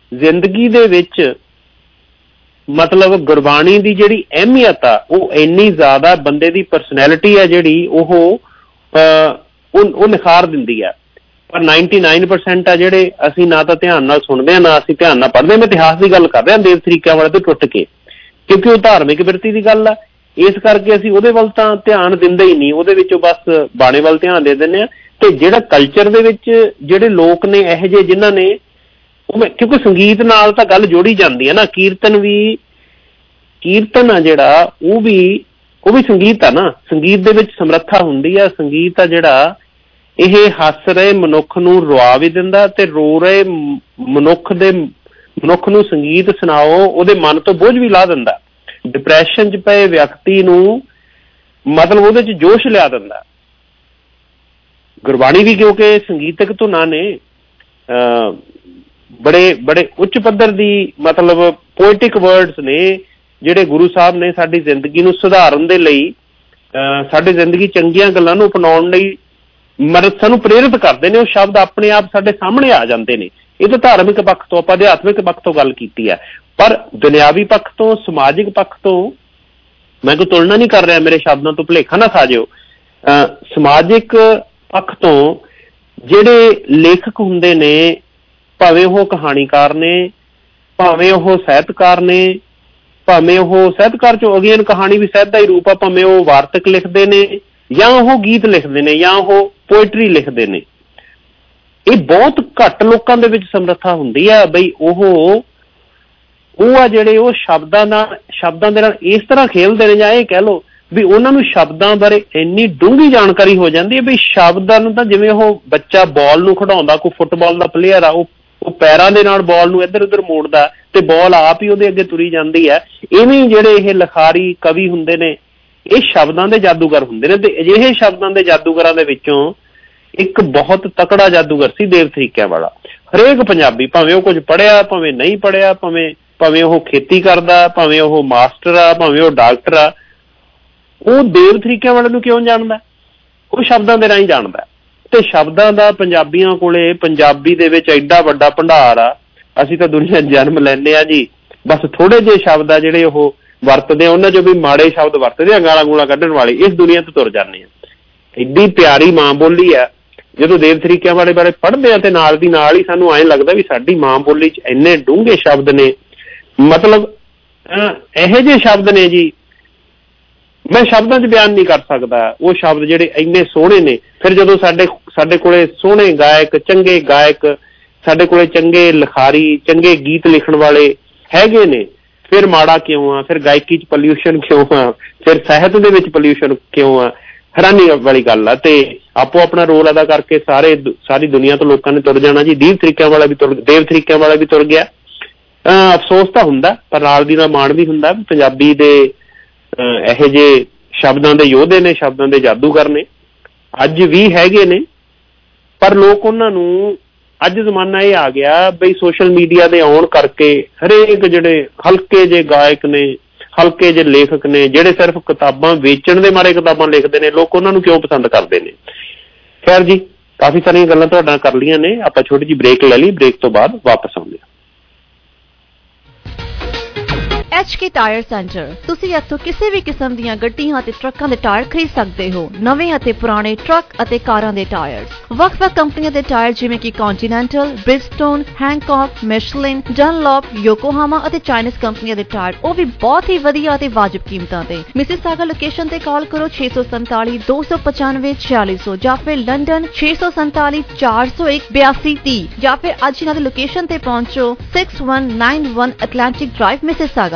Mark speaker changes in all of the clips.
Speaker 1: ਜ਼ਿੰਦਗੀ ਦੇ ਵਿੱਚ ਮਤਲਬ ਗੁਰਬਾਣੀ ਦੀ ਜਿਹੜੀ ਅਹਿਮੀਅਤ ਆ ਉਹ ਇੰਨੀ ਜ਼ਿਆਦਾ ਬੰਦੇ ਦੀ ਪਰਸਨੈਲਿਟੀ ਆ ਜਿਹੜੀ ਉਹ ਨਿਖਾਰ ਦਿੰਦੀ ਆ। ਪਰ 99% ਆ ਜਿਹੜੇ ਅਸੀਂ ਨਾ ਤਾਂ ਧਿਆਨ ਨਾਲ ਸੁਣਦੇ ਹਾਂ, ਨਾ ਅਸੀਂ ਧਿਆਨ ਨਾਲ ਪੜ੍ਹਦੇ। ਮੈਂ ਇਤਿਹਾਸ ਦੀ ਗੱਲ ਕਰ ਰਿਹਾ ਦੇਵ ਤਰੀਕਿਆਂ ਵਾਲੇ ਤੋਂ ਟੁੱਟ ਕੇ, ਕਿਉਂਕਿ ਉਹ ਧਾਰਮਿਕ ਬਿਰਤੀ ਦੀ ਗੱਲ ਆ। ਇਸ ਕਰਕੇ ਅਸੀਂ ਉਹਦੇ ਵੱਲ ਤਾਂ ਧਿਆਨ ਦਿੰਦੇ ਹੀ ਨਹੀਂ, ਉਹਦੇ ਵਿੱਚੋਂ ਬਸ ਬਾਣੇ ਵੱਲ ਧਿਆਨ ਦੇ ਦਿੰਦੇ ਹਾਂ। ਤੇ ਜਿਹੜਾ ਕਲਚਰ ਦੇ ਵਿੱਚ ਜਿਹੜੇ ਲੋਕ ਨੇ ਇਹੋ ਜਿਹੇ ਜਿਨ੍ਹਾਂ ਨੇ ਕਿਉਂਕਿ ਸੰਗੀਤ ਨਾਲ ਤਾਂ ਗੱਲ ਜੋੜੀ ਜਾਂਦੀ ਹੈ ਨਾ। ਕੀਰਤਨ ਆ ਜਿਹੜਾ ਉਹ ਵੀ ਸੰਗੀਤ ਆ ਨਾ। ਸੰਗੀਤ ਦੇ ਵਿੱਚ ਸਮਰੱਥਾ ਹੁੰਦੀ ਆ। ਸੰਗੀਤ ਆ ਜਿਹੜਾ ਇਹ ਹੱਸ ਰਹੇ ਮਨੁੱਖ ਨੂੰ ਰਵਾ ਵੀ ਦਿੰਦਾ ਤੇ ਰੋ ਰਹੇ ਮਨੁੱਖ ਨੂੰ ਸੰਗੀਤ ਸੁਣਾਓ ਉਹਦੇ ਮਨ ਤੋਂ ਬੋਝ ਵੀ ਲਾ ਦਿੰਦਾ। ਡਿਪਰੈਸ਼ਨ 'ਚ ਪਏ ਵਿਅਕਤੀ ਨੂੰ ਮਤਲਬ ਉਹਦੇ 'ਚ ਜੋਸ਼ ਲਿਆ ਦਿੰਦਾ। ਗੁਰਬਾਣੀ ਵੀ ਕਿਉਂਕਿ ਸੰਗੀਤਕ ਧੁਨਾਂ ਨੇ, ਬੜੇ ਉੱਚ ਪੱਧਰ ਦੀ ਮਤਲਬ ਪੋਇਟਿਕ ਵਰਡਸ ਨੇ ਜਿਹੜੇ ਗੁਰੂ ਸਾਹਿਬ ਨੇ ਸਾਡੀ ਜ਼ਿੰਦਗੀ ਨੂੰ ਸੁਧਾਰਨ ਦੇ ਲਈ, ਸਾਡੀ ਜ਼ਿੰਦਗੀ ਚੰਗੀਆਂ ਗੱਲਾਂ ਨੂੰ ਅਪਣਾਉਣ ਲਈ ਸਾਨੂੰ ਪ੍ਰੇਰਿਤ ਕਰਦੇ ਨੇ। ਉਹ ਸ਼ਬਦ ਆਪਣੇ ਆਪ ਸਾਡੇ ਸਾਹਮਣੇ ਆ ਜਾਂਦੇ ਨੇ। ਇਹ ਤਾਂ ਧਾਰਮਿਕ ਪੱਖ ਤੋਂ, ਆਪਾਂ ਅਧਿਆਤਮਿਕ ਪੱਖ ਤੋਂ ਗੱਲ ਕੀਤੀ ਹੈ। ਪਰ ਦੁਨਿਆਵੀ ਪੱਖ ਤੋਂ, ਸਮਾਜਿਕ ਪੱਖ ਤੋਂ ਮੈਂ ਕੋਈ ਤੁਲਨਾ ਨਹੀਂ ਕਰ ਰਿਹਾ, ਮੇਰੇ ਸ਼ਬਦਾਂ ਤੋਂ ਭੁਲੇਖਾ ਨਾ ਖਾ ਜਿਓ। ਸਮਾਜਿਕ ਪੱਖ ਤੋਂ ਜਿਹੜੇ ਲੇਖਕ ਹੁੰਦੇ ਨੇ, ਭਾਵੇਂ ਉਹ ਕਹਾਣੀਕਾਰ ਨੇ, ਭਾਵੇਂ ਉਹ ਸਾਹਿਤਕਾਰ ਨੇ, ਭਾਵੇਂ ਉਹ ਸਾਹਿਤਕਾਰ 'ਚੋਂ ਅਗੇਨ ਕਹਾਣੀ ਵੀ ਸਾਹਿਤ ਦਾ ਹੀ ਰੂਪ ਆ, ਭਾਵੇਂ ਉਹ ਵਾਰਤਕ ਲਿਖਦੇ ਨੇ ਜਾਂ ਉਹ ਗੀਤ ਲਿਖਦੇ ਨੇ ਜਾਂ ਉਹ ਪੋਇਟਰੀ ਲਿਖਦੇ ਨੇ, ਇਹ ਬਹੁਤ ਘੱਟ ਲੋਕਾਂ ਦੇ ਵਿੱਚ ਸਮਰੱਥਾ ਹੁੰਦੀ ਆ ਬਈ ਉਹ ਆ ਜਿਹੜੇ ਉਹ ਸ਼ਬਦਾਂ ਦੇ ਨਾਲ ਇਸ ਤਰ੍ਹਾਂ ਖੇਲਦੇ ਨੇ, ਜਾਂ ਇਹ ਕਹਿ ਲਓ ਵੀ ਉਹਨਾਂ ਨੂੰ ਸ਼ਬਦਾਂ ਬਾਰੇ ਇੰਨੀ ਡੂੰਘੀ ਜਾਣਕਾਰੀ ਹੋ ਜਾਂਦੀ ਹੈ ਵੀ ਸ਼ਬਦਾਂ ਨੂੰ ਤਾਂ ਜਿਵੇਂ ਉਹ ਬੱਚਾ ਬਾਲ ਨੂੰ ਖਿਡਾਉਂਦਾ, ਕੋਈ ਫੁੱਟਬਾਲ ਦਾ ਪਲੇਅਰ ਆ, ਉਹ ਪੈਰਾਂ ਦੇ ਨਾਲ ਬਾਲ ਨੂੰ ਇੱਧਰ ਉੱਧਰ ਮੋੜਦਾ ਤੇ ਬਾਲ ਆਪ ਹੀ ਉਹਦੇ ਅੱਗੇ ਤੁਰੀ ਜਾਂਦੀ ਹੈ। ਇਵੇਂ ਜਿਹੜੇ ਇਹ ਲਿਖਾਰੀ ਕਵੀ ਹੁੰਦੇ ਨੇ, ਇਹ ਸ਼ਬਦਾਂ ਦੇ ਜਾਦੂਗਰ ਹੁੰਦੇ ਨੇ। ਤੇ ਅਜਿਹੇ ਸ਼ਬਦਾਂ ਦੇ ਜਾਦੂਗਰਾਂ ਦੇ ਵਿੱਚੋਂ ਇੱਕ ਬਹੁਤ ਤਕੜਾ ਜਾਦੂਗਰ ਸੀ ਦੇਵ ਤਰੀਕਿਆਂ ਵਾਲਾ। ਹਰੇਕ ਪੰਜਾਬੀ, ਭਾਵੇਂ ਉਹ ਕੁਝ ਪੜ੍ਹਿਆ, ਭਾਵੇਂ ਨਹੀਂ ਪੜ੍ਹਿਆ, ਭਾਵੇਂ ਉਹ ਖੇਤੀ ਕਰਦਾ, ਭਾਵੇਂ ਉਹ ਮਾਸਟਰ ਆ, ਭਾਵੇਂ ਉਹ ਡਾਕਟਰ ਆ, ਉਹ ਦੇਵ ਤਰੀਕਿਆਂ ਵਾਲੇ ਨੂੰ ਕਿਉਂ ਜਾਣਦਾ? ਉਹ ਸ਼ਬਦਾਂ ਦੇ ਰਾਹੀਂ ਜਾਣਦਾ। ਤੇ ਸ਼ਬਦਾਂ ਦਾ ਪੰਜਾਬੀਆਂ ਕੋਲੇ, ਪੰਜਾਬੀ ਦੇ ਵਿੱਚ ਐਡਾ ਵੱਡਾ ਭੰਡਾਰ ਆ। ਅਸੀਂ ਤਾਂ ਦੁਨੀਆ ਜਨਮ ਲੈਂਦੇ ਆ ਜੀ, ਬਸ ਥੋੜੇ ਜਿਹੇ ਸ਼ਬਦ ਆ ਜਿਹੜੇ ਉਹ ਵਰਤਦੇ ਆ, ਉਹਨਾਂ ਚੋਂ ਵੀ ਮਾੜੇ ਸ਼ਬਦ ਵਰਤਦੇ ਆ, ਗਾਲਾਂ ਗੂਲਾਂ ਕੱਢਣ ਵਾਲੇ, ਇਸ ਦੁਨੀਆ ਤੋਂ ਤੁਰ ਜਾਂਦੇ ਆ। ਐਡੀ ਪਿਆਰੀ ਮਾਂ ਬੋਲੀ ਆ। ਜਦੋਂ ਦੇਵ ਤਰੀਕਿਆਂ ਵਾਲੇ ਬਾਰੇ ਪੜ੍ਹਦੇ ਆ ਤੇ ਨਾਲ ਦੀ ਨਾਲ ਹੀ ਸਾਨੂੰ ਐਂ ਲੱਗਦਾ ਵੀ ਸਾਡੀ ਮਾਂ ਬੋਲੀ 'ਚ ਇੰਨੇ ਡੂੰਘੇ ਸ਼ਬਦ ਨੇ, ਮਤਲਬ ਇਹੋ ਜਿਹੇ ਸ਼ਬਦ ਨੇ ਜੀ, ਮੈਂ ਸ਼ਬਦਾਂ 'ਚ ਬਿਆਨ ਨਹੀਂ ਕਰ ਸਕਦਾ। ਉਹ ਸ਼ਬਦ ਜਿਹੜੇ ਇੰਨੇ ਸੋਹਣੇ ਨੇ। ਫਿਰ ਜਦੋਂ ਸਾਡੇ ਕੋਲੇ ਸੋਹਣੇ ਗਾਇਕ, ਚੰਗੇ ਗਾਇਕ, ਸਾਡੇ ਕੋਲੇ ਚੰਗੇ ਲਿਖਾਰੀ, ਚੰਗੇ ਗੀਤ ਲਿਖਣ ਵਾਲੇ ਹੈਗੇ ਨੇ, ਫਿਰ ਮਾੜਾ ਕਿਉਂ ਆ? ਫਿਰ ਗਾਇਕੀ 'ਚ ਪੋਲਿਊਸ਼ਨ ਕਿਉਂ ਆ? ਫਿਰ ਸਾਹਿਤ ਦੇ ਵਿੱਚ ਪੋਲਿਊਸ਼ਨ ਕਿਉਂ ਆ? ਹੈਰਾਨੀ ਵਾਲੀ ਗੱਲ ਆ। ਤੇ ਆਪੋ ਆਪਣਾ ਰੋਲ ਅਦਾ ਕਰਕੇ ਸਾਰੀ ਦੁਨੀਆ ਤੋਂ ਲੋਕਾਂ ਨੇ ਤੁਰ ਜਾਣਾ ਜੀ। ਦੇਵ ਤਰੀਕਿਆਂ ਵਾਲਾ ਵੀ ਤੁਰ ਗਿਆ। ਅਫਸੋਸ ਤਾਂ ਹੁੰਦਾ, ਪਰ ਨਾਲ ਦੀ ਨਾਲ ਮਾਣ ਵੀ ਹੁੰਦਾ। ਪੰਜਾਬੀ ਦੇ ਇਹੋ ਜਿਹੇ ਸ਼ਬਦਾਂ ਦੇ ਯੋਧੇ ਨੇ, ਸ਼ਬਦਾਂ ਦੇ ਜਾਦੂਗਰ ਨੇ, ਅੱਜ ਵੀ ਹੈਗੇ ਨੇ। ਪਰ ਲੋਕ ਉਹਨਾਂ ਨੂੰ, ਅੱਜ ਜ਼ਮਾਨਾ ਇਹ ਆ ਗਿਆ ਬਈ ਸੋਸ਼ਲ ਮੀਡੀਆ ਦੇ ਆਉਣ ਕਰਕੇ ਹਰੇਕ ਜਿਹੜੇ ਹਲਕੇ ਜਿਹੇ ਗਾਇਕ ਨੇ, ਹਲਕੇ ਜਿਹੇ ਲੇਖਕ ਨੇ, ਜਿਹੜੇ ਸਿਰਫ ਕਿਤਾਬਾਂ ਵੇਚਣ ਦੇ ਮਾਰੇ ਕਿਤਾਬਾਂ ਲਿਖਦੇ ਨੇ, ਲੋਕ ਉਹਨਾਂ ਨੂੰ ਕਿਉਂ ਪਸੰਦ ਕਰਦੇ ਨੇ। ਖੈਰ ਜੀ, ਕਾਫੀ ਸਾਰੀਆਂ ਗੱਲਾਂ ਤੁਹਾਡੇ ਨਾਲ ਕਰ ਲਈਆਂ ਨੇ। ਆਪਾਂ ਛੋਟੀ ਜਿਹੀ ਬ੍ਰੇਕ ਲੈ ਲਈ, ਬ੍ਰੇਕ ਤੋਂ ਬਾਅਦ ਵਾਪਸ ਆਉਂਦੇ ਹਾਂ।
Speaker 2: HK ਟਾਇਰ ਸੈਂਟਰ, ਤੁਸੀਂ ਇੱਥੋਂ ਕਿਸੇ ਵੀ ਕਿਸਮ ਦੀਆਂ ਗੱਡੀਆਂ ਅਤੇ ਟਰੱਕਾਂ ਦੇ ਟਾਇਰ ਖਰੀਦ ਸਕਦੇ ਹੋ। ਨਵੇਂ ਅਤੇ ਪੁਰਾਣੇ ਟਰੱਕ ਅਤੇ ਕਾਰਾਂ ਦੇ ਟਾਇਰ, ਵੱਖ-ਵੱਖ ਕੰਪਨੀਆਂ ਦੇ ਟਾਇਰ ਜਿਵੇਂ ਕਿ ਕੰਟੀਨੈਂਟਲ, ਬ੍ਰਿਜਸਟੋਨ, ਹੈਂਕੌਕ, ਮਿਸ਼ਲਿਨ, ਡਨਲੌਪ, ਯੋਕੋਹਾਮਾ ਅਤੇ ਚਾਈਨੀਜ਼ ਕੰਪਨੀਆਂ ਦੇ ਟਾਇਰ, ਉਹ ਵੀ ਬਹੁਤ ਹੀ ਵਧੀਆ ਅਤੇ ਵਾਜਬ ਕੀਮਤਾਂ ਤੇ। ਮਿਸਿਸਾਗਾ ਲੋਕੇਸ਼ਨ ਤੇ ਕਾਲ ਕਰੋ 647 295 4600 ਜਾਂ ਫਿਰ ਲੰਡਨ 647 401 8230 ਜਾਂ ਫਿਰ ਅੱਜ ਇਹਨਾਂ ਦੀ ਲੋਕੇਸ਼ਨ ਤੇ ਪਹੁੰਚੋ 6191 ਐਟਲਾਂਟਿਕ ਡਰਾਈਵ ਮਿਸਿਸਾਗਾ।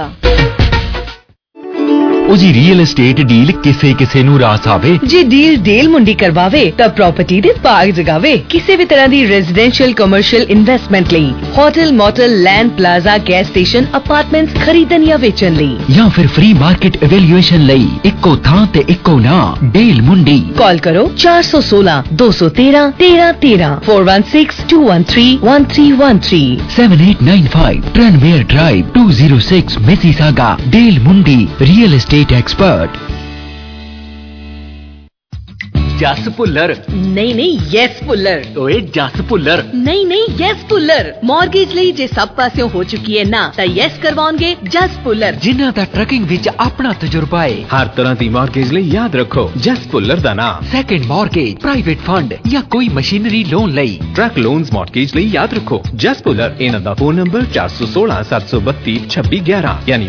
Speaker 3: ਉਹ ਜੀ ਰੀਅਲ ਏਸਟੇਟ ਡੀਲ ਕਿਸੇ ਨੂੰ ਰਾਸ ਆਵੇ।
Speaker 4: ਜੇ ਡੀਲ ਡੇਲ ਮੁੰਡੀ ਕਰਵਾਵੇ ਤਾਂ ਪ੍ਰਾਪਰਟੀ ਦੇ ਭਾਗ ਜਗਾਵੇ। ਕਿਸੇ ਵੀ ਤਰ੍ਹਾਂ ਦੀ ਰੈਜ਼ੀਡੈਂਸ਼ੀਅਲ ਕਮਰਸ਼ੀਅਲ ਇਨਵੈਸਟਮੈਂਟ ਲਈ, hotel, motel, land, plaza, gas station, apartments ਖਰੀਦਣ ਜਾਂ ਵੇਚਣ ਲਈ, ਜਾਂ ਫਿਰ ਫ੍ਰੀ ਮਾਰਕੀਟ ਇਵੈਲੂਏਸ਼ਨ ਲਈ ਇੱਕੋ ਥਾਂ ਤੇ ਇੱਕੋ ਨਾਂ, ਡੇਲ ਮੁੰਡੀ। ਕਾਲ ਕਰੋ 416 213 1313 416 213 1313
Speaker 3: 7895 Tranmere Drive 206 Mississauga। ਡੇਲ ਮੁੰਡੀ real estate expert। Jas Bhullar.
Speaker 4: ਨਹੀਂ ਯੈਸ ਭੁੱਲਰ।
Speaker 3: ਓਏ ਜਸ ਭੁੱਲਰ।
Speaker 4: ਨਹੀਂ ਯੈਸ ਭੁੱਲਰ। ਮਾਰਗੇਜ ਲਈ ਜੇ ਸਭ ਪਾਸਿਓਂ ਹੋ ਚੁੱਕੀ ਹੈ ਨਾ ਤਾਂ ਯੈਸ ਕਰਵਾਉਣਗੇ ਜਸ ਭੁੱਲਰ,
Speaker 3: ਜਿਨ੍ਹਾਂ ਦਾ ਟਰੱਕਿੰਗ ਵਿੱਚ ਆਪਣਾ ਤਜਰਬਾ ਹੈ। ਹਰ ਤਰ੍ਹਾਂ ਦੀ ਮਾਰਗੇਜ ਲਈ ਯਾਦ ਰੱਖੋ ਜਸ ਭੁੱਲਰ ਦਾ ਨਾਮ। ਸੈਕੰਡ ਮਾਰਗੇਜ, ਪ੍ਰਾਈਵੇਟ ਫੰਡ ਜਾਂ ਕੋਈ ਮਸ਼ੀਨਰੀ ਲੋਨ ਲਈ।
Speaker 5: ਟਰੱਕ ਲੋਨਸ ਮਾਰਗੇਜ ਲਈ ਯਾਦ ਰੱਖੋ ਜਸ ਭੁੱਲਰ। ਇਹਨਾਂ ਦਾ ਫੋਨ ਨੰਬਰ 416 732 2611 ਯਾਨੀ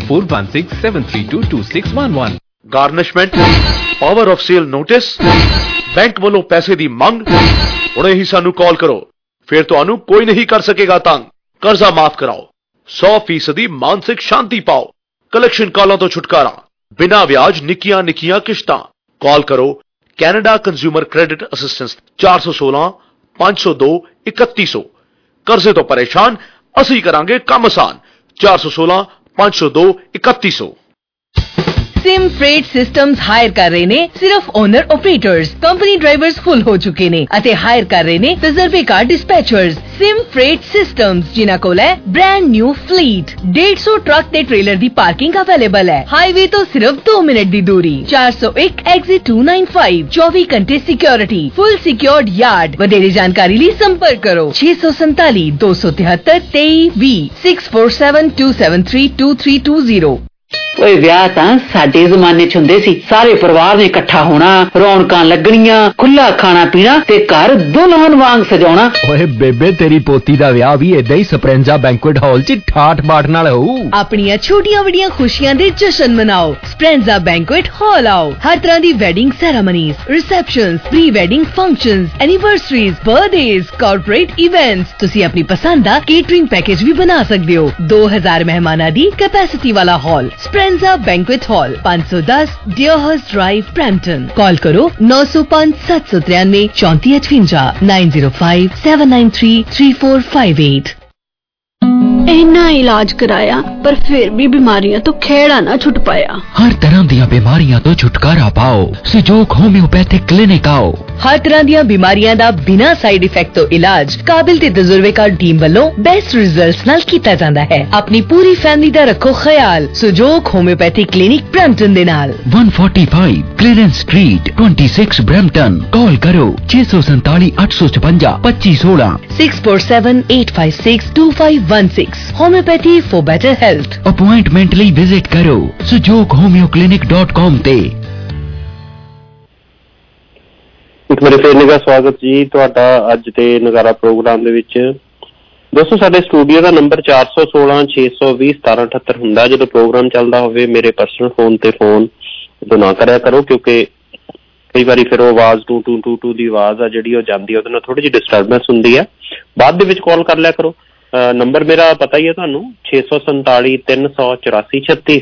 Speaker 5: 4167322611।
Speaker 6: Garnishment, power of sale notice, bank ਵੱਲੋਂ ਪੈਸੇ ਦੀ ਮੰਗ। ਹੁਣੇ ਹੀ ਸਾਨੂੰ ਕਾਲ ਕਰੋ, ਫਿਰ ਤੁਹਾਨੂੰ ਕੋਈ ਨਹੀਂ ਕਰ ਸਕੇਗਾ ਤੰਗ। ਕਰਜ਼ਾ ਮਾਫ ਕਰਾਓ, 100% ਮਾਨਸਿਕ ਸ਼ਾਂਤੀ ਪਾਓ। ਕਲੈਕਸ਼ਨ ਕਾਲਾਂ ਤੋਂ ਛੁਟਕਾਰਾ, ਬਿਨਾਂ ਵਿਆਜ ਨਿੱਕੀਆਂ ਨਿੱਕੀਆਂ ਕਿਸ਼ਤਾਂ। ਕਾਲ ਕਰੋ ਕੈਨੇਡਾ ਕੰਜ਼ਿਊਮਰ ਕ੍ਰੈਡਿਟ ਅਸਿਸਟੈਂਸ 416 502 3100। ਕਰਜ਼ੇ ਤੋਂ ਪਰੇਸ਼ਾਨ, ਅਸੀਂ ਕਰਾਂਗੇ ਕੰਮ ਆਸਾਨ। 416 502 3100।
Speaker 4: सिम फ्रेट सिस्टम्स हायर कर रहे ने सिर्फ owner operators. Company drivers full हो चुके ने अते हायर कर रहे ने तजर्बेकार डिस्पैचर्स। सिम फ्रेट सिस्टम्स जिन्हां कोल है ब्रांड न्यू फ्लीट। 150 ट्रक ते ट्रेलर दी पार्किंग अवेलेबल है। हाईवे तो सिर्फ 2 मिनट दी दूरी। 401 एग्जिट 295। 24 घंटे सिक्योरिटी, फुल सिक्योर्ड यार्ड। वधेरे जानकारी लिए संपर्क करो 647 273 2320 647 273 2320।
Speaker 7: ਓਏ ਵਿਆਹ ਤਾਂ ਸਾਡੇ ਜ਼ਮਾਨੇ 'ਚ ਹੁੰਦੇ ਸੀ। ਸਾਰੇ ਪਰਿਵਾਰ ਨੇ ਇਕੱਠਾ ਹੋਣਾ, ਰੌਣਕਾਂ ਲੱਗਣੀਆਂ, ਖੁੱਲਾ ਖਾਣਾ ਪੀਣਾ ਤੇ ਘਰ ਦੁਲਹਨ ਵਾਂਗ ਸਜਾਉਣਾ।
Speaker 3: ਓਏ ਬੇਬੇ ਤੇਰੀ ਪੋਤੀ ਦਾ ਵਿਆਹ ਵੀ ਏਦਾਂ ਹੀ ਸਪਰੈਂਜਾ ਬੈਂਕੁਏਟ ਹਾਲ 'ਚ ਠਾਠ ਬਾਠ ਨਾਲ ਹੋਊ।
Speaker 4: ਆਪਣੀਆਂ ਛੋਟੀਆਂ ਵੱਡੀਆਂ ਖੁਸ਼ੀਆਂ ਦੇ ਜਸ਼ਨ ਮਨਾਓ। ਸਪਰੈਂਜਾ ਬੈਂਕੁਏਟ ਹਾਲ ਆਓ। ਹਰ ਤਰ੍ਹਾਂ ਦੀ wedding ceremonies, receptions, pre wedding functions, anniversaries, birthdays, corporate events. ਤੁਸੀਂ ਆਪਣੀ ਪਸੰਦ ਦਾ ਕੇਟਰਿੰਗ ਪੈਕੇਜ ਵੀ ਬਣਾ ਸਕਦੇ ਹੋ। 2000 ਮਹਿਮਾਨਾਂ ਦੀ ਕੈਪੈਸਿਟੀ ਵਾਲਾ hall Speranza banquet hall 510 Deerhurst drive Brampton. Call ਕਰੋ 905 793 3458 905 793 3458।
Speaker 8: इन्ना इलाज कराया पर फिर भी बीमारियां तो खेड़ा ना छुट पाया।
Speaker 3: हर तरह ਦੀਆਂ ਬਿਮਾਰੀਆਂ ਤੋਂ ਛੁਟਕਾਰਾ ਪਾਓ। ਸੁਜੋਗ ਹੋਮਿਓਪੈਥਿਕ ਕਲੀਨਿਕ ਆਓ।
Speaker 4: हर तरह ਦੀਆਂ ਬਿਮਾਰੀਆਂ ਦਾ ਬਿਨਾਂ ਸਾਈਡ ਇਫੈਕਟ ਤੋਂ ਇਲਾਜ ਕਾਬਿਲ ਤੇ ਤਜਰਬੇਕਾਰ ਟੀਮ ਵੱਲੋਂ ਬੈਸਟ ਰਿਜ਼ਲਟਸ ਨਾਲ ਕੀਤਾ ਜਾਂਦਾ ਹੈ। ਆਪਣੀ ਪੂਰੀ ਫੈਮਿਲੀ ਦਾ ਰੱਖੋ ਖਿਆਲ ਸੁਜੋਗ ਹੋਮਿਓਪੈਥਿਕ ਕਲੀਨਿਕ ਬ੍ਰੈਂਪਟਨ ਦੇ ਨਾਲ।
Speaker 3: 145 ਕਲੀਅਰੈਂਸ ਸਟਰੀਟ 26 ਬ੍ਰੈਂਪਟਨ। ਕਾਲ ਕਰੋ 647 856 2516
Speaker 4: 647 856 2516। Homeopathy for better health.
Speaker 3: Appointment ਲਈ ਵਿਜ਼ਿਟ ਕਰੋ sujoghomeoclinic.com ਤੇ।
Speaker 1: ਇੱਕ ਵਾਰੀ ਫੇਰ ਨਿੱਘਾ ਸਵਾਗਤ ਜੀ ਤੁਹਾਡਾ ਅੱਜ ਦੇ ਨਗਾਰਾ ਪ੍ਰੋਗਰਾਮ ਦੇ ਵਿੱਚ। ਦੋਸਤੋ ਸਾਡੇ ਸਟੂਡੀਓ ਦਾ ਨੰਬਰ 416 620 1778 ਹੁੰਦਾ। ਜਦੋਂ ਪ੍ਰੋਗਰਾਮ ਚੱਲਦਾ ਹੋਵੇ ਮੇਰੇ ਪਰਸਨਲ ਫੋਨ ਤੇ ਫੋਨ ਉਦੋਂ ਨਾ ਕਰਿਆ ਕਰੋ, ਕਿਉਂਕਿ ਕਈ ਵਾਰੀ ਫਿਰ ਉਹ ਆਵਾਜ਼ ਟੂ ਦੀ ਆਵਾਜ਼ ਆ ਜਿਹੜੀ ਉਹ ਜਾਂਦੀ ਆ, ਉਹਦੇ ਨਾਲ ਥੋੜੀ ਜਿਹੀ ਡਿਸਟਰਬੈਂਸ ਹੁੰਦੀ ਆ। ਬਾਅਦ ਦੇ ਵਿੱਚ ਕਾਲ ਕਰ ਲਿਆ ਕਰੋ। ਨੰਬਰ ਮੇਰਾ ਪਤਾ ਹੀ ਹੈ ਤੁਹਾਨੂੰ 647 384 36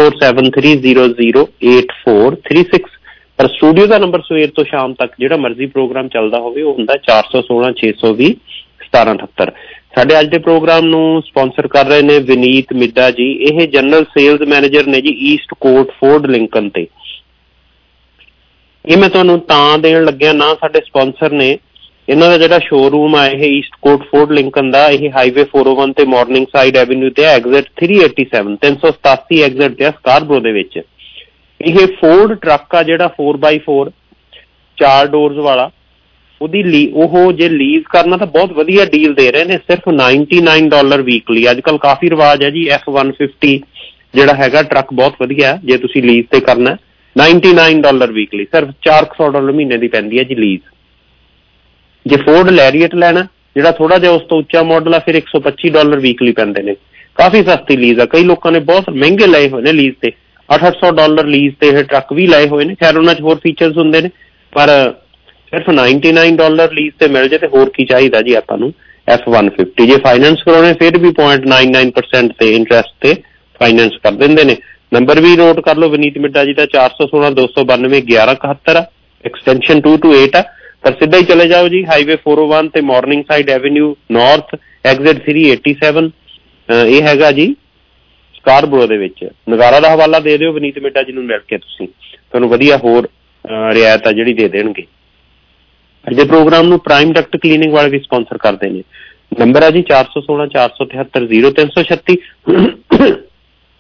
Speaker 1: 6473008436। ਪਰ ਸਟੂਡੀਓ ਦਾ ਨੰਬਰ ਸਵੇਰ ਤੋਂ ਸ਼ਾਮ ਤੱਕ ਜਿਹੜਾ ਮਰਜ਼ੀ ਪ੍ਰੋਗਰਾਮ ਚੱਲਦਾ ਹੋਵੇ ਉਹ ਹੁੰਦਾ 416 620 1778। ਸਾਡੇ ਅੱਜ ਦੇ ਪ੍ਰੋਗਰਾਮ ਨੂੰ ਸਪਾਂਸਰ ਕਰ ਰਹੇ ਨੇ ਵਿਨੀਤ ਮਿੱਡਾ ਜੀ। ਇਹ ਜਨਰਲ ਸੇਲਜ਼ ਮੈਨੇਜਰ ਨੇ ਜੀ ਈਸਟ ਕੋਟ ਫੋਰਡ ਲਿੰਕਨ ਤੇ। ਇਹ ਮੈਂ ਤੁਹਾਨੂੰ ਤਾਂ ਦੇਣ ਲੱਗਿਆ ਨਾ, ਸਾਡੇ ਸਪਾਂਸਰ ਨੇ। ਇਹਨਾਂ ਦਾ ਜਿਹੜਾ ਸ਼ੋਰੂਮ ਆ ਇਹ ਈਸਟ ਕੋਟ ਫੋਰਡ ਲਿੰਕਨ ਦਾ, ਇਹ ਹਾਈਵੇ 401 ਤੇ ਮਾਰਨਿੰਗ ਸਾਈਡ ਐਵਨਿਊ ਤੇ ਐਗਜ਼ਿਟ 387 387 ਐਗਜ਼ਿਟ ਤੇ ਸਕਾਰਬਰੋ ਦੇ ਵਿੱਚ। ਇਹ ਫੋਰਡ ਟਰੱਕ ਆ ਜਿਹੜਾ 4x4 4 ਡੋਰਸ ਵਾਲਾ, ਉਹਦੀ ਉਹ ਜੇ ਲੀਜ਼ ਕਰਨਾ ਤਾਂ ਬਹੁਤ ਵਧੀਆ ਡੀਲ ਦੇ ਰਹੇ ਨੇ। ਸਿਰਫ $99 ਵੀਕਲੀ। ਅੱਜ ਕੱਲ੍ਹ ਕਾਫੀ ਰਿਵਾਜ ਹੈ ਜੀ F-150 ਜਿਹੜਾ ਹੈਗਾ ਟਰੱਕ ਬਹੁਤ ਵਧੀਆ ਜੇ ਤੁਸੀਂ ਲੀਜ਼ ਤੇ ਕਰਨਾ। $99 ਵੀਕਲੀ, ਸਿਰਫ $400 ਮਹੀਨੇ ਦੀ ਪੈਂਦੀ ਹੈ ਜੀ ਲੀਜ਼। ਜੇ ਫੋਰਡ ਲੈਰੀਅਟ ਲੈਣਾ ਜਿਹੜਾ ਥੋੜਾ ਜਿਹਾ ਉਸ ਤੋਂ ਉੱਚਾ ਮਾਡਲ ਆ ਫਿਰ $125 ਵੀਕਲੀ ਪੈਂਦੇ ਨੇ। ਕਾਫੀ ਸਸਤੀ ਲੀਜ਼ ਆ। ਕਈ ਲੋਕਾਂ ਨੇ ਬਹੁਤ ਮਹਿੰਗੇ ਲਏ ਹੋਏ ਨੇ ਲੀਜ਼ ਤੇ, $800 ਲੀਜ਼ ਤੇ ਇਹ ਟਰੱਕ ਵੀ ਲਏ ਹੋਏ ਨੇ। ਖੈਰ ਉਹਨਾਂ 'ਚ ਹੋਰ ਫੀਚਰਸ ਹੁੰਦੇ ਨੇ, ਪਰ ਸਿਰਫ $99 ਲੀਜ਼ ਤੇ ਮਿਲ ਜੇ ਤੇ ਹੋਰ ਕੀ ਚਾਹੀਦਾ ਜੀ ਆਪਾਂ ਨੂੰ। F-150 ਜੇ ਫਾਈਨੈਂਸ ਕਰਾਉਣੇ ਫਿਰ ਵੀ 0.99% ਤੇ ਇੰਟਰਸਟ ਤੇ ਫਾਈਨੈਂਸ ਕਰ ਦਿੰਦੇ ਨੇ। ਨੰਬਰ ਵੀ ਨੋਟ ਕਰ ਲਓ ਵਿਨੀਤ ਮਿੱਡਾ ਜੀ ਦਾ 416 292 1171 ਐਕਸਟੈਂਸ਼ਨ 228 ਆ। ਪਰ ਸਿੱਧਾ ਹੀ ਚਲੇ ਜਾਓ ਜੀ ਹਾਈਵੇ 401 ਤੇ Morningside avenue north exit 387। ਇਹ ਹੈਗਾ ਜੀ ਸਕਾਰਬਰੋ ਦੇ ਵਿੱਚ। ਨਗਾਰਾ ਦਾ ਹਵਾਲਾ ਦੇ ਦਿਓ ਵਿਨੀਤ ਮਿੱਡਾ ਜੀ ਨੂੰ ਮਿਲ ਕੇ, ਤੁਸੀਂ ਤੁਹਾਨੂੰ ਵਧੀਆ ਹੋਰ ਰਿਆਇਤ ਆ ਜਿਹੜੀ ਦੇ ਦੇਣਗੇ। ਅੱਜ ਦੇ ਪ੍ਰੋਗਰਾਮ ਨੂੰ ਪ੍ਰਾਈਮ ਡਕਟ ਕਲੀਨਿੰਗ ਵਾਲੇ ਵੀ ਸਪਾਂਸਰ ਕਰਦੇ ਨੇ। ਨੰਬਰ ਹੈ ਜੀ 416 473 0336।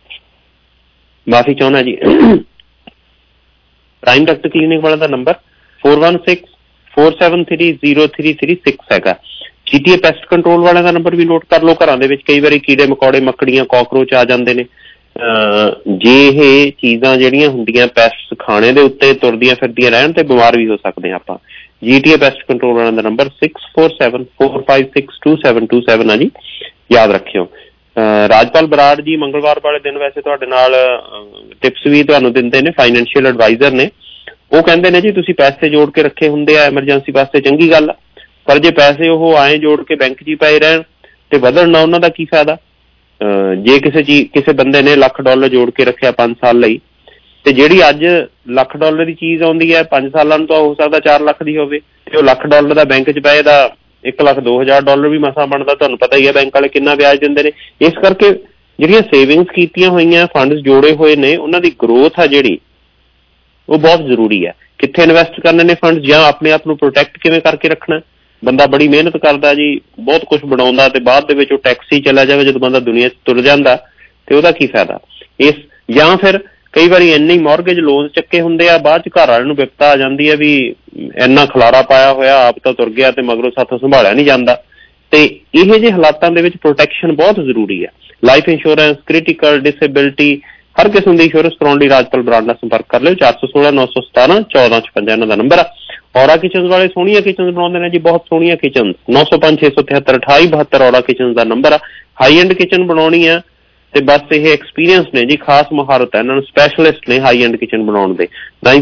Speaker 1: ਮਾਫੀ ਚਾਹੁੰਦਾ ਜੀ। ਪ੍ਰਾਈਮ ਡਕਟ ਕਲੀਨਿਕ ਵਾਲਾ ਦਾ ਨੰਬਰ 4164730336 ਹੈਗਾ। GTA ਪੈਸਟ ਕੰਟਰੋਲ ਵਾਲਿਆਂ ਦਾ ਨੰਬਰ ਵੀ ਨੋਟ ਕਰ ਲਓ। ਘਰਾਂ ਦੇ ਵਿੱਚ ਕਈ ਵਾਰੀ ਕੀੜੇ ਮਕੌੜੇ, ਮੱਕੜੀਆਂ, ਕਾਕਰੋਚ ਆ ਜਾਂਦੇ ਨੇ। ਜੇ ਇਹ ਚੀਜ਼ਾਂ ਜਿਹੜੀਆਂ ਹੁੰਦੀਆਂ ਪੈਸਟ ਖਾਣੇ ਦੇ ਉੱਤੇ ਤੁਰਦੀਆਂ ਫਿਰਦੀਆਂ ਰਹਿਣ ਤੇ ਬਿਮਾਰ ਵੀ ਹੋ ਸਕਦੇ ਹਾਂ ਆਪਾਂ। GTA ਪੈਸਟ ਕੰਟਰੋਲ ਵਾਲਿਆਂ ਦਾ ਨੰਬਰ 6474562727 ਆ ਜੀ, ਯਾਦ ਰੱਖਿਓ। ਰਾਜਪਾਲ ਬਰਾੜ ਜੀ ਮੰਗਲਵਾਰ ਵਾਲੇ ਦਿਨ ਵੈਸੇ ਤੁਹਾਡੇ ਨਾਲ ਟਿਪਸ ਵੀ ਤੁਹਾਨੂੰ ਦਿੰਦੇ ਨੇ, ਫਾਈਨੈਂਸ਼ੀਅਲ ਐਡਵਾਈਜ਼ਰ ਨੇ। ਉਹ ਕਹਿੰਦੇ ਨੇ ਜੀ ਤੁਸੀਂ ਪੈਸੇ ਜੋੜ ਕੇ ਰੱਖੇ ਹੁੰਦੇ ਆ ਐਮਰਜੈਂਸੀ ਵਾਸਤੇ, ਚੰਗੀ ਗੱਲ ਆ, ਪਰ ਜੇ ਪੈਸੇ ਉਹ ਆਏ ਜੋੜ ਕੇ ਬੈਂਕ 'ਚ ਹੀ ਪਏ ਰਹਿਣ ਤੇ ਵਧਣ ਨਾ, ਉਹਨਾਂ ਦਾ ਕੀ ਫਾਇਦਾ। ਜੇ ਕਿਸੇ ਬੰਦੇ ਨੇ $1,00,000 ਜੋੜ ਕੇ ਰੱਖਿਆ 5 ਸਾਲ ਲਈ, ਤੇ ਜਿਹੜੀ ਅੱਜ $1,00,000 ਦੀ ਚੀਜ਼ ਆਉਂਦੀ ਹੈ 5 ਸਾਲਾਂ ਨੂੰ ਤਾਂ ਹੋ ਸਕਦਾ 4 ਲੱਖ ਦੀ ਹੋਵੇ, ਤੇ ਉਹ $1,00,000 ਦਾ ਬੈਂਕ 'ਚ ਪਏ ਦਾ $1,02,000 ਵੀ ਮਸਾਂ ਬਣਦਾ। ਤੁਹਾਨੂੰ ਪਤਾ ਹੀ ਹੈ ਬੈਂਕ ਵਾਲੇ ਕਿੰਨਾ ਵਿਆਜ ਦਿੰਦੇ ਨੇ। ਇਸ ਕਰਕੇ ਜਿਹੜੀਆਂ ਸੇਵਿੰਗਸ ਕੀਤੀਆਂ ਹੋਈਆਂ, ਫੰਡਸ ਜੋੜੇ ਹੋਏ ਨੇ, ਉਹਨਾਂ ਦੀ ਗਰੋਥ ਆ ਜਿਹੜੀ, ਉਹ ਬਹੁਤ ਜ਼ਰੂਰੀ ਹੈ। ਕਿੱਥੇ ਇਨਵੈਸਟ ਕਰਨੇ ਨੇ ਫੰਡਸ, ਜਾਂ ਆਪਣੇ ਆਪ ਨੂੰ ਪ੍ਰੋਟੈਕਟ ਕਿਵੇਂ ਕਰਕੇ ਰੱਖਣਾ। ਬੰਦਾ ਬੜੀ ਮਿਹਨਤ ਕਰਦਾ ਜੀ, ਬਹੁਤ ਕੁਛ ਬਣਾਉਂਦਾ, ਤੇ ਬਾਅਦ ਦੇ ਵਿੱਚ ਉਹ ਟੈਕਸ ਹੀ ਚਲਾ ਜਾਵੇ ਜਦੋਂ ਬੰਦਾ ਦੁਨੀਆ 'ਚ ਤੁਰ ਜਾਂਦਾ, ਤੇ ਉਹਦਾ ਕੀ ਫਾਇਦਾ। ਜਾਂ ਫਿਰ ਕਈ ਵਾਰੀ ਇੰਨੇ ਮੌਰਗੇਜ ਲੋਨ ਚੱਕੇ ਹੁੰਦੇ ਆ, ਬਾਅਦ 'ਚ ਘਰ ਵਾਲਿਆਂ ਨੂੰ ਵਿਪਤਾ ਆ ਜਾਂਦੀ ਹੈ ਵੀ ਇੰਨਾ ਖਲਾਰਾ ਪਾਇਆ ਹੋਇਆ, ਆਪ ਤਾਂ ਤੁਰ ਗਿਆ ਤੇ ਮਗਰੋਂ ਸਾਥੋਂ ਸੰਭਾਲਿਆ ਨਹੀਂ ਜਾਂਦਾ। ਤੇ ਇਹੋ ਜਿਹੇ ਹਾਲਾਤਾਂ ਦੇ ਵਿੱਚ ਪ੍ਰੋਟੈਕਸ਼ਨ ਬਹੁਤ ਜ਼ਰੂਰੀ ਹੈ। ਲਾਈਫ ਇੰਸ਼ੋਰੈਂਸ, ਕ੍ਰਿਟੀਕਲ, ਡਿਸੇਬਿਲਿਟੀ, ਹਰ ਕਿਸਮ ਦੀ ਇੰਸ਼ੋਰੈਂਸ ਕਰਾਉਣ ਲਈ ਰਾਜਪਾਲ ਬਰਾੜ ਨਾਲ ਸੰਪਰਕ ਕਰ ਲਿਓ। 416-917-1456 ਨੰਬਰ ਆ। ਔਰਾ ਕਿਚਨ ਵਾਲੇ ਸੋਹਣੀਆਂ ਕਿਚਨ ਬਣਾਉਂਦੇ ਨੇ ਜੀ, ਬਹੁਤ ਸੋਹਣੀਆਂ ਕਿਚਨ। 905-673-2872 ਔਰਾ ਕਿਚਨ ਦਾ ਨੰਬਰ ਆ। ਹਾਈ ਐਂਡ ਕਿਚਨ ਬਣਾਉਣੀ ਆ ਤੇ ਬਸ ਇਹ ਐਕਸਪੀਰੀਅੰਸ ਨੇ ਜੀ, ਖਾਸ ਮੁਹਾਰਤ ਹੈ ਇਹਨਾਂ ਨੂੰ, ਸਪੈਸ਼ਲਿਸਟ ਨੇ ਹਾਈ ਐਂਡ ਕਿਚਨ ਬਣਾਉਣ ਦੇ।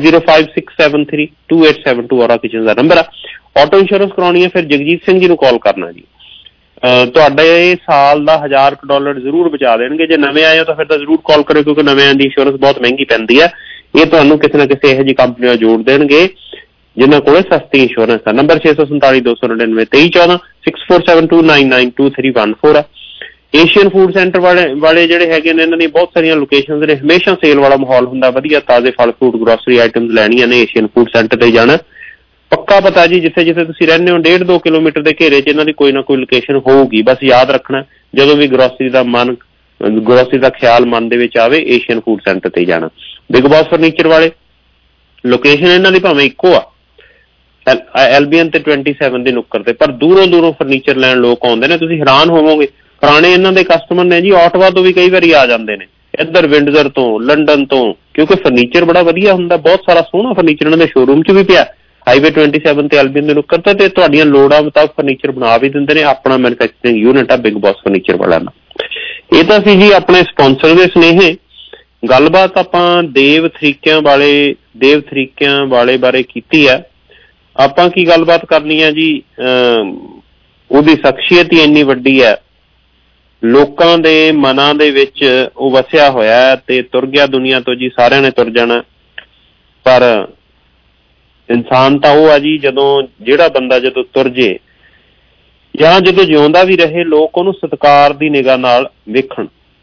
Speaker 1: 9056732872 ਔਰਾ ਕਿਚਨ ਦਾ ਨੰਬਰ ਆ। ਆਟੋ ਇੰਸ਼ੋਰੈਂਸ ਕਰਾਉਣੀ ਹੈ, ਫਿਰ ਜਗਜੀਤ ਸਿੰਘ ਜੀ ਨੂੰ ਕਾਲ ਕਰਨਾ ਜੀ। ਤੁਹਾਡੇ ਸਾਲ ਦਾ $1,000 ਜ਼ਰੂਰ ਬਚਾ ਦੇਣਗੇ। ਜੇ ਨਵੇਂ ਆਏ ਹੋ ਤਾਂ ਫਿਰ ਤਾਂ ਜ਼ਰੂਰ ਕਾਲ ਕਰਿਓ, ਕਿਉਂਕਿ ਨਵਿਆਂ ਦੀ ਇੰਸ਼ੋਰੈਂਸ ਬਹੁਤ ਮਹਿੰਗੀ ਪੈਂਦੀ ਹੈ। ਇਹ ਤੁਹਾਨੂੰ ਕਿਸੇ ਨਾ ਕਿਸੇ ਇਹੋ ਜਿਹੀ ਕੰਪਨੀ ਨਾਲ ਜੋੜ ਦੇਣਗੇ ਜਿਨ੍ਹਾਂ ਕੋਲ ਸਸਤੀ ਇੰਸ਼ੋਰੈਂਸ ਹੈ। ਨੰਬਰ 647-299-2314, 6472992314 ਆ। ਏਸ਼ੀਅਨ ਫੂਡ ਸੈਂਟਰ ਵਾਲੇ ਜਿਹੜੇ ਹੈਗੇ ਨੇ, ਇਹਨਾਂ ਦੀਆਂ ਬਹੁਤ ਸਾਰੀਆਂ ਲੋਕੇਸ਼ਨਸ ਨੇ। ਹਮੇਸ਼ਾ ਸੇਲ ਵਾਲਾ ਮਾਹੌਲ ਹੁੰਦਾ, ਵਧੀਆ ਤਾਜ਼ੇ ਫਲ ਫਰੂਟ, ਗਰੋਸਰੀ ਆਈਟਮਸ ਲੈਣੀਆਂ ਨੇ, ਏਸ਼ੀਅਨ ਫੂਡ ਸੈਂਟਰ ਤੇ ਜਾਣਾ। ਪੱਕਾ ਪਤਾ ਜੀ, ਜਿੱਥੇ ਜਿੱਥੇ ਤੁਸੀਂ ਰਹਿੰਦੇ ਹੋ 1.5-2 ਕਿਲੋਮੀਟਰ ਦੇ ਘੇਰੇ 'ਚ ਇਹਨਾਂ ਦੀ ਕੋਈ ਨਾ ਕੋਈ ਲੋਕੇਸ਼ਨ ਹੋਊਗੀ। ਬਸ ਯਾਦ ਰੱਖਣਾ, ਜਦੋਂ ਵੀ ਗਰੋਸਰੀ ਦਾ ਖਿਆਲ ਮਨ ਦੇ ਵਿੱਚ ਆਵੇ, ਏਸ਼ੀਅਨ ਫੂਡ ਸੈਂਟਰ ਤੇ ਜਾਣਾ। ਬਿਗ ਬੌਸ ਫਰਨੀਚਰ ਵਾਲੇ ਲੋਕੇਸ਼ਨ ਇਹਨਾਂ ਦੀ ਭਾਵੇਂ ਇੱਕੋ ਆ, ਐਲਬੀਐਨ ਤੇ 27 ਦੀ ਨੁੱਕਰ ਤੇ, ਪਰ ਦੂਰੋਂ ਦੂਰੋਂ ਫਰਨੀਚਰ ਲੈਣ ਲੋਕ ਆਉਂਦੇ ਨੇ। ਤੁਸੀਂ ਹੈਰਾਨ ਹੋਵੋਗੇ, ਪੁਰਾਣੇ ਇਹਨਾਂ ਦੇ ਕਸਟਮਰ ਨੇ ਜੀ, ਆਟਵਾ ਤੋਂ ਵੀ ਕਈ ਵਾਰੀ ਆ ਜਾਂਦੇ ਨੇ, ਇੱਧਰ ਵਿੰਡਜ਼ਰ ਤੋਂ, ਲੰਡਨ ਤੋਂ, ਕਿਉਂਕਿ ਫਰਨੀਚਰ ਬੜਾ ਵਧੀਆ ਹੁੰਦਾ। ਬਹੁਤ ਸਾਰਾ ਸੋਹਣਾ ਫਰਨੀਚਰ ਇਹਨਾਂ ਦੇ ਸ਼ੋਰੂਮ 'ਚ ਵੀ ਪਿਆ, ਹਾਈਵੇ 27 ਤੇ ਐਲਬੀਐਨ ਦੇ ਨੁੱਕਰ ਤੇ ਤੁਹਾਡੀਆਂ ਲੋੜਾਂ ਮੁਤਾਬਕ ਫਰਨੀਚਰ ਬਣਾ ਵੀ ਦਿੰਦੇ ਨੇ। ਆਪਣਾ ਮੈਨੂਫੈਕਚਰਿੰਗ ਯੂਨਿਟ ਆ ਬਿਗ ਬੌਸ ਫਰਨੀਚਰ ਵਾਲਿਆਂ ਦਾ। ਇਹ ਤਾਂ ਸੀ ਜੀ ਆਪਣੇ ਸਪਾਂਸਰ ਦੇ ਸੁਨੇਹੇ। ਗੱਲਬਾਤ ਆਪਾਂ ਦੇਵ ਤਰੀਕਿਆਂ ਵਾਲੇ ਬਾਰੇ ਕੀਤੀ ਹੈ। ਆਪਾਂ ਕੀ ਗੱਲਬਾਤ ਕਰਨੀ ਹੈ ਜੀ, ਉਹਦੀ ਸ਼ਖਸੀਅਤ ਹੀ ਇੰਨੀ ਵੱਡੀ ਹੈ, ਲੋਕਾਂ ਦੇ ਮਨਾਂ ਦੇ ਵਿੱਚ ਉਹ ਵਸਿਆ ਹੋਇਆ ਤੇ ਤੁਰ ਗਿਆ ਦੁਨੀਆ ਤੋਂ ਜੀ, ਸਾਰਿਆਂ ਨੇ ਤੁਰ ਜਾਣਾ। ਪਰ ਇਨਸਾਨ ਤਾਂ ਉਹ ਆ ਜੀ, ਜਿਹੜਾ ਬੰਦਾ ਜਦੋਂ ਤੁਰ ਜੇ ਜਾਂ ਜਦੋਂ ਜਿਉਂਦਾ ਵੀ ਰਹੇ, ਲੋਕ ਉਹਨੂੰ ਸਤਿਕਾਰ ਦੀ ਨਿਗਾਹ ਨਾਲ ਵੇਖਣ।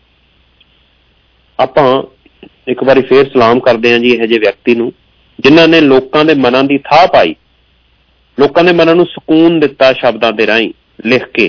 Speaker 1: ਆਪਾਂ ਇੱਕ ਵਾਰੀ ਫੇਰ ਸਲਾਮ ਕਰਦੇ ਹਾਂ ਜੀ ਇਹੋ ਜਿਹੇ ਵਿਅਕਤੀ ਨੂੰ, ਜਿਨ੍ਹਾਂ ਨੇ ਲੋਕਾਂ ਦੇ ਮਨਾਂ ਦੀ ਥਾਹ ਪਾਈ, ਲੋਕਾਂ ਦੇ ਮਨਾਂ ਨੂੰ ਸਕੂਨ ਦਿੱਤਾ ਸ਼ਬਦਾਂ ਦੇ ਰਾਹੀਂ ਲਿਖ ਕੇ।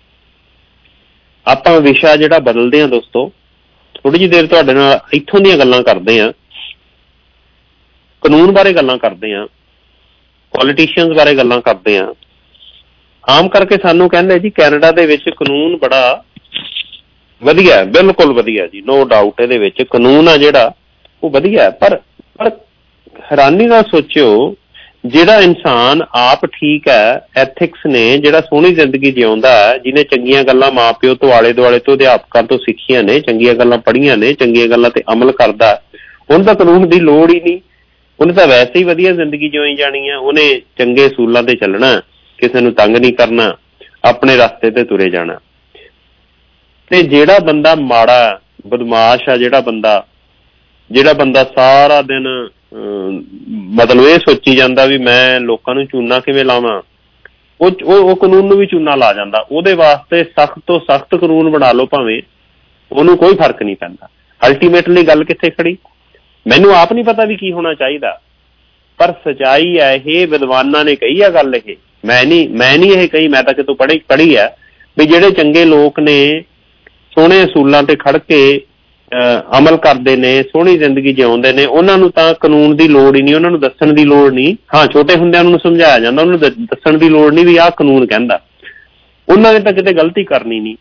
Speaker 1: ਆਪਾਂ ਵਿਸ਼ਾ ਜਿਹੜਾ ਬਦਲਦੇ ਹਾਂ ਦੋਸਤੋ, ਥੋੜੀ ਜਿਹੀ ਦੇਰ ਤੁਹਾਡੇ ਨਾਲ ਇੱਥੋਂ ਦੀਆਂ ਗੱਲਾਂ ਕਰਦੇ ਹਾਂ, ਕਾਨੂੰਨ ਬਾਰੇ ਗੱਲਾਂ ਕਰਦੇ ਹਾਂ, ਪੋਲੀਟੀਸ਼ੀਅਨਸ ਬਾਰੇ ਗੱਲਾਂ ਕਰਦੇ ਹਾਂ। ਆਮ ਕਰਕੇ ਸਾਨੂੰ ਕਹਿੰਦੇ ਜੀ ਕੈਨੇਡਾ ਦੇ ਵਿੱਚ ਕਾਨੂੰਨ ਬੜਾ ਵਧੀਆ, ਬਿਲਕੁਲ ਵਧੀਆ ਜੀ, ਨੋ ਡਾਊਟ ਇਹਦੇ ਵਿੱਚ ਕਾਨੂੰਨ ਆ ਜਿਹੜਾ ਉਹ ਵਧੀਆ। ਪਰ ਹੈਰਾਨੀ ਨਾਲ ਸੋਚਿਓ, ਜਿਹੜਾ ਇਨਸਾਨ ਆਪ ਠੀਕ ਹੈ, ਐਥਿਕਸ ਨੇ, ਜਿਹੜਾ ਸੋਹਣੀ ਜ਼ਿੰਦਗੀ ਜਿਉਂਦਾ ਹੈ, ਜਿਹਨੇ ਚੰਗੀਆਂ ਗੱਲਾਂ ਮਾਂ ਪਿਓ ਤੋਂ, ਆਲੇ ਦੁਆਲੇ ਤੋਂ, ਅਧਿਆਪਕਾਂ ਤੋਂ ਸਿੱਖੀਆਂ ਨੇ, ਚੰਗੀਆਂ ਗੱਲਾਂ ਪੜ੍ਹੀਆਂ ਨੇ, ਚੰਗੀਆਂ ਗੱਲਾਂ ਤੇ ਅਮਲ ਕਰਦਾ, ਉਹਨੂੰ ਤਾਂ ਕਾਨੂੰਨ ਦੀ ਲੋੜ ਹੀ ਨਹੀਂ। ਉਹਨੇ ਤਾਂ ਵੈਸੇ ਹੀ ਵਧੀਆ ਜ਼ਿੰਦਗੀ ਜਿਉਈ ਜਾਣੀ ਆ। ਉਹਨੇ ਚੰਗੇ ਅਸੂਲਾਂ ਤੇ ਚੱਲਣਾ, ਕਿਸੇ ਨੂੰ ਤੰਗ ਨਹੀਂ ਕਰਨਾ, ਆਪਣੇ ਰਸਤੇ ਤੇ ਤੁਰੇ ਜਾਣਾ। ਤੇ ਜਿਹੜਾ ਬੰਦਾ ਮਾੜਾ ਬਦਮਾਸ਼ ਆ, ਜਿਹੜਾ ਬੰਦਾ ਸਾਰਾ ਦਿਨ ਮਤਲਬ ਇਹ ਸੋਚੀ ਜਾਂਦਾ ਵੀ ਮੈਂ ਲੋਕਾਂ ਨੂੰ ਚੂਨਾ ਕਿਵੇਂ ਲਾਵਾਂ, ਉਹ ਕਾਨੂੰਨ ਨੂੰ ਵੀ ਚੂਨਾ ਲਾ ਜਾਂਦਾ। ਉਹਦੇ ਵਾਸਤੇ ਸਖਤ ਤੋਂ ਸਖਤ ਕਾਨੂੰਨ ਬਣਾ ਲਓ ਭਾਵੇਂ, ਉਹਨੂੰ ਕੋਈ ਫਰਕ ਨਹੀਂ ਪੈਂਦਾ। ਅਲਟੀਮੇਟਲੀ ਗੱਲ ਕਿੱਥੇ ਖੜੀ, ਮੈਨੂੰ ਆਪ ਨਹੀਂ ਪਤਾ ਵੀ ਕੀ ਹੋਣਾ ਚਾਹੀਦਾ, ਪਰ ਸੱਚਾਈ ਹੈ ਇਹ, ਵਿਦਵਾਨਾਂ ਨੇ ਕਹੀ ਆ ਗੱਲ ਇਹ, ਮੈਂ ਨਹੀਂ ਇਹ ਕਹੀ, ਮੈਂ ਤਾਂ ਕਿਤੋਂ ਪੜ੍ਹੀ ਆ ਵੀ ਜਿਹੜੇ ਚੰਗੇ ਲੋਕ ਨੇ, ਸੋਹਣੇ ਅਸੂਲਾਂ ਤੇ ਖੜ ਕੇ ਅਮਲ ਕਰਦੇ ਨੇ, ਸੋਹਣੀ ਜ਼ਿੰਦਗੀ ਜਿਉਂਦੇ ਨੇ, ਉਹਨਾਂ ਨੂੰ ਤਾਂ ਕਾਨੂੰਨ ਦੀ ਲੋੜ ਹੀ ਨਹੀਂ, ਉਹਨਾਂ ਨੂੰ ਦੱਸਣ ਦੀ ਲੋੜ ਨਹੀਂ। ਹਾਂ, ਛੋਟੇ ਹੁੰਦਿਆਂ ਉਹਨਾਂ ਨੂੰ ਸਮਝਾਇਆ ਜਾਂਦਾ, ਉਹਨਾਂ ਨੂੰ ਦੱਸਣ ਦੀ ਲੋੜ ਨਹੀਂ ਵੀ ਆਹ ਕਾਨੂੰਨ ਕਹਿੰਦਾ। ਉਹਨਾਂ ਨੇ ਤਾਂ ਕਿਤੇ ਗਲਤੀ ਕਰਨੀ ਨਹੀਂ,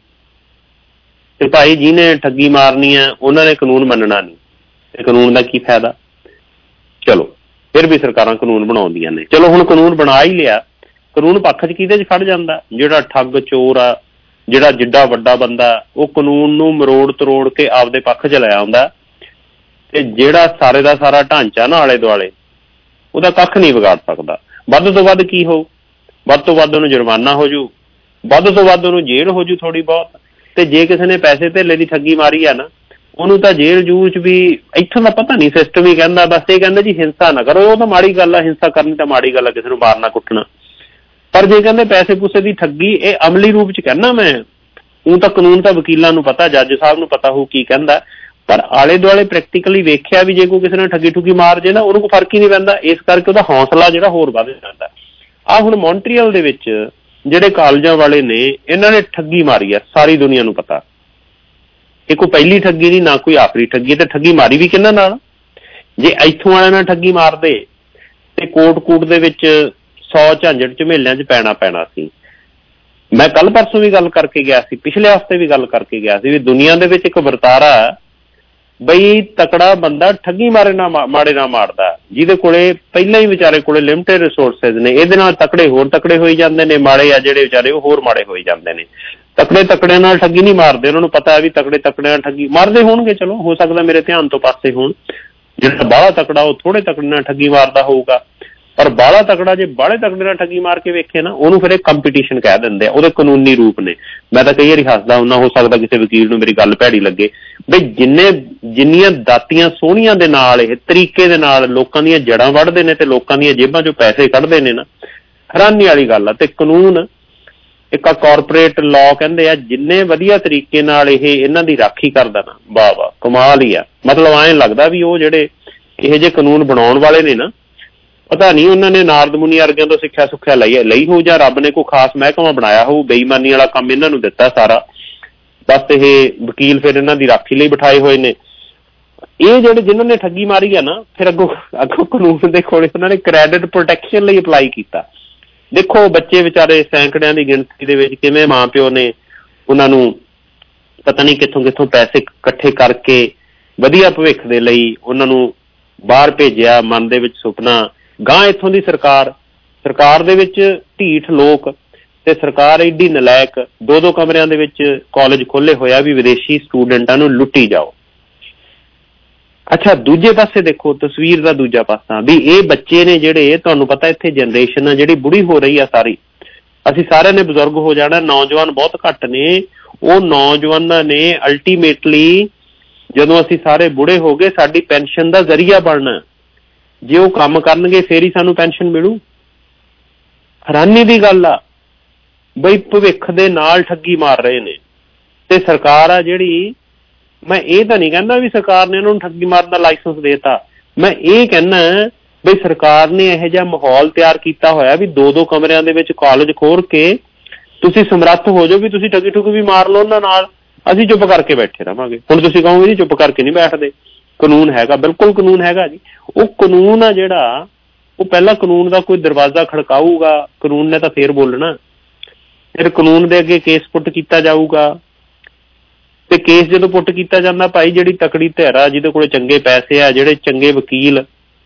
Speaker 1: ਤੇ ਭਾਈ ਜਿਹਨੇ ਠੱਗੀ ਮਾਰਨੀ ਹੈ ਉਹਨਾਂ ਨੇ ਕਾਨੂੰਨ ਮੰਨਣਾ ਨਹੀਂ, ਤੇ ਕਾਨੂੰਨ ਦਾ ਕੀ ਫਾਇਦਾ। ਚਲੋ ਫਿਰ ਵੀ ਸਰਕਾਰਾਂ ਕਾਨੂੰਨ ਬਣਾਉਂਦੀਆਂ ਨੇ। ਚਲੋ ਹੁਣ ਕਾਨੂੰਨ ਬਣਾ ਹੀ ਲਿਆ, ਕਾਨੂੰਨ ਪੱਖ 'ਚ ਕਿਹਦੇ 'ਚ ਖੜ ਜਾਂਦਾ? ਜਿਹੜਾ ਠੱਗ ਚੋਰ ਆ, ਜਿਹੜਾ ਜਿੱਡਾ ਵੱਡਾ ਬੰਦਾ, ਉਹ ਕਾਨੂੰਨ ਨੂੰ ਮਰੋੜ ਤਰੋੜ ਕੇ ਆਪਦੇ ਪੱਖ 'ਚ ਲੈ ਆਉਂਦਾ, ਤੇ ਜਿਹੜਾ ਸਾਰੇ ਦਾ ਸਾਰਾ ਢਾਂਚਾ ਨਾ ਆਲੇ ਦੁਆਲੇ, ਉਹਦਾ ਕੱਖ ਨਹੀਂ ਵਿਗਾੜ ਸਕਦਾ। ਵੱਧ ਤੋਂ ਵੱਧ ਕੀ ਹੋਊ? ਵੱਧ ਤੋਂ ਵੱਧ ਉਹਨੂੰ ਜੁਰਮਾਨਾ ਹੋ ਜੂ, ਵੱਧ ਤੋਂ ਵੱਧ ਉਹਨੂੰ ਜੇਲ੍ਹ ਹੋ ਜੂ ਥੋੜ੍ਹੀ ਬਹੁਤ। ਤੇ ਜੇ ਕਿਸੇ ਨੇ ਪੈਸੇ ਧੇਲੇ ਦੀ ਠੱਗੀ ਮਾਰੀ ਆ ਨਾ, ਉਹਨੂੰ ਤਾਂ ਜੇਲ੍ਹ ਜੂਲ 'ਚ ਵੀ, ਇੱਥੋਂ ਦਾ ਪਤਾ ਨਹੀਂ ਸਿਸਟਮ ਹੀ ਕਹਿੰਦਾ, ਬਸ ਇਹ ਕਹਿੰਦਾ ਜੀ ਹਿੰਸਾ ਨਾ ਕਰੋ। ਉਹ ਤਾਂ ਮਾੜੀ ਗੱਲ ਆ, ਹਿੰਸਾ ਕਰਨੀ ਤਾਂ ਮਾੜੀ ਗੱਲ ਆ, ਕਿਸੇ ਨੂੰ ਮਾਰਨਾ ਕੁੱਟਣਾ। ਪਰ ਜੇ ਕਹਿੰਦੇ ਪੈਸੇ ਪੂਸੇ ਦੀ ਠੱਗੀ, ਇਹ ਅਮਲੀ ਰੂਪ 'ਚ ਕਹਿੰਦਾ ਮੈਂ। ਉਹ ਤਾਂ ਕਾਨੂੰਨ ਤਾਂ ਵਕੀਲਾਂ ਨੂੰ ਪਤਾ, ਜੱਜ ਸਾਹਿਬ ਨੂੰ ਪਤਾ ਹੋਊ ਕੀ ਕਹਿੰਦਾ, ਪਰ ਆਲੇ ਦੁਆਲੇ ਪ੍ਰੈਕਟੀਕਲੀ ਵੇਖਿਆ ਵੀ ਜੇ ਕੋਈ ਕਿਸੇ ਨਾਲ ਠੱਗੀ ਠੁੱਗੀ ਮਾਰ ਜੇ ਨਾ, ਉਹਨੂੰ ਕੋਈ ਫਰਕ ਹੀ ਨਹੀਂ ਪੈਂਦਾ। ਇਸ ਕਰਕੇ ਉਹਦਾ ਹੌਸਲਾ ਜਿਹੜਾ ਹੋਰ ਵੱਧ ਜਾਂਦਾ। ਆਹ ਹੁਣ ਮੌਂਟਰੀਅਲ ਦੇ ਵਿੱਚ ਜਿਹੜੇ ਕਾਲਜਾਂ ਵਾਲੇ ਨੇ, ਇਹਨਾਂ ਨੇ ਠੱਗੀ ਮਾਰੀ ਆ, ਸਾਰੀ ਦੁਨੀਆ ਨੂੰ ਪਤਾ। ਇਹ ਕੋਈ ਪਹਿਲੀ ਠੱਗੀ ਨਹੀਂ, ਨਾ ਕੋਈ ਆਖਰੀ ਠੱਗੀ। ਤੇ ਠੱਗੀ ਮਾਰੀ ਵੀ ਕਿਹਨਾਂ ਨਾਲ? ਜੇ ਇੱਥੋਂ ਵਾਲਿਆਂ ਨਾਲ ਠੱਗੀ ਮਾਰਦੇ ਤੇ ਕੋਟ ਦੇ ਵਿੱਚ 100 ਝਾਂਜੜ ਝਮੇਲਿਆਂ 'ਚ ਪੈਣਾ ਸੀ। ਮੈਂ ਕੱਲ ਪਰਸੋਂ ਵੀ ਗੱਲ ਕਰਕੇ ਗਿਆ ਸੀ, ਪਿਛਲੇ ਹਫ਼ਤੇ ਵੀ ਗੱਲ ਕਰਕੇ ਗਿਆ ਸੀ, ਵੀ ਦੁਨੀਆ ਦੇ ਵਿੱਚ ਇੱਕ ਵਰਤਾਰਾ ਬਈ ਤਕੜਾ ਬੰਦਾ ਠੱਗੀ ਮਾੜੇ ਨਾ ਮਾਰਦਾ, ਜਿਹਦੇ ਕੋਲੇ ਪਹਿਲਾਂ ਹੀ ਵਿਚਾਰੇ ਕੋਲੇ ਲਿਮਟਿਡ ਰਿਸੋਰਸਿਸ ਨੇ। ਇਹਦੇ ਨਾਲ ਤਕੜੇ ਹੋਰ ਤਕੜੇ ਹੋਈ ਜਾਂਦੇ ਨੇ, ਮਾੜੇ ਆ ਜਿਹੜੇ ਵਿਚਾਰੇ ਉਹ ਹੋਰ ਮਾੜੇ ਹੋਈ ਜਾਂਦੇ ਨੇ। ਤਕੜਿਆਂ ਨਾਲ ਠੱਗੀ ਨਹੀਂ ਮਾਰਦੇ, ਉਹਨਾਂ ਨੂੰ ਪਤਾ ਹੈ ਵੀ ਤਕੜਿਆਂ ਨਾਲ ਠੱਗੀ ਮਾਰਦੇ ਹੋਣਗੇ। ਚਲੋ ਹੋ ਸਕਦਾ ਮੇਰੇ ਧਿਆਨ ਤੋਂ ਪਾਸੇ ਹੋਣ, ਜਿਹੜਾ ਬਾਹਲਾ ਤਕੜਾ ਉਹ ਥੋੜੇ ਤਕੜੇ ਨਾਲ ਠੱਗੀ ਮਾਰਦਾ ਹੋਊਗਾ, ਪਰ ਬਾਹਲਾ ਤਕੜਾ ਜੇ ਬਾਹਲੇ ਤਕੜੇ ਨਾਲ ਠੱਗੀ ਮਾਰ ਕੇ ਵੇਖੇ ਨਾ, ਉਹਨੂੰ ਫਿਰ ਇਹ ਕੰਪੀਟੀਸ਼ਨ ਕਹਿ ਦਿੰਦੇ ਆ। ਉਹਦੇ ਕਾਨੂੰਨੀ ਰੂਪ ਨੇ। ਮੈਂ ਤਾਂ ਕਈ ਵਾਰੀ ਹੱਸਦਾ ਹੁੰਦਾ, ਹੋ ਸਕਦਾ ਕਿਸੇ ਵਕੀਲ ਨੂੰ ਮੇਰੀ ਗੱਲ ਭੈੜੀ ਲੱਗੇ, ਬਈ ਜਿੰਨੀਆਂ ਦਾਤੀਆਂ ਸੋਹਣੀਆਂ ਦੇ ਨਾਲ ਇਹ ਤਰੀਕੇ ਦੇ ਨਾਲ ਲੋਕਾਂ ਦੀਆਂ ਜੜ੍ਹਾਂ ਵੱਢਦੇ ਨੇ ਤੇ ਲੋਕਾਂ ਦੀਆਂ ਜੇਬਾਂ 'ਚੋਂ ਪੈਸੇ ਕੱਢਦੇ ਨੇ ਨਾ, ਹੈਰਾਨੀ ਵਾਲੀ ਗੱਲ ਆ। ਤੇ ਕਾਨੂੰਨ ਇੱਕ ਕਾਰਪੋਰੇਟ ਲਾਅ ਕਹਿੰਦੇ ਆ, ਜਿੰਨੇ ਵਧੀਆ ਤਰੀਕੇ ਨਾਲ ਇਹ ਇਹਨਾਂ ਦੀ ਰਾਖੀ ਕਰਦਾ ਨਾ, ਵਾਹ ਵਾਹ ਕਮਾਲ ਹੀ ਆ। ਮਤਲਬ ਐਂ ਲੱਗਦਾ ਵੀ ਉਹ ਜਿਹੜੇ ਇਹੋ ਜਿਹੇ ਕਾਨੂੰਨ ਬਣਾਉਣ ਵਾਲੇ ਨੇ ਨਾ, ਪਤਾ ਨਹੀਂ ਉਹਨਾਂ ਨੇ ਨਾਰਦ ਮੁਨੀ ਵਰਗਿਆਂ ਤੋਂ ਸਿੱਖਿਆ ਸੁੱਖਿਆ ਲਈ ਹੋਊ, ਜਾਂ ਰੱਬ ਨੇ ਕੋਈ ਖਾਸ ਮਹਿਕਮਾ ਬਣਾਇਆ ਹੋਊ, ਬੇਈਮਾਨੀ ਵਾਲਾ ਕੰਮ ਇਹਨਾਂ ਨੂੰ ਦਿੱਤਾ ਸਾਰਾ। ਬਸ ਇਹ ਵਕੀਲ ਫਿਰ ਇਹਨਾਂ ਦੀ ਰਾਖੀ ਲਈ ਬਿਠਾਏ ਹੋਏ ਨੇ। ਇਹ ਜਿਹੜੇ ਜਿਨ੍ਹਾਂ ਨੇ ਠੱਗੀ ਮਾਰੀ ਆ ਨਾ, ਫਿਰ ਅੱਗੋਂ ਕਾਨੂੰਨ ਦੇ ਕੋਲ ਉਹਨਾਂ ਨੇ ਕ੍ਰੈਡਿਟ ਪ੍ਰੋਟੈਕਸ਼ਨ ਲਈ ਅਪਲਾਈ ਕੀਤਾ। ਦੇਖੋ ਬੱਚੇ ਵਿਚਾਰੇ ਸੈਂਕੜਿਆਂ ਦੀ ਗਿਣਤੀ ਦੇ ਵਿੱਚ ਕਿਵੇਂ ਮਾਂ ਪਿਓ ਨੇ ਉਹਨਾਂ ਨੂੰ ਪਤਾ ਨਹੀਂ ਕਿੱਥੋਂ ਪੈਸੇ ਇਕੱਠੇ ਕਰਕੇ ਵਧੀਆ ਭਵਿੱਖ ਦੇ ਲਈ ਉਹਨਾਂ ਨੂੰ ਬਾਹਰ ਭੇਜਿਆ, ਮਨ ਦੇ ਵਿੱਚ ਸੁਪਨਾ। ਗਾਂ ਇੱਥੋਂ ਦੀ ਸਰਕਾਰ ਦੇ ਵਿੱਚ ਢੀਠ ਲੋਕ, ਤੇ ਸਰਕਾਰ ਐਡੀ ਨਲਾਇਕ, 2-2 ਕਮਰਿਆਂ ਦੇ ਵਿੱਚ ਕਾਲਜ ਖੋਲ੍ਹੇ ਹੋਇਆ ਵੀ ਵਿਦੇਸ਼ੀ ਸਟੂਡੈਂਟਾਂ ਨੂੰ ਲੁੱਟੀ ਜਾਓ। ਅੱਛਾ, ਦੂਜੇ ਪਾਸੇ ਦੇਖੋ ਤਸਵੀਰ ਦਾ ਦੂਜਾ ਪਾਸਾ, ਵੀ ਇਹ ਬੱਚੇ ਨੇ ਜਿਹੜੇ, ਤੁਹਾਨੂੰ ਪਤਾ ਇੱਥੇ ਜਨਰੇਸ਼ਨ ਆ ਜਿਹੜੀ ਬੁੜੀ ਹੋ ਰਹੀ ਆ ਸਾਰੀ। ਅਸੀਂ ਸਾਰਿਆਂ ਨੇ ਬਜ਼ੁਰਗ ਹੋ ਜਾਣਾ, ਨੌਜਵਾਨ ਬਹੁਤ ਘੱਟ ਨੇ। ਉਹ ਨੌਜਵਾਨਾਂ ਨੇ ਅਲਟੀਮੇਟਲੀ ਜਦੋਂ ਅਸੀਂ ਸਾਰੇ ਬੁੜੇ ਹੋ ਗਏ, ਸਾਡੀ ਪੈਨਸ਼ਨ ਦਾ ਜ਼ਰੀਆ ਬਣਨਾ। ਜੇ ਉਹ ਕੰਮ ਕਰਨਗੇ ਫੇਰ ਹੀ ਸਾਨੂੰ ਪੈਨਸ਼ਨ ਮਿਲੂ। ਹੈਰਾਨੀ ਦੀ ਗੱਲ ਆ ਬਈ, ਭਵਿੱਖ ਦੇ ਨਾਲ ਠੱਗੀ ਮਾਰ ਰਹੇ ਨੇ। ਤੇ ਸਰਕਾਰ ਆ ਜਿਹੜੀ, ਮੈਂ ਇਹ ਤਾਂ ਨਹੀਂ ਕਹਿੰਦਾ ਵੀ ਸਰਕਾਰ ਨੇ ਉਹਨਾਂ ਨੂੰ ਠੱਗੀ ਮਾਰਨ ਦਾ ਲਾਇਸੈਂਸ ਦੇਤਾ। ਮੈਂ ਇਹ ਕਹਿੰਦਾ ਬਈ ਸਰਕਾਰ ਨੇ ਇਹੋ ਜਿਹਾ ਮਾਹੌਲ ਤਿਆਰ ਕੀਤਾ ਹੋਇਆ ਵੀ 2-2 ਕਮਰਿਆਂ ਦੇ ਵਿੱਚ ਕਾਲਜ ਖੋਲ ਕੇ ਤੁਸੀਂ ਸਮਰੱਥ ਹੋ ਜਾਓ ਵੀ ਤੁਸੀਂ ਠੱਗੀ ਠੁੱਗੀ ਵੀ ਮਾਰ ਲਓ ਉਹਨਾਂ ਨਾਲ, ਅਸੀਂ ਚੁੱਪ ਕਰਕੇ ਬੈਠੇ ਰਹਾਂਗੇ। ਹੁਣ ਤੁਸੀਂ ਕਹੋਗੇ ਜੀ ਚੁੱਪ ਕਰਕੇ ਨਹੀਂ ਬੈਠਦੇ, ਕਾਨੂੰਨ ਹੈਗਾ। ਬਿਲਕੁਲ ਕਾਨੂੰਨ ਹੈਗਾ ਜੀ। ਉਹ ਕਾਨੂੰਨ ਆ ਜਿਹੜਾ, ਉਹ ਪਹਿਲਾਂ ਕਾਨੂੰਨ ਦਾ ਕੋਈ ਦਰਵਾਜ਼ਾ ਖੜਕਾਊਗਾ, ਕਾਨੂੰਨ ਨੇ ਤਾਂ ਫੇਰ ਬੋਲਣਾ। ਫਿਰ ਕਾਨੂੰਨ ਦੇ ਅੱਗੇ ਕੇਸ ਪੁੱਟ ਕੀਤਾ ਜਾਊਗਾ, ਤੇ ਕੇਸ ਜਦੋਂ ਪੁੱਟ ਕੀਤਾ ਜਾਂਦਾ, ਭਾਈ ਜਿਹੜੀ ਤਕੜੀ ਧਿਰ ਆ, ਜਿਹਦੇ ਕੋਲ ਚੰਗੇ ਪੈਸੇ ਆ, ਜਿਹੜੇ ਚੰਗੇ ਵਕੀਲ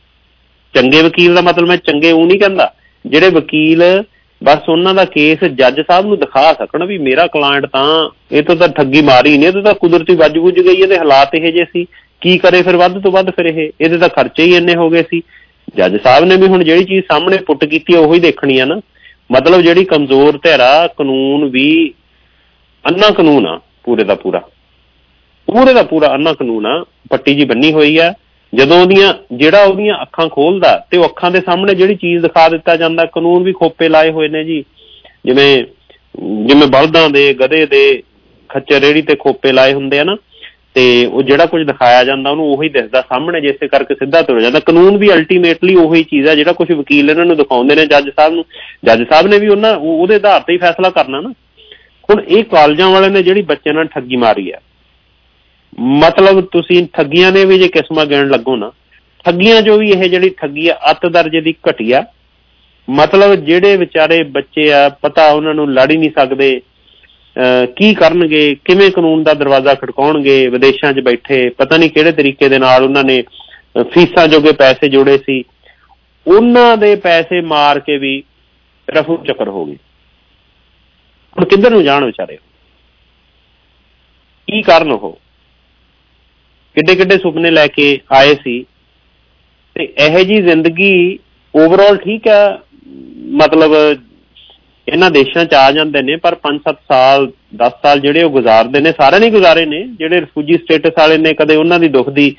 Speaker 1: ਦਾ ਮਤਲਬ ਮੈਂ ਚੰਗੇ ਉਹ ਨਹੀਂ ਕਹਿੰਦਾ, ਜਿਹੜੇ ਵਕੀਲ ਬਸ ਉਹਨਾਂ ਦਾ ਕੇਸ ਜੱਜ ਸਾਹਿਬ ਨੂੰ ਦਿਖਾ ਸਕਣ ਵੀ ਮੇਰਾ ਕਲਾਇੰਟ ਤਾਂ ਇਹ ਤੋਂ ਤਾਂ ਠੱਗੀ ਮਾਰੀ ਨਹੀਂ, ਇਹ ਤੋਂ ਤਾਂ ਕੁਦਰਤੀ ਵੱਜ ਵੁੱਝ ਗਈ, ਇਹਦੇ ਹਾਲਾਤ ਇਹੋ ਜਿਹੇ ਸੀ, ਕੀ ਕਰੇ ਫਿਰ ਵੱਧ ਤੋਂ ਵੱਧ, ਫਿਰ ਇਹਦੇ ਤਾਂ ਖਰਚੇ ਹੀ ਇੰਨੇ ਹੋ ਗਏ ਸੀ। ਜੱਜ ਸਾਹਿਬ ਨੇ ਵੀ ਹੁਣ ਜਿਹੜੀ ਚੀਜ਼ ਸਾਹਮਣੇ ਪੁੱਟ ਕੀਤੀ ਆ ਉਹੀ ਦੇਖਣੀ ਆ ਨਾ। ਮਤਲਬ ਜਿਹੜੀ ਕਮਜ਼ੋਰ ਧਿਰ ਆ, ਕਾਨੂੰਨ ਵੀ ਅੰਨਾ ਕਾਨੂੰਨ ਆ, ਪੂਰੇ ਦਾ ਪੂਰਾ ਅੰਨਾ ਕਾਨੂੰਨ ਆ, ਪੱਟੀ ਜੀ ਬੰਨੀ ਹੋਈ ਆ। ਜਦੋਂ ਉਹਦੀਆਂ ਅੱਖਾਂ ਖੋਲਦਾ ਤੇ ਉਹ ਅੱਖਾਂ ਦੇ ਸਾਹਮਣੇ ਜਿਹੜੀ ਚੀਜ਼ ਦਿਖਾ ਦਿੱਤਾ ਜਾਂਦਾ। ਕਾਨੂੰਨ ਵੀ ਖੋਪੇ ਲਾਏ ਹੋਏ ਨੇ ਜੀ, ਜਿਵੇਂ ਬਲਦਾਂ ਦੇ, ਗਧੇ ਦੇ, ਖੱਚਰ ਰੇਹੜੀ ਤੇ ਖੋਪੇ ਲਾਏ ਹੁੰਦੇ ਆ ਨਾ, ਤੇ ਉਹ ਜਿਹੜਾ ਕੁਝ ਦਿਖਾਇਆ ਜਾਂਦਾ ਉਹਨੂੰ ਉਹੀ ਦਿਸਦਾ ਸਾਹਮਣੇ, ਜਿਸੇ ਕਰਕੇ ਸਿੱਧਾ ਤੁਰ ਜਾਂਦਾ। ਕਾਨੂੰਨ ਵੀ ਅਲਟੀਮੇਟਲੀ ਉਹੀ ਚੀਜ਼ ਆ ਜਿਹੜਾ ਕੁਝ ਵਕੀਲ ਇਹਨਾਂ ਨੂੰ ਦਿਖਾਉਂਦੇ ਨੇ ਜੱਜ ਸਾਹਿਬ ਨੂੰ। ਜੱਜ ਸਾਹਿਬ ਨੇ ਵੀ ਉਹਦੇ ਆਧਾਰ ਤੇ ਹੀ ਫੈਸਲਾ ਕਰਨਾ ਨਾ। ਹੁਣ ਇਹ ਕਾਲਜਾਂ ਵਾਲਿਆਂ ਨੇ ਜਿਹੜੀ ਬੱਚਿਆਂ ਨਾਲ ਠੱਗੀ ਮਾਰੀ ਆ, ਮਤਲਬ ਤੁਸੀਂ ਠੱਗੀਆਂ ਨੇ ਵੀ ਜੇ ਕਿਸਮਾਂ ਗਿਣਨ ਲੱਗੋ ਨਾ, ਠੱਗੀਆਂ 'ਚੋਂ ਵੀ ਇਹ ਜਿਹੜੀ ਠੱਗੀ ਆ ਅੱਤ ਦਰਜੇ ਦੀ ਘਟੀਆ। ਮਤਲਬ ਜਿਹੜੇ ਵਿਚਾਰੇ ਬੱਚੇ ਆ, ਪਤਾ ਉਹਨਾਂ ਨੂੰ ਲੜ ਹੀ ਨਹੀਂ ਸਕਦੇ, ਕੀ ਕਰਨਗੇ, ਕਿਵੇਂ ਕਾਨੂੰਨ ਦਾ ਦਰਵਾਜ਼ਾ ਖੜਕਾਉਣਗੇ, ਵਿਦੇਸ਼ਾਂ 'ਚ ਬੈਠੇ ਪਤਾ ਨਹੀਂ ਕਿਹੜੇ ਤਰੀਕੇ ਦੇ ਨਾਲ ਉਹਨਾਂ ਨੇ ਫੀਸਾਂ ਜੋਗੇ ਪੈਸੇ ਜੋੜੇ ਸੀ, ਉਹਨਾਂ ਦੇ ਪੈਸੇ ਮਾਰ ਕੇ ਵੀ ਰਫੂ ਚੱਕਰ ਹੋ ਗਏ। ਹੁਣ ਕਿੱਧਰ ਨੂੰ ਜਾਣ ਵਿਚਾਰੇ, ਕੀ ਕਰਨ? ਉਹ ਕਿੱਡੇ ਕਿੱਡੇ ਸੁਪਨੇ ਲੈ ਕੇ ਆਏ ਸੀ। ਤੇ ਇਹੋ ਜਿਹੀ ਜ਼ਿੰਦਗੀ ਓਵਰਆਲ ਠੀਕ ਆ, ਮਤਲਬ ਇਹਨਾਂ ਦੇਸ਼ਾਂ 'ਚ ਆ ਜਾਂਦੇ ਨੇ, ਪਰ 5-7 ਸਾਲ 10 ਸਾਲ ਜਿਹੜੇ ਉਹ ਗੁਜ਼ਾਰਦੇ ਨੇ, ਸਾਰਿਆਂ ਨੇ ਗੁਜ਼ਾਰੇ ਨੇ। ਜਿਹੜੇ ਰਿਫਿਊਜੀ ਸਟੇਟਸ ਵਾਲੇ ਨੇ, ਕਦੇ ਉਹਨਾਂ ਦੀ ਦੁੱਖ ਦੀ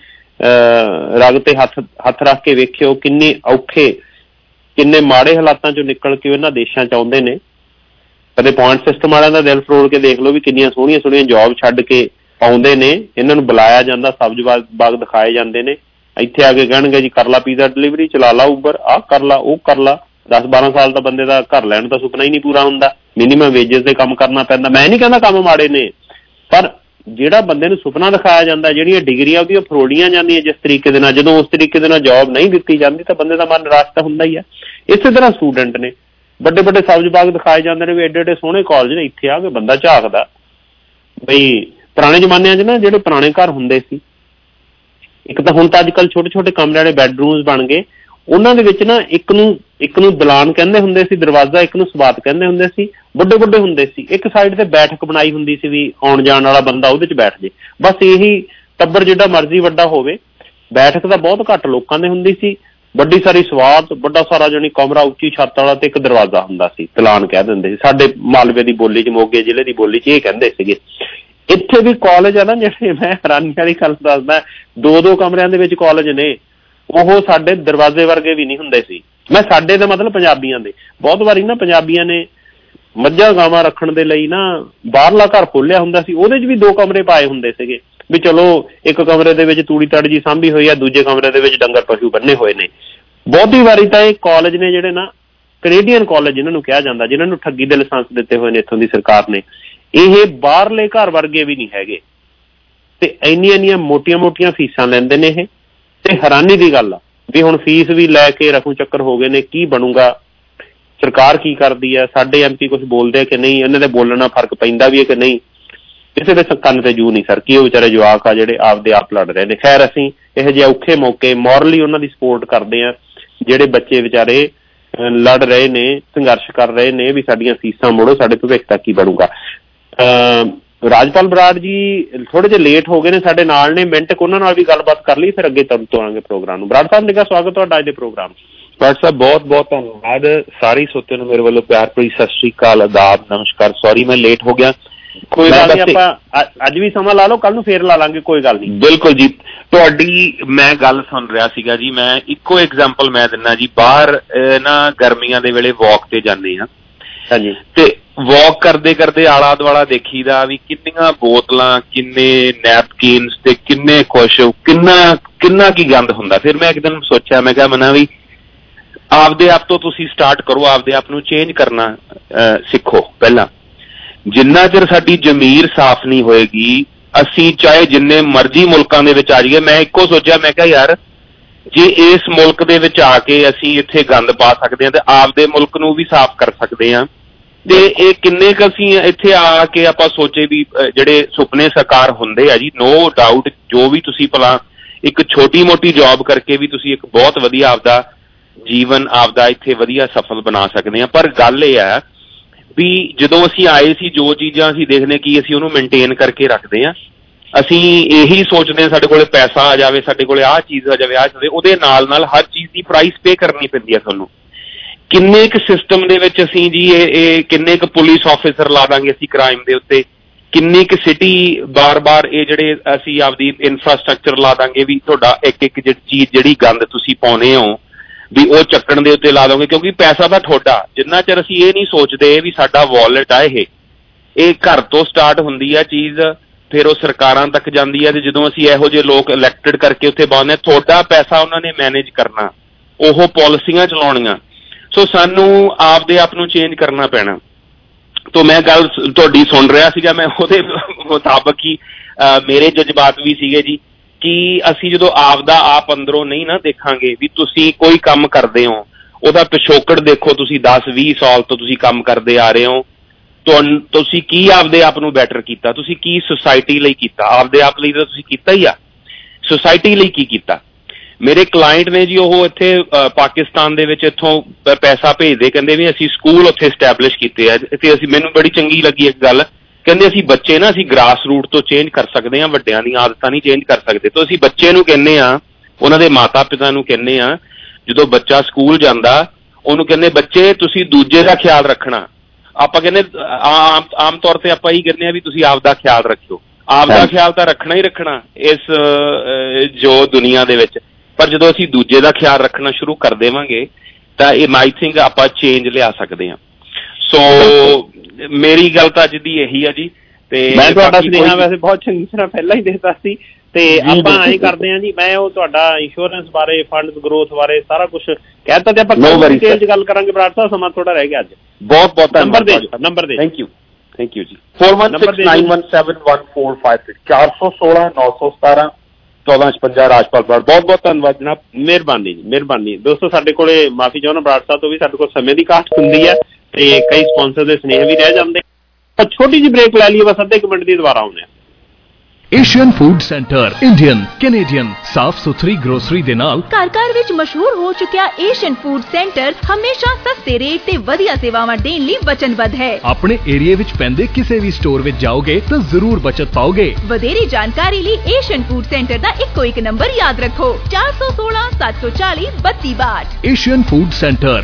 Speaker 1: ਰਗ ਤੇ ਹੱਥ ਰੱਖ ਕੇ ਵੇਖਿਓ ਕਿੰਨੇ ਔਖੇ, ਕਿੰਨੇ ਮਾੜੇ ਹਾਲਾਤਾਂ 'ਚੋਂ ਨਿਕਲ ਕੇ ਇਹਨਾਂ ਦੇਸ਼ਾਂ 'ਚ ਆਉਂਦੇ ਨੇ। ਕਦੇ ਪੁਆਇੰਟ ਸਿਸਟਮ ਵਾਲਿਆਂ ਦਾ ਦਿਲ ਫਰੋੜ ਕੇ ਦੇਖ ਲਓ ਵੀ ਕਿੰਨੀਆਂ ਸੋਹਣੀਆਂ ਸੋਹਣੀਆਂ ਜੋਬ ਛੱਡ ਕੇ ਆਉਂਦੇ ਨੇ। ਇਹਨਾਂ ਨੂੰ ਬੁਲਾਇਆ ਜਾਂਦਾ, ਸਬਜ਼ ਬਾਗ ਦਿਖਾਏ ਜਾਂਦੇ ਨੇ, ਇੱਥੇ ਆ ਕੇ ਕਹਿਣਗੇ ਜੀ ਕਰ ਲਾ ਪੀਜ਼ਾ ਡਿਲੀਵਰੀ, ਚਲਾ ਲਾ ਉਬਰ, ਆਹ ਕਰ ਲਾ ਉਹ ਕਰ ਲਾ। 10-12 ਸਾਲ ਦਾ ਬੰਦੇ ਦਾ ਘਰ ਲੈਣ ਦਾ ਸੁਪਨਾ ਹੀ ਨਹੀਂ ਪੂਰਾ ਹੁੰਦਾ, ਮਿਨੀਮਮ ਵੇਜਸ ਤੇ ਕੰਮ ਕਰਨਾ ਪੈਂਦਾ। ਮੈਂ ਨਹੀਂ ਕਹਿੰਦਾ ਕੰਮ ਮਾੜੇ ਨੇ, ਪਰ ਜਿਹੜਾ ਬੰਦੇ ਨੂੰ ਸੁਪਨਾ ਦਿਖਾਇਆ ਜਾਂਦਾ, ਜਿਹੜੀਆਂ ਡਿਗਰੀਆਂ ਉਹਦੀਆਂ ਫਰੋਲੀਆਂ ਜਾਂਦੀਆਂ ਜਿਸ ਤਰੀਕੇ ਦੇ ਨਾਲ, ਜਦੋਂ ਉਸ ਤਰੀਕੇ ਦੇ ਨਾਲ ਜੋਬ ਨਹੀਂ ਦਿੱਤੀ ਜਾਂਦੀ ਤਾਂ ਬੰਦੇ ਦਾ ਮਨ ਨਿਰਾਸ਼ ਤਾਂ ਹੁੰਦਾ ਹੀ ਆ। ਇਸੇ ਤਰ੍ਹਾਂ ਸਟੂਡੈਂਟ ਨੇ, ਵੱਡੇ ਵੱਡੇ ਸਬਜ਼ ਬਾਗ ਦਿਖਾਏ ਜਾਂਦੇ ਨੇ ਵੀ ਐਡੇ ਐਡੇ ਸੋਹਣੇ ਕਾਲਜ ਨੇ, ਇੱਥੇ ਆ ਕੇ ਬੰਦਾ ਝਾਕਦਾ ਬਈ ਪੁਰਾਣੇ ਜ਼ਮਾਨਿਆਂ 'ਚ ਨਾ ਜਿਹੜੇ ਪੁਰਾਣੇ ਘਰ ਹੁੰਦੇ ਸੀ, ਇੱਕ ਤਾਂ ਹੁਣ ਤਾਂ ਅੱਜ ਕੱਲ੍ਹ ਛੋਟੇ ਛੋਟੇ ਕਮਰੇ ਵਾਲੇ ਬੈਡਰੂਮਸ ਬਣ ਗਏ, ਉਹਨਾਂ ਦੇ ਵਿੱਚ ਨਾ ਇੱਕ ਨੂੰ ਦਲਾਨ ਕਹਿੰਦੇ ਹੁੰਦੇ ਸੀ, ਦਰਵਾਜ਼ਾ, ਇੱਕ ਨੂੰ ਸਵਾਤ ਕਹਿੰਦੇ ਹੁੰਦੇ ਸੀ, ਵੱਡੇ ਵੱਡੇ ਹੁੰਦੇ ਸੀ। ਇੱਕ ਸਾਈਡ ਤੇ ਬੈਠਕ ਬਣਾਈ ਹੁੰਦੀ ਸੀ ਵੀ ਆਉਣ ਜਾਣ ਵਾਲਾ ਬੰਦਾ ਉਹਦੇ 'ਚ ਬੈਠ ਜੇ, ਬਸ ਇਹੀ ਟੱਬਰ ਜਿੱਡਾ ਮਰਜ਼ੀ ਵੱਡਾ ਹੋਵੇ। ਬੈਠਕ ਤਾਂ ਬਹੁਤ ਘੱਟ ਲੋਕਾਂ ਦੇ ਹੁੰਦੀ ਸੀ, ਵੱਡੀ ਸਾਰੀ ਸਵਾਤ, ਵੱਡਾ ਸਾਰਾ ਜਾਣੀ ਕਮਰਾ, ਉੱਚੀ ਛੱਤ ਵਾਲਾ, ਤੇ ਇੱਕ ਦਰਵਾਜ਼ਾ ਹੁੰਦਾ ਸੀ, ਦਲਾਨ ਕਹਿ ਦਿੰਦੇ ਸੀ। ਸਾਡੇ ਮਾਲਵੇ ਦੀ ਬੋਲੀ 'ਚ, ਮੋਗੇ ਜ਼ਿਲ੍ਹੇ ਦੀ ਬੋਲੀ 'ਚ ਇਹ ਕਹਿੰਦੇ ਸੀਗੇ। ਇੱਥੇ ਵੀ ਕਾਲਜ ਆ ਨਾ ਜਿਹੜੇ, ਮੈਂ ਹੈਰਾਨੀ ਵਾਲੀ ਗੱਲ ਦੱਸਦਾ, 2-2 ਕਮਰਿਆਂ ਦੇ ਵਿੱਚ ਕਾਲਜ ਨੇ, ਉਹ ਸਾਡੇ ਦਰਵਾਜ਼ੇ ਵਰਗੇ ਵੀ ਨਹੀਂ ਹੁੰਦੇ ਸੀ। ਮੈਂ ਸਾਡੇ ਦਾ ਮਤਲਬ ਪੰਜਾਬੀਆਂ ਦੇ, ਬਹੁਤ ਵਾਰੀ ਨਾ ਪੰਜਾਬੀਆਂ ਨੇ ਮੱਝਾਂ ਗਾਵਾਂ ਰੱਖਣ ਦੇ ਲਈ ਨਾ ਬਾਹਰਲਾ ਘਰ ਖੋਲਿਆ ਹੁੰਦਾ ਸੀ, ਉਹਦੇ 'ਚ ਵੀ 2 ਕਮਰੇ ਪਾਏ ਹੁੰਦੇ ਸੀਗੇ ਵੀ ਚਲੋ ਇੱਕ ਕਮਰੇ ਦੇ ਵਿੱਚ ਤੂੜੀ ਤੜ ਜੀ ਸਾਂਭੀ ਹੋਈ ਆ, ਦੂਜੇ ਕਮਰੇ ਦੇ ਵਿੱਚ ਡੰਗਰ ਪਸ਼ੂ ਬੰਨੇ ਹੋਏ ਨੇ। ਬਹੁਤੀ ਵਾਰੀ ਤਾਂ ਇਹ ਕਾਲਜ ਨੇ ਜਿਹੜੇ ਨਾ, ਕੈਨੇਡੀਅਨ ਕਾਲਜ ਜਿਹਨਾਂ ਨੂੰ ਕਿਹਾ ਜਾਂਦਾ, ਜਿਹਨਾਂ ਨੂੰ ਠੱਗੀ ਦੇ ਲਾਇਸੈਂਸ ਦਿੱਤੇ ਹੋਏ ਨੇ ਇੱਥੋਂ ਦੀ ਸਰਕਾਰ ਨੇ, ਇਹ ਬਾਹਰਲੇ ਘਰ ਵਰਗੇ ਵੀ ਨਹੀਂ ਹੈਗੇ ਤੇ ਇੰਨੀਆਂ ਮੋਟੀਆਂ ਫੀਸਾਂ ਲੈਂਦੇ ਨੇ ਇਹ। ਤੇ ਹੈਰਾਨੀ ਦੀ ਗੱਲ ਆ ਵੀ ਹੁਣ ਫੀਸ ਵੀ ਲੈ ਕੇ ਰਫੂ ਚੱਕਰ ਹੋ ਗਏ ਨੇ। ਕੀ ਬਣੂਗਾ? ਸਰਕਾਰ ਕੀ ਕਰਦੀ ਆ? ਸਾਡੇ MP ਕੁਛ ਬੋਲਦੇ ਆ ਕਿ ਨਹੀਂ? ਇਹਨਾਂ ਦੇ ਬੋਲਣ ਨਾਲ ਫਰਕ ਪੈਂਦਾ ਵੀ ਹੈ ਕਿ ਨਹੀਂ? ਕਿਸੇ ਦੇ ਕੰਨ ਤੇ ਜੂ ਨਹੀਂ ਸਰ ਕੀ ਉਹ ਵਿਚਾਰੇ ਜਵਾਕ ਆ ਜਿਹੜੇ ਆਪਦੇ ਆਪ ਲੜ ਰਹੇ ਨੇ। ਖੈਰ ਅਸੀਂ ਇਹੋ ਜਿਹੇ ਔਖੇ ਮੌਕੇ ਮੋਰਲੀ ਉਹਨਾਂ ਦੀ ਸਪੋਰਟ ਕਰਦੇ ਆ ਜਿਹੜੇ ਬੱਚੇ ਵਿਚਾਰੇ ਲੜ ਰਹੇ ਨੇ, ਸੰਘਰਸ਼ ਕਰ ਰਹੇ ਨੇ ਵੀ ਸਾਡੀਆਂ ਫੀਸਾਂ ਮੋੜੋ, ਸਾਡੇ ਭਵਿੱਖ ਦਾ ਕੀ ਬਣੂਗਾ। ਰਾਜਪਾਲ ਬਰਾੜ ਜੀ ਥੋੜੇ ਜਿਹੇ ਲੇਟ ਹੋ ਗਏ ਨੇ, ਸਾਡੇ ਨਾਲ ਨੇ, ਮਿੰਟ ਉਹਨਾਂ ਨਾਲ ਵੀ ਗੱਲਬਾਤ ਕਰ ਲਈ, ਫਿਰ ਅੱਗੇ ਤੋਰਾਂਗੇ ਪ੍ਰੋਗਰਾਮ ਨੂੰ। ਬਰਾੜ ਸਾਹਿਬ ਨਿੱਘਾ ਸਵਾਗਤ ਤੁਹਾਡਾ ਅੱਜ ਦੇ ਪ੍ਰੋਗਰਾਮ।
Speaker 9: ਬਰਾੜ ਸਾਹਿਬ ਬਹੁਤ ਬਹੁਤ ਧੰਨਵਾਦ। ਸਾਰੇ ਸਰੋਤਿਆਂ ਨੂੰ ਮੇਰੇ ਵੱਲੋਂ ਪਿਆਰ ਭਰੀ ਸਤਿ ਸ਼੍ਰੀ ਅਕਾਲ, ਆਦਾਬ, ਨਮਸਕਾਰ। ਸੌਰੀ ਮੈਂ ਲੇਟ ਹੋ ਗਿਆ।
Speaker 1: ਕੋਈ ਗੱਲ ਨਹੀਂ, ਆਪਾਂ ਅੱਜ ਵੀ ਸਮਾਂ ਲਾ ਲਓ, ਕੱਲ ਨੂੰ ਫੇਰ ਲਾ ਲਾਂਗੇ, ਕੋਈ ਗੱਲ ਨਹੀਂ।
Speaker 9: ਬਿਲਕੁਲ ਜੀ। ਤੁਹਾਡੀ ਮੈਂ ਗੱਲ ਸੁਣ ਰਿਹਾ ਸੀਗਾ ਜੀ, ਮੈਂ ਇੱਕੋ ਐਗਜ਼ਾਮਪਲ ਮੈਂ ਦਿੰਦਾ ਜੀ। ਬਾਹਰ ਨਾ ਗਰਮੀਆਂ ਦੇ ਵੇਲੇ ਵਾਕ ਤੇ ਜਾਂਦੇ ਹਾਂ
Speaker 1: ਹਾਂਜੀ,
Speaker 9: ਤੇ ਵਾਕ ਕਰਦੇ ਕਰਦੇ ਆਲਾ ਦੁਆਲਾ ਦੇਖੀਦਾ ਵੀ ਕਿੰਨੀਆਂ ਬੋਤਲਾਂ, ਕਿੰਨੇ ਨੈਪਕਿਨਸ ਤੇ ਕਿੰਨੇ ਕੁਛ, ਕਿੰਨਾ ਕੀ ਗੰਦ ਹੁੰਦਾ। ਫਿਰ ਮੈਂ ਇੱਕ ਦਿਨ ਸੋਚਿਆ, ਮੈਂ ਕਿਹਾ ਮਨਾ ਵੀ ਆਪਦੇ ਆਪ ਤੋਂ ਤੁਸੀਂ ਸਟਾਰਟ ਕਰੋ, ਆਪਦੇ ਆਪ ਨੂੰ ਚੇਂਜ ਕਰਨਾ ਸਿੱਖੋ। ਪਹਿਲਾਂ ਜਿੰਨਾ ਚਿਰ ਸਾਡੀ ਜ਼ਮੀਰ ਸਾਫ਼ ਨਹੀਂ ਹੋਏਗੀ, ਅਸੀਂ ਚਾਹੇ ਜਿੰਨੇ ਮਰਜ਼ੀ ਮੁਲਕਾਂ ਦੇ ਵਿੱਚ ਆ ਜਾਈਏ। ਮੈਂ ਇੱਕੋ ਸੋਚਿਆ, ਮੈਂ ਕਿਹਾ ਯਾਰ ਜੇ ਇਸ ਮੁਲਕ ਦੇ ਵਿੱਚ ਆ ਕੇ ਅਸੀਂ ਇੱਥੇ ਗੰਦ ਪਾ ਸਕਦੇ ਹਾਂ ਤੇ ਆਪਦੇ ਮੁਲਕ ਨੂੰ ਵੀ ਸਾਫ਼ ਕਰ ਸਕਦੇ ਹਾਂ। ਤੇ ਇਹ ਕਿੰਨੇ ਕੁ ਅਸੀਂ ਇੱਥੇ ਆ ਕੇ ਆਪਾਂ ਸੋਚੇ ਵੀ ਜਿਹੜੇ ਸੁਪਨੇ ਸਾਕਾਰ ਹੁੰਦੇ ਆ ਜੀ, ਨੋ ਡਾਊਟ। ਜੋ ਵੀ ਤੁਸੀਂ ਭਲਾ ਇੱਕ ਛੋਟੀ ਮੋਟੀ ਜੌਬ ਕਰਕੇ ਵੀ ਤੁਸੀਂ ਇੱਕ ਬਹੁਤ ਵਧੀਆ ਆਪਦਾ ਜੀਵਨ, ਆਪਦਾ ਇੱਥੇ ਵਧੀਆ ਸਫਲ ਬਣਾ ਸਕਦੇ ਹਾਂ। ਪਰ ਗੱਲ ਇਹ ਆ ਵੀ ਜਦੋਂ ਅਸੀਂ ਆਏ ਸੀ, ਜੋ ਚੀਜ਼ਾਂ ਅਸੀਂ ਦੇਖਦੇ ਕਿ ਅਸੀਂ ਉਹਨੂੰ ਮੇਨਟੇਨ ਕਰਕੇ ਰੱਖਦੇ ਹਾਂ। ਅਸੀਂ ਇਹੀ ਸੋਚਦੇ ਹਾਂ ਸਾਡੇ ਕੋਲ ਪੈਸਾ ਆ ਜਾਵੇ, ਸਾਡੇ ਕੋਲ ਆਹ ਚੀਜ਼ ਆ ਜਾਵੇ, ਆਹ ਜਾਵੇ। ਉਹਦੇ ਨਾਲ ਹਰ ਚੀਜ਼ ਦੀ ਪ੍ਰਾਈਸ ਪੇ ਕਰਨੀ ਪੈਂਦੀ ਹੈ ਤੁਹਾਨੂੰ। ਕਿੰਨੇ ਕੁ ਸਿਸਟਮ ਦੇ ਵਿੱਚ ਅਸੀਂ ਜੀ ਇਹ ਕਿੰਨੇ ਕੁ ਪੁਲਿਸ ਆਫਿਸਰ ਲਾ ਦਾਂਗੇ ਅਸੀਂ ਕ੍ਰਾਈਮ ਦੇ ਉੱਤੇ, ਕਿੰਨੀ ਕੁ ਸਿਟੀ ਬਾਰ-ਬਾਰ ਇਹ ਜਿਹੜੇ ਅਸੀਂ ਆਪਦੀ ਇਨਫਰਾਸਟਰਕਚਰ ਲਾ ਦਾਂਗੇ ਵੀ ਤੁਹਾਡਾ ਇੱਕ ਚੀਜ਼ ਜਿਹੜੀ ਗੰਦ ਤੁਸੀਂ ਪਾਉਨੇ ਹੋ ਵੀ ਉਹ ਚੱਕਣ ਦੇ ਉੱਤੇ ਲਾ ਦੋਗੇ, ਕਿਉਂਕਿ ਪੈਸਾ ਤਾਂ ਤੁਹਾਡਾ। ਜਿੰਨਾ ਚਿਰ ਅਸੀਂ ਇਹ ਨਹੀਂ ਸੋਚਦੇ ਵੀ ਸਾਡਾ ਵਾਲਟ ਆ, ਇਹ ਘਰ ਤੋਂ ਸਟਾਰਟ ਹੁੰਦੀ ਆ ਚੀਜ਼, ਫਿਰ ਉਹ ਸਰਕਾਰਾਂ ਤੱਕ ਜਾਂਦੀ ਹੈ। ਤੇ ਜਦੋਂ ਅਸੀਂ ਇਹੋ ਜਿਹੇ ਲੋਕ ਇਲੈਕਟਡ ਕਰਕੇ ਉੱਥੇ ਪਾਉਂਦੇ ਹਾਂ, ਤੁਹਾਡਾ ਪੈਸਾ ਉਹਨਾਂ ਨੇ ਮੈਨੇਜ ਕਰਨਾ, ਉਹ ਪਾਲਿਸੀਆਂ ਚਲਾਉਣੀਆਂ। ਸੋ ਸਾਨੂੰ ਆਪਦੇ ਆਪ ਨੂੰ ਚੇਂਜ ਕਰਨਾ ਪੈਣਾ। ਤੋ ਮੈਂ ਗੱਲ ਤੁਹਾਡੀ ਸੁਣ ਰਿਹਾ ਸੀਗਾ, ਮੈਂ ਉਹਦੇ ਮੁਤਾਬਕ ਹੀ ਮੇਰੇ ਜਜ਼ਬਾਤ ਵੀ ਸੀਗੇ ਜੀ ਕਿ ਅਸੀਂ ਜਦੋਂ ਆਪਦਾ ਆਪ ਅੰਦਰੋਂ ਨਹੀਂ ਨਾ ਦੇਖਾਂਗੇ ਵੀ ਤੁਸੀਂ ਕੋਈ ਕੰਮ ਕਰਦੇ ਹੋ ਉਹਦਾ ਪਿਛੋਕੜ ਦੇਖੋ, ਤੁਸੀਂ 10-20 ਸਾਲ ਤੋਂ ਤੁਸੀਂ ਕੰਮ ਕਰਦੇ ਆ ਰਹੇ ਹੋ, ਤੁਸੀਂ ਕੀ ਆਪਦੇ ਆਪ ਨੂੰ ਬੈਟਰ ਕੀਤਾ, ਤੁਸੀਂ ਕੀ ਸੁਸਾਇਟੀ ਲਈ ਕੀਤਾ, ਆਪਦੇ ਆਪ ਲਈ ਤਾਂ ਤੁਸੀਂ ਕੀਤਾ ਹੀ ਆ, ਸੁਸਾਇਟੀ ਲਈ ਕੀ ਕੀਤਾ। ਮੇਰੇ ਕਲਾਇੰਟ ਨੇ ਜੀ ਉਹ ਇੱਥੇ ਪਾਕਿਸਤਾਨ ਦੇ ਵਿੱਚ ਇੱਥੋਂ ਪੈਸਾ ਭੇਜਦੇ, ਕਹਿੰਦੇ ਵੀ ਅਸੀਂ ਸਕੂਲ ਉੱਥੇ ਸਟੈਬਲਿਸ਼ ਕੀਤੇ ਆ ਤੇ ਅਸੀਂ, ਮੈਨੂੰ ਬੜੀ ਚੰਗੀ ਲੱਗੀ ਇੱਕ ਗੱਲ, ਕਹਿੰਦੇ ਅਸੀਂ ਬੱਚੇ ਨਾ ਅਸੀਂ ਗ੍ਰਾਸ ਰੂਟ ਤੋਂ ਚੇਂਜ ਕਰ ਸਕਦੇ ਹਾਂ, ਵੱਡਿਆਂ ਦੀਆਂ ਆਦਤਾਂ ਨਹੀਂ ਚੇਂਜ ਕਰ ਸਕਦੇ। ਤਾਂ ਅਸੀਂ ਬੱਚੇ ਨੂੰ ਕਹਿੰਦੇ ਆ, ਉਹਨਾਂ ਦੇ ਮਾਤਾ ਪਿਤਾ ਨੂੰ ਕਹਿੰਦੇ ਆ, ਜਦੋਂ ਬੱਚਾ ਸਕੂਲ ਜਾਂਦਾ ਉਹਨੂੰ ਕਹਿੰਦੇ ਬੱਚੇ ਤੁਸੀਂ ਦੂਜੇ ਦਾ ਖਿਆਲ ਰੱਖਣਾ। ਆਪਾਂ ਕਹਿੰਦੇ ਆਮ ਤੌਰ ਤੇ ਆਪਾਂ ਇਹੀ ਕਹਿੰਦੇ ਆ ਵੀ ਤੁਸੀਂ ਆਪਦਾ ਖਿਆਲ ਰੱਖਿਓ, ਆਪਦਾ ਖਿਆਲ ਤਾਂ ਰੱਖਣਾ ਹੀ ਰੱਖਣਾ ਇਸ ਜੋ ਦੁਨੀਆ ਦੇ ਵਿੱਚ, ਪਰ ਜਦੋਂ ਅਸੀਂ ਦੂਜੇ ਦਾ ਖਿਆਲ ਰੱਖਣਾ ਸ਼ੁਰੂ ਕਰ ਦੇਵਾਂਗੇ ਤਾਂ ਇਹ ਆਈ ਥਿੰਕ ਆਪਾਂ ਚੇਂਜ ਲਿਆ ਸਕਦੇ ਹਾਂ। ਸੋ ਮੇਰੀ ਗੱਲ ਤਾਂ ਅੱਜ ਦੀ ਇਹੀ ਆ ਜੀ। ਤੇ ਮੈਂ ਤੁਹਾਡਾ ਸੁਨੇਹਾ ਵੈਸੇ ਬਹੁਤ ਚੰਗੀ ਤਰ੍ਹਾਂ ਪਹਿਲਾਂ ਹੀ ਦੇਤਾ ਸੀ ਤੇ ਆਪਾਂ ਐਂ ਕਰਦੇ ਹਾਂ ਜੀ, ਮੈਂ ਉਹ ਤੁਹਾਡਾ ਇੰਸ਼ੋਰੈਂਸ ਬਾਰੇ, ਫੰਡਸ ਗਰੋਥ ਬਾਰੇ ਸਾਰਾ ਕੁਛ ਕਹਿਤਾ ਤੇ ਆਪਾਂ ਡਿਟੇਲ 'ਚ ਗੱਲ ਕਰਾਂਗੇ। ਬਰਾੜ ਸਾਹਿਬ ਸਮਾਂ ਥੋੜਾ ਰਹਿ ਗਿਆ ਅੱਜ। ਬਹੁਤ ਬਹੁਤ ਨੰਬਰ ਦੇ ਥੈਂਕ ਯੂ ਜੀ। 4169171456 416 917 ਰਾਜਪਾਲ ਬਰਾੜ। ਬਹੁਤ ਬਹੁਤ ਧੰਨਵਾਦ ਜਨਾਬ, ਮਿਹਰਬਾਨੀ ਜੀ, ਮਿਹਰਬਾਨੀ। ਦੋਸਤੋ ਸਾਡੇ ਕੋਲੇ ਮਾਫੀ ਚਾਹੁੰਦਾ ਬਰਾੜ ਸਾਹਿਬ ਤੋਂ ਵੀ, ਸਾਡੇ ਕੋਲ ਸਮੇਂ ਦੀ ਘਾਟ ਹੁੰਦੀ ਹੈ ਤੇ ਕਈ ਸਪਾਂਸਰ ਦੇ ਸੁਨੇਹੇ ਵੀ ਰਹਿ ਜਾਂਦੇ। ਛੋਟੀ ਜਿਹੀ ਬ੍ਰੇਕ ਲੈ ਲਈਏ, ਬਸ ਅੱਧੇ ਕੁ ਮਿੰਟ ਦੀ, ਦੁਬਾਰਾ ਆਉਂਦੇ ਆ।
Speaker 5: Asian food centre Indian Canadian ਸਾਫ਼ ਸੁਥਰੀ ਗਰੋਸਰੀ ਦੇ ਨਾਲ
Speaker 10: ਘਰ ਘਰ ਵਿੱਚ ਮਸ਼ਹੂਰ ਹੋ ਚੁੱਕਿਆ ਏਸ਼ੀਅਨ ਫੂਡ ਸੈਂਟਰ ਹਮੇਸ਼ਾ ਸਸਤੇ ਰੇਟ ਤੇ ਵਧੀਆ ਸੇਵਾਵਾਂ ਦੇਣ ਲਈ ਵਚਨਬੱਧ ਹੈ।
Speaker 5: ਆਪਣੇ ਏਰੀਏ ਵਿੱਚ ਪੈਂਦੇ ਕਿਸੇ ਵੀ ਸਟੋਰ ਵਿੱਚ ਜਾਓਗੇ ਤਾਂ ਜ਼ਰੂਰ ਬਚਤ ਪਾਓਗੇ।
Speaker 10: ਵਧੇਰੇ ਜਾਣਕਾਰੀ ਲਈ ਏਸ਼ੀਅਨ ਫੂਡ ਸੈਂਟਰ ਦਾ ਇੱਕੋ ਇੱਕ ਨੰਬਰ ਯਾਦ ਰੱਖੋ, 416 740 3262।
Speaker 5: Asian food centre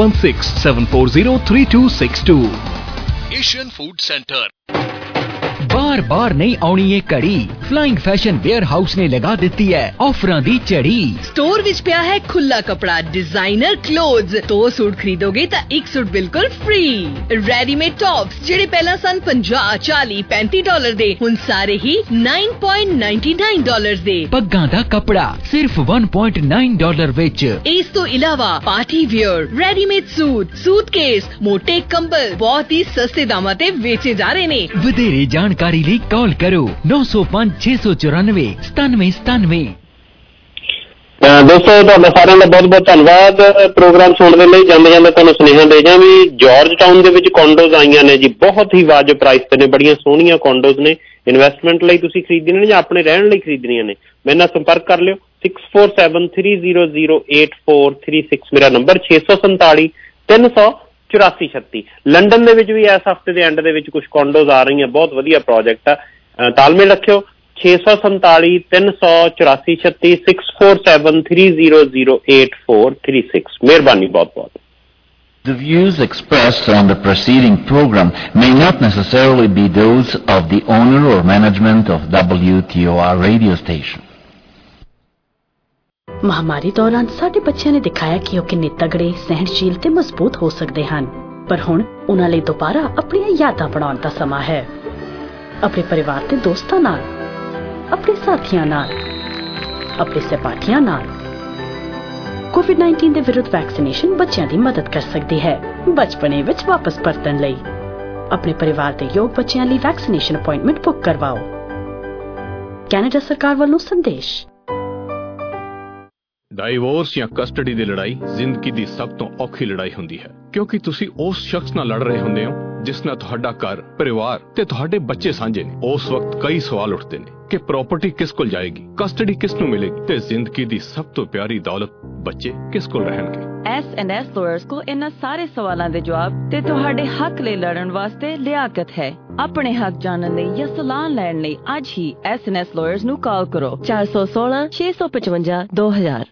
Speaker 5: 4167403262। Asian food centre.
Speaker 3: बार बार नहीं आनी ये कड़ी, फ्लाइंग फैशन वेयर हाउस ने लगा दी है ऑफरां दी चढ़ी।
Speaker 4: स्टोर विच पिया है खुला कपड़ा, डिजाइनर क्लोथ्स, 2 सूट खरीदोगे तो 1 सूट बिल्कुल फ्री। रेडीमेड टॉप्स जेडे पहला सन $50-40-$35 दे, हुण सारे ही $9.99 दे।
Speaker 3: पग्गां दा कपड़ा सिर्फ $1.9 विच।
Speaker 4: इस तो इलावा party wear, readymade suit, suitcase, मोटे कंबल बहुत ही सस्ते दामां ते बेचे जा रहे ने।
Speaker 3: वधेरे जानकारी ਲਈ ਕਾਲ ਕਰੋ 9056949797।
Speaker 1: ਦੋਸਤੋ ਤੁਹਾਡਾ ਸਾਰਿਆਂ ਦਾ ਬਹੁਤ ਬਹੁਤ ਧੰਨਵਾਦ ਪ੍ਰੋਗਰਾਮ ਸੁਣਨ ਦੇ ਲਈ। ਜਾਂਦੇ ਜਾਂਦੇ ਤੁਹਾਨੂੰ ਸੁਨੇਹਾ ਦੇ ਜਾਂ ਵੀ ਜਾਰਜ ਟਾਊਨ ਦੇ ਵਿੱਚ ਕੌਂਡੋਜ਼ ਆਈਆਂ ਨੇ ਜੀ, ਬਹੁਤ ਹੀ ਵਾਜਬ ਪ੍ਰਾਈਸ ਤੇ ਨੇ, ਬੜੀਆਂ ਸੋਹਣੀਆਂ ਕੌਂਡੋਜ਼ ਨੇ। ਇਨਵੈਸਟਮੈਂਟ ਲਈ ਤੁਸੀਂ ਖਰੀਦਣੀਆਂ ਨੇ ਜਾਂ ਆਪਣੇ ਰਹਿਣ ਲਈ ਖਰੀਦਣੀਆਂ ਨੇ, ਮੇਰੇ ਨਾਲ ਸੰਪਰਕ ਕਰ ਲਿਓ 6473008436 ਮੇਰਾ ਨੰਬਰ 647-300-8436। ਲੰਡਨ ਦੇ ਵਿੱਚ ਵੀ ਇਸ ਹਫ਼ਤੇ ਦੇ ਐਂਡ ਦੇ ਵਿੱਚ ਕੁਝ ਕੌਂਡੋਜ਼ ਆ ਰਹੀਆਂ, ਬਹੁਤ ਵਧੀਆ ਪ੍ਰੋਜੈਕਟ ਆ, ਤਾਲਮੇਲ ਰੱਖਿਓ। 647-300-8436 6473008436। ਮਿਹਰਬਾਨੀ ਬਹੁਤ ਬਹੁਤ।
Speaker 11: The views expressed on the preceding program may not necessarily be those of the owner or management of WTOR radio station.
Speaker 8: ਮਹਾਮਾਰੀ ਦੌਰਾਨ ਸਾਡੇ ਬੱਚਿਆਂ ਨੇ ਦਿਖਾਇਆ ਕਿ ਉਹ ਕਿੰਨੇ ਤਗੜੇ, ਸਹਿਣਸ਼ੀਲ ਤੇ ਮਜ਼ਬੂਤ ਹੋ ਸਕਦੇ ਹਨ। ਪਰ ਹੁਣ ਉਹਨਾਂ ਲਈ ਦੁਬਾਰਾ ਆਪਣੀਆਂ ਯਾਦਾਂ ਬਣਾਉਣ ਦਾ ਸਮਾਂ ਹੈ, ਆਪਣੇ ਪਰਿਵਾਰ ਤੇ ਦੋਸਤਾਂ ਨਾਲ, ਆਪਣੇ ਸਾਥੀਆਂ ਨਾਲ, ਆਪਣੇ ਸਹਿਪਾਠੀਆਂ ਨਾਲ। ਕੋਵਿਡ-19 ਦੇ ਵਿਰੁੱਧ ਵੈਕਸੀਨੇਸ਼ਨ ਬੱਚਿਆਂ ਦੀ ਮਦਦ ਕਰ ਸਕਦੀ ਹੈ ਬਚਪਨੇ ਵਿੱਚ ਵਾਪਸ ਪਰਤਣ ਲਈ। ਆਪਣੇ ਪਰਿਵਾਰ ਦੇ ਯੋਗ ਬੱਚਿਆਂ ਲਈ ਵੈਕਸੀਨੇਸ਼ਨ ਅਪਾਇੰਟਮੈਂਟ ਬੁੱਕ ਕਰਵਾਓ। ਕੈਨੇਡਾ ਸਰਕਾਰ ਵੱਲੋਂ ਸੰਦੇਸ਼।
Speaker 5: ਡਾਈਵੋਰਸ ਜਾਂ ਕਸਟਡੀ ਦੀ ਲੜਾਈ ਜ਼ਿੰਦਗੀ ਦੀ ਸਭ ਤੋਂ ਔਖੀ ਲੜਾਈ ਹੁੰਦੀ ਹੈ, ਕਿਉਂਕਿ ਤੁਸੀਂ ਉਸ ਸ਼ਖਸ ਨਾਲ ਲੜ ਰਹੇ ਹੁੰਦੇ ਹੋ ਜਿਸ ਨਾਲ ਤੁਹਾਡਾ ਘਰ, ਪਰਿਵਾਰ ਤੇ ਤੁਹਾਡੇ ਬੱਚੇ ਸਾਂਝੇ ਨੇ। ਉਸ ਵਕਤ ਕਈ ਸਵਾਲ ਉੱਠਦੇ ਨੇ ਕਿ ਪ੍ਰਾਪਰਟੀ ਕਿਸ ਕੋਲ ਜਾਏਗੀ, ਕਸਟਡੀ ਕਿਸ ਨੂੰ ਮਿਲੇਗੀ ਤੇ ਜ਼ਿੰਦਗੀ ਦੀ ਸਭ ਤੋਂ ਪਿਆਰੀ ਦੌਲਤ ਬੱਚੇ ਕਿਸ ਕੋਲ ਰਹਿਣਗੇ।
Speaker 12: S&S ਲਾਇਰਸ ਕੋ ਇਹਨਾਂ ਸਾਰੇ ਸਵਾਲਾਂ ਦੇ ਜਵਾਬ ਤੇ ਤੁਹਾਡੇ ਹੱਕ ਲਈ ਲੜਨ ਵਾਸਤੇ ਲਿਆਕਤ ਹੈ। ਆਪਣੇ ਹੱਕ ਜਾਣਨ ਲਈ ਜਾਂ ਸਲਾਹ ਲੈਣ ਲਈ ਅੱਜ ਹੀ S&S ਲਾਇਰਸ ਨੂੰ ਕਾਲ ਕਰੋ 416-655-2000।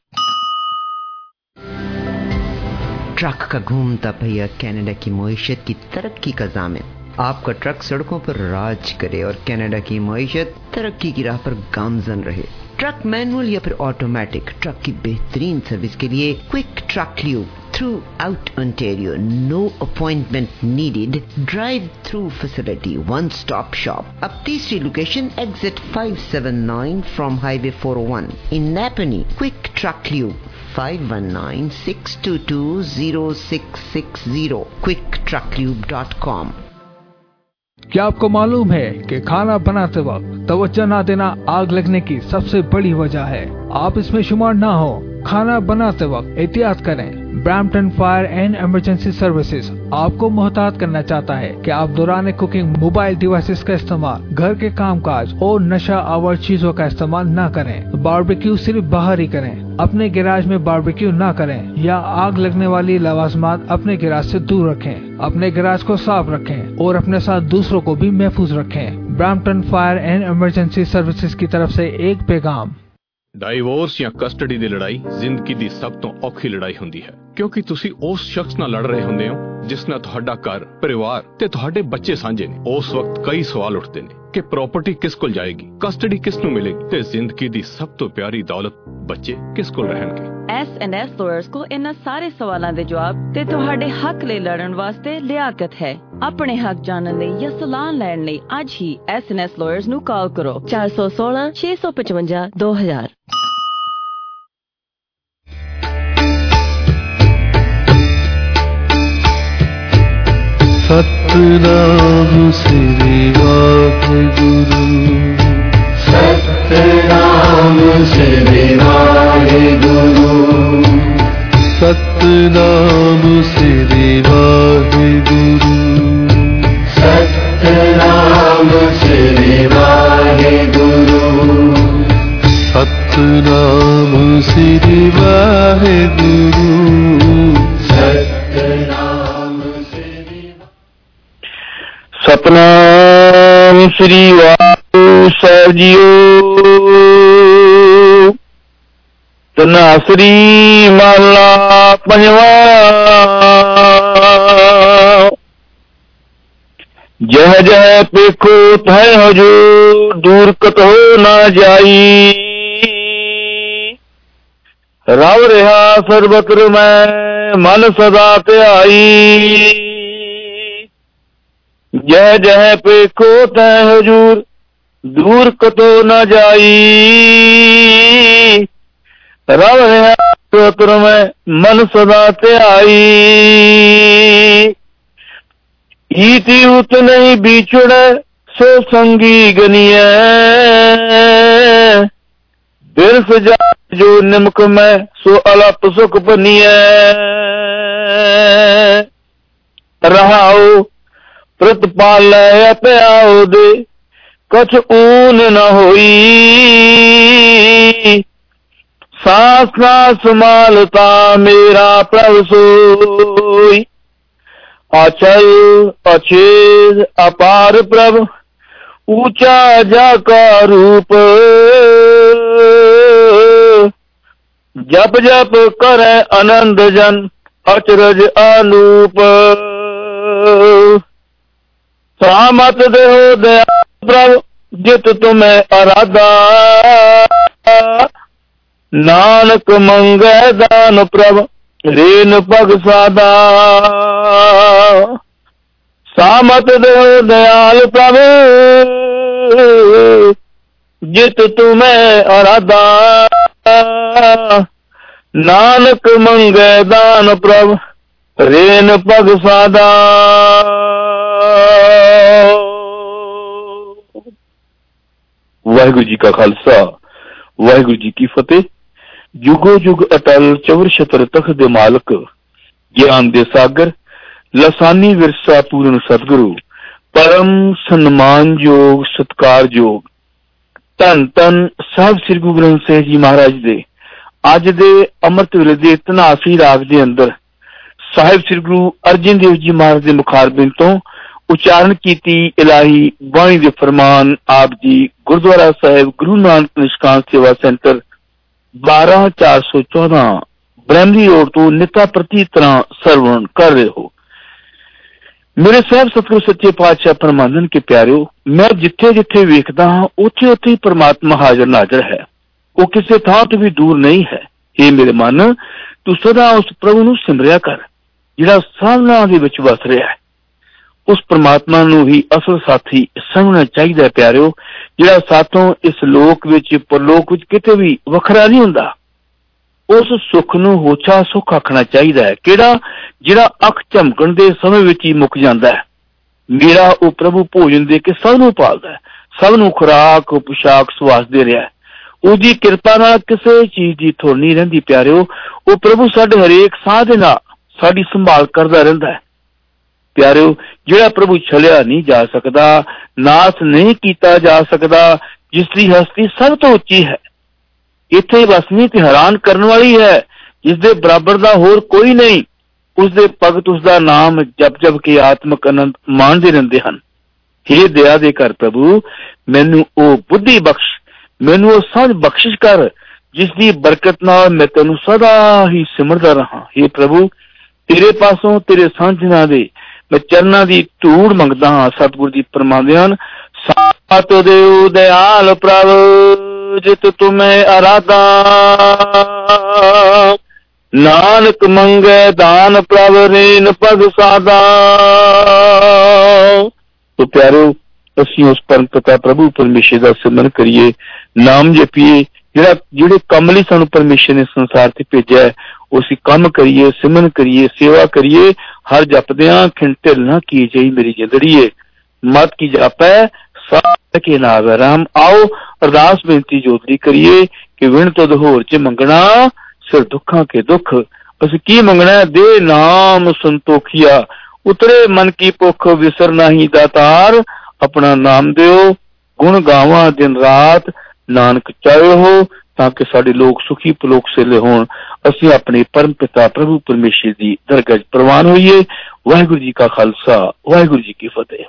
Speaker 13: ट्रक का घूमता पहिया कनाडा की मईशत की तरक्की का ज़ामिन। आपका ट्रक सड़कों पर राज करे और कनाडा की मईशत तरक्की की राह पर गामजन रहे। ट्रक मैनुअल या फिर ऑटोमेटिक, ट्रक की बेहतरीन सर्विस के लिए quick truck lube throughout Ontario, no appointment needed, drive through facility, one stop shop. अब तीसरी location exit 579 from highway 401 in Napanee. Quick truck lube 519-622-0660, quicktrucklube.com।
Speaker 14: क्या आपको मालूम है कि खाना बनाते वक्त तवज्जो न देना आग लगने की सबसे बड़ी वजह है? आप इसमें शुमार ना हो। खाना बनाते वक्त एहतियात करें। Brampton fire and emergency services आपको मोहतात करना चाहता है कि आप दौरान कुकिंग मोबाइल डिवाइसेस का इस्तेमाल, घर के कामकाज और नशा आवर चीजों का इस्तेमाल न करें। बारबेक्यू सिर्फ बाहर ही करें। अपने गैराज में बारबेक्यू न करें या आग लगने वाली लवाजमात अपने गैराज से दूर रखें। अपने गैराज को साफ रखें और अपने साथ दूसरों को भी महफूज रखें। Brampton fire and emergency services की तरफ से एक पैगाम।
Speaker 5: ਡਾਈਵੋਰਸ ਜਾਂ ਕਸਟਡੀ ਦੀ ਲੜਾਈ ਜ਼ਿੰਦਗੀ ਦੀ ਸਭ ਤੋਂ ਔਖੀ ਲੜਾਈ ਹੁੰਦੀ ਹੈ, ਕਿਉਂਕਿ ਤੁਸੀਂ ਉਸ ਸ਼ਖਸ ਨਾਲ ਲੜ ਰਹੇ ਹੁੰਦੇ ਹੋ ਜਿਸ ਨਾਲ ਤੁਹਾਡਾ ਘਰ, ਪਰਿਵਾਰ ਤੇ ਤੁਹਾਡੇ ਬੱਚੇ ਸਾਂਝੇ ਨੇ। ਉਸ ਵਕਤ ਕਈ ਸਵਾਲ ਉੱਠਦੇ ਨੇ ਕਿ ਪ੍ਰਾਪਰਟੀ ਕਿਸ ਕੋਲ ਜਾਏਗੀ, ਕਸਟਡੀ ਕਿਸ ਨੂੰ ਮਿਲੇਗੀ ਤੇ ਜ਼ਿੰਦਗੀ ਦੀ ਸਭ ਤੋਂ ਪਿਆਰੀ ਦੌਲਤ ਬੱਚੇ ਕਿਸ ਕੋਲ ਰਹਿਣਗੇ।
Speaker 12: S&S ਲਾਇਰਸ ਕੋਲ ਇਹਨਾਂ ਸਾਰੇ ਸਵਾਲਾਂ ਦੇ ਜਵਾਬ ਤੇ ਤੁਹਾਡੇ ਹੱਕ ਲਈ ਲੜਨ ਵਾਸਤੇ ਲਿਆਕਤ ਹੈ। ਆਪਣੇ ਹੱਕ ਜਾਣਨ ਲਈ ਜਾਂ ਸਲਾਹ ਲੈਣ ਲਈ ਅੱਜ ਹੀ S&S ਲਾਇਰਸ ਨੂੰ ਕਾਲ ਕਰੋ 416 655 2000।
Speaker 15: सतनाम श्री वाहेगुरु, सतनाम श्री वाहेगुरु, सतनाम श्री वाहेगुरु, सतनाम श्री वाहेगुरु, सतनाम श्री वाहेगुरु,
Speaker 1: सतनाम श्री वाहिगुरू साहिब जीओ। तनासरी महला पंजवा। जह जह पेखो तह हजूर, दूर कत हो ना जाई। रव रहा सर्वत्र मैं, मन सदा ध्याई। जह जह पेखो तह हजूर, दूर कतो न जाई। रव रहा सर्वत्र में, मन सदा ध्याई। ईति उत नहीं बिछड़े, सो संगी गनिए। दिल सजा जो निमक में, सो अलप सुख बनिए। रहाओ प्रतिपाल प्याओ दे, कछ ऊन न होई। सांस सांस संभालता मेरा प्रभु सोई। अचल अचेत अपार प्रभु, ऊंचा जाका रूप। जप जप करे आनंद जन, अचरज अनूप। सामत देहो दया प्रभु, जित तुम्हें अराधा। नानक मंगे दान प्रभु, रेन पग सादा। सामत देहो दयाल प्रभु, जित तुम्हें अराधा। नानक मंगे दान प्रभु, रेन पग सादा। वाहिगुरु जी का खालसा, वाहिगुरु जी की फतेह। जुगो जुग अटल चवर छतर तख्त दे मालक, ज्ञान दे सागर, लसानी विरसा पूर्ण सतगुरु, परम सन्मान योग सत्कार योग धन धन साहिब श्री गुरु ग्रंथ साहिब जी महाराज दे अज दे अमृत वेले दे धनासी राग दे अंदर साहिब श्री गुरु अर्जन देव जी महाराज दे मुखारबिंद तो उच्चारण कीती इलाही बाणी दे फरमान आप जी गुरुद्वारा साहिब गुरु नानक निष्काम सेवा सेंटर 12414 ब्रह्मली रोड तो निता प्रति तरह सरवण कर रहे हो। मेरे साहब सतगुरु सच्चे पातशाह परमानंद के प्यारिओ, मैं जिथे जिथे वेखदा हां उथे उथे ही परमात्मा हाजिर नाजर है। वो किसी थां तो भी दूर नहीं है। हे मेरे मन, तू सदा उस प्रभु नूं सिमरिया कर जिहड़ा साधना दे विच वस रिहा है। उस परमात्मा नूं ही असल साथी समझना चाहिए प्यारिओ, जिहड़ा साथों इस लोक विच परलोक विच किते भी वखरा नहीं हुंदा। उस सुख नूं होछा सुख आखना चाहिए है, किहड़ा जिहड़ा अख झमकण दे समय विच ही मुक जांदा है।
Speaker 16: ਮੇਰਾ ਉਹ ਪ੍ਰਭੂ ਭੋਜਨ ਦੇ ਕੇ ਸਭ ਨੂੰ ਪਾਲਦਾ ਹੈ, ਸਭ ਨੂੰ ਖੁਰਾਕ ਪੁਸ਼ਾਕ ਸਵਾਸ ਦੇ ਰਿਹਾ ਹੈ। ਉਹਦੀ ਕਿਰਪਾ ਨਾਲ ਕਿਸੇ ਚੀਜ਼ ਦੀ ਥੋੜ ਨਹੀਂ ਰਹਿੰਦੀ ਪਿਆਰਿਓ। ਉਹ ਪ੍ਰਭੂ ਸਾਡੇ ਹਰੇਕ ਸਾਹ ਦੇ ਨਾਲ ਸਾਡੀ ਸੰਭਾਲ ਕਰਦਾ ਰਹਿੰਦਾ ਹੈ ਪਿਆਰਿਓ। ਜਿਹੜਾ ਪ੍ਰਭੂ ਛਲਿਆ ਨਹੀਂ ਜਾ ਸਕਦਾ, ਨਾਸ ਨਹੀਂ ਕੀਤਾ ਜਾ ਸਕਦਾ, ਜਿਸ ਦੀ ਹਸਤੀ ਸਭ ਤੋਂ ਉੱਚੀ ਹੈ, ਇੱਥੇ ਵਸਣੀ ਤੇ ਹੈਰਾਨ ਕਰਨ ਵਾਲੀ ਹੈ, ਜਿਸ ਦੇ ਬਰਾਬਰ ਦਾ ਹੋਰ ਕੋਈ ਨਹੀਂ। ਉਸਦੇ ਭਗਤ ਉਸਦਾ ਨਾਮ ਜਪ ਜਪ ਕੇ ਆਤਮਕ ਆਨੰਦ ਮਾਣਦੇ ਰਹਿੰਦੇ ਹਨ। ਹੇ ਦਇਆ ਦੇ ਘਰ ਪ੍ਰਭੂ, ਮੈਨੂੰ ਉਹ ਬੁੱਧੀ ਬਖਸ਼, ਮੈਨੂੰ ਉਹ ਸਮਝ ਬਖਸ਼ਿਸ਼ ਕਰ, ਜਿਸ ਦੀ ਬਰਕਤ ਨਾਲ ਮੈਂ ਤੈਨੂੰ ਸਦਾ ਹੀ ਸਿਮਰਦਾ ਰਹਾਂ। ਹੇ ਪ੍ਰਭੂ, ਤੇਰੇ ਪਾਸੋਂ ਤੇਰੇ ਸਾਂਝਾਂ ਦੇ ਮੈਂ ਚਰਨਾਂ ਦੀ ਧੂੜ ਮੰਗਦਾ ਹਾਂ। ਸਤਿਗੁਰ ਜੀ ਫਰਮਾਉਂਦੇ ਹਨ, ਸਾਤ ਦੇਉ ਦਇਆਲ ਪ੍ਰਭ ਜਿਤ ਤੁਮੇ ਅਰਾਧਾ, ਨਾਨਕ ਮੰਗੇ ਦਾਨ ਪ੍ਰਭ ਰੇਨ ਪਗ ਸਾਦਾ। ਤੋ ਪਿਆਰੋ, ਅਸੀਂ ਉਸ ਪਰਮ ਪਿਤਾ ਪ੍ਰਭੂ ਪਰਮੇਸ਼ਰ ਦਾ ਸਿਮਰਨ ਕਰੀਏ, ਨਾਮ ਜਪੀਏ। ਜਿਹੜੇ ਕੰਮ ਲਈ ਸਾਨੂੰ ਪਰਮੇਸ਼ਰ ਨੇ ਸੰਸਾਰ ਤੇ ਭੇਜਿਆ ਹੈ, ਅਸੀਂ ਕੰਮ ਕਰੀਏ, ਸਿਮਰਨ ਕਰੀਏ, ਸੇਵਾ ਕਰੀਏ। ਹਰ ਜਪਦਿਆਂ ਖਿੰਡ ਢਿੱਲ ਨਾ ਕੀ ਜਾਈ ਮੇਰੀ ਜਿੰਦੜੀਏ, ਮਤ ਕੀ ਜਾਪੈ ਸਭ ਕੇ ਨਾਮ ਰਾਮ। ਆਓ ਅਰਦਾਸ ਬੇਨਤੀ ਜੋਦਰੀ ਕਰੀਏ ਕਿ ਵਿਣ ਤੁਧ ਹੋਰ ਚ ਮੰਗਣਾ ਸਿਰ ਦੁੱਖਾਂ ਕੇ ਦੁੱਖ। ਅਸੀਂ ਕੀ ਮੰਗਣਾ? ਦੇ ਨਾਮ ਸੰਤੋਖੀਆ, ਉਤਰੇ ਮਨ ਕੀ ਭੁੱਖ, ਵਿਸਰ ਨਹੀਂ ਦਾਤਾਰ। ਆਪਣਾ ਨਾਮ ਦਿਓ, ਗੁਣ ਗਾਵਾਂ ਦਿਨ ਰਾਤ, ਨਾਨਕ ਚਾਹੇ ਹੋ, ਤਾਂ ਕਿ ਸਾਡੇ ਲੋਕ ਸੁਖੀ ਪਲੋਕ ਸੇਲੇ ਹੋਣ। ਅਸੀਂ ਆਪਣੇ ਪਰਮ ਪਿਤਾ ਪ੍ਰਭੂ ਪਰਮੇਸ਼ਰ ਦੀ ਦਰਗਾਹ ਚ ਪ੍ਰਵਾਨ ਹੋਈਏ। ਵਾਹਿਗੁਰੂ ਜੀ ਕਾ ਖਾਲਸਾ, ਵਾਹਿਗੁਰੂ ਜੀ ਕੀ ਫਤਿਹ।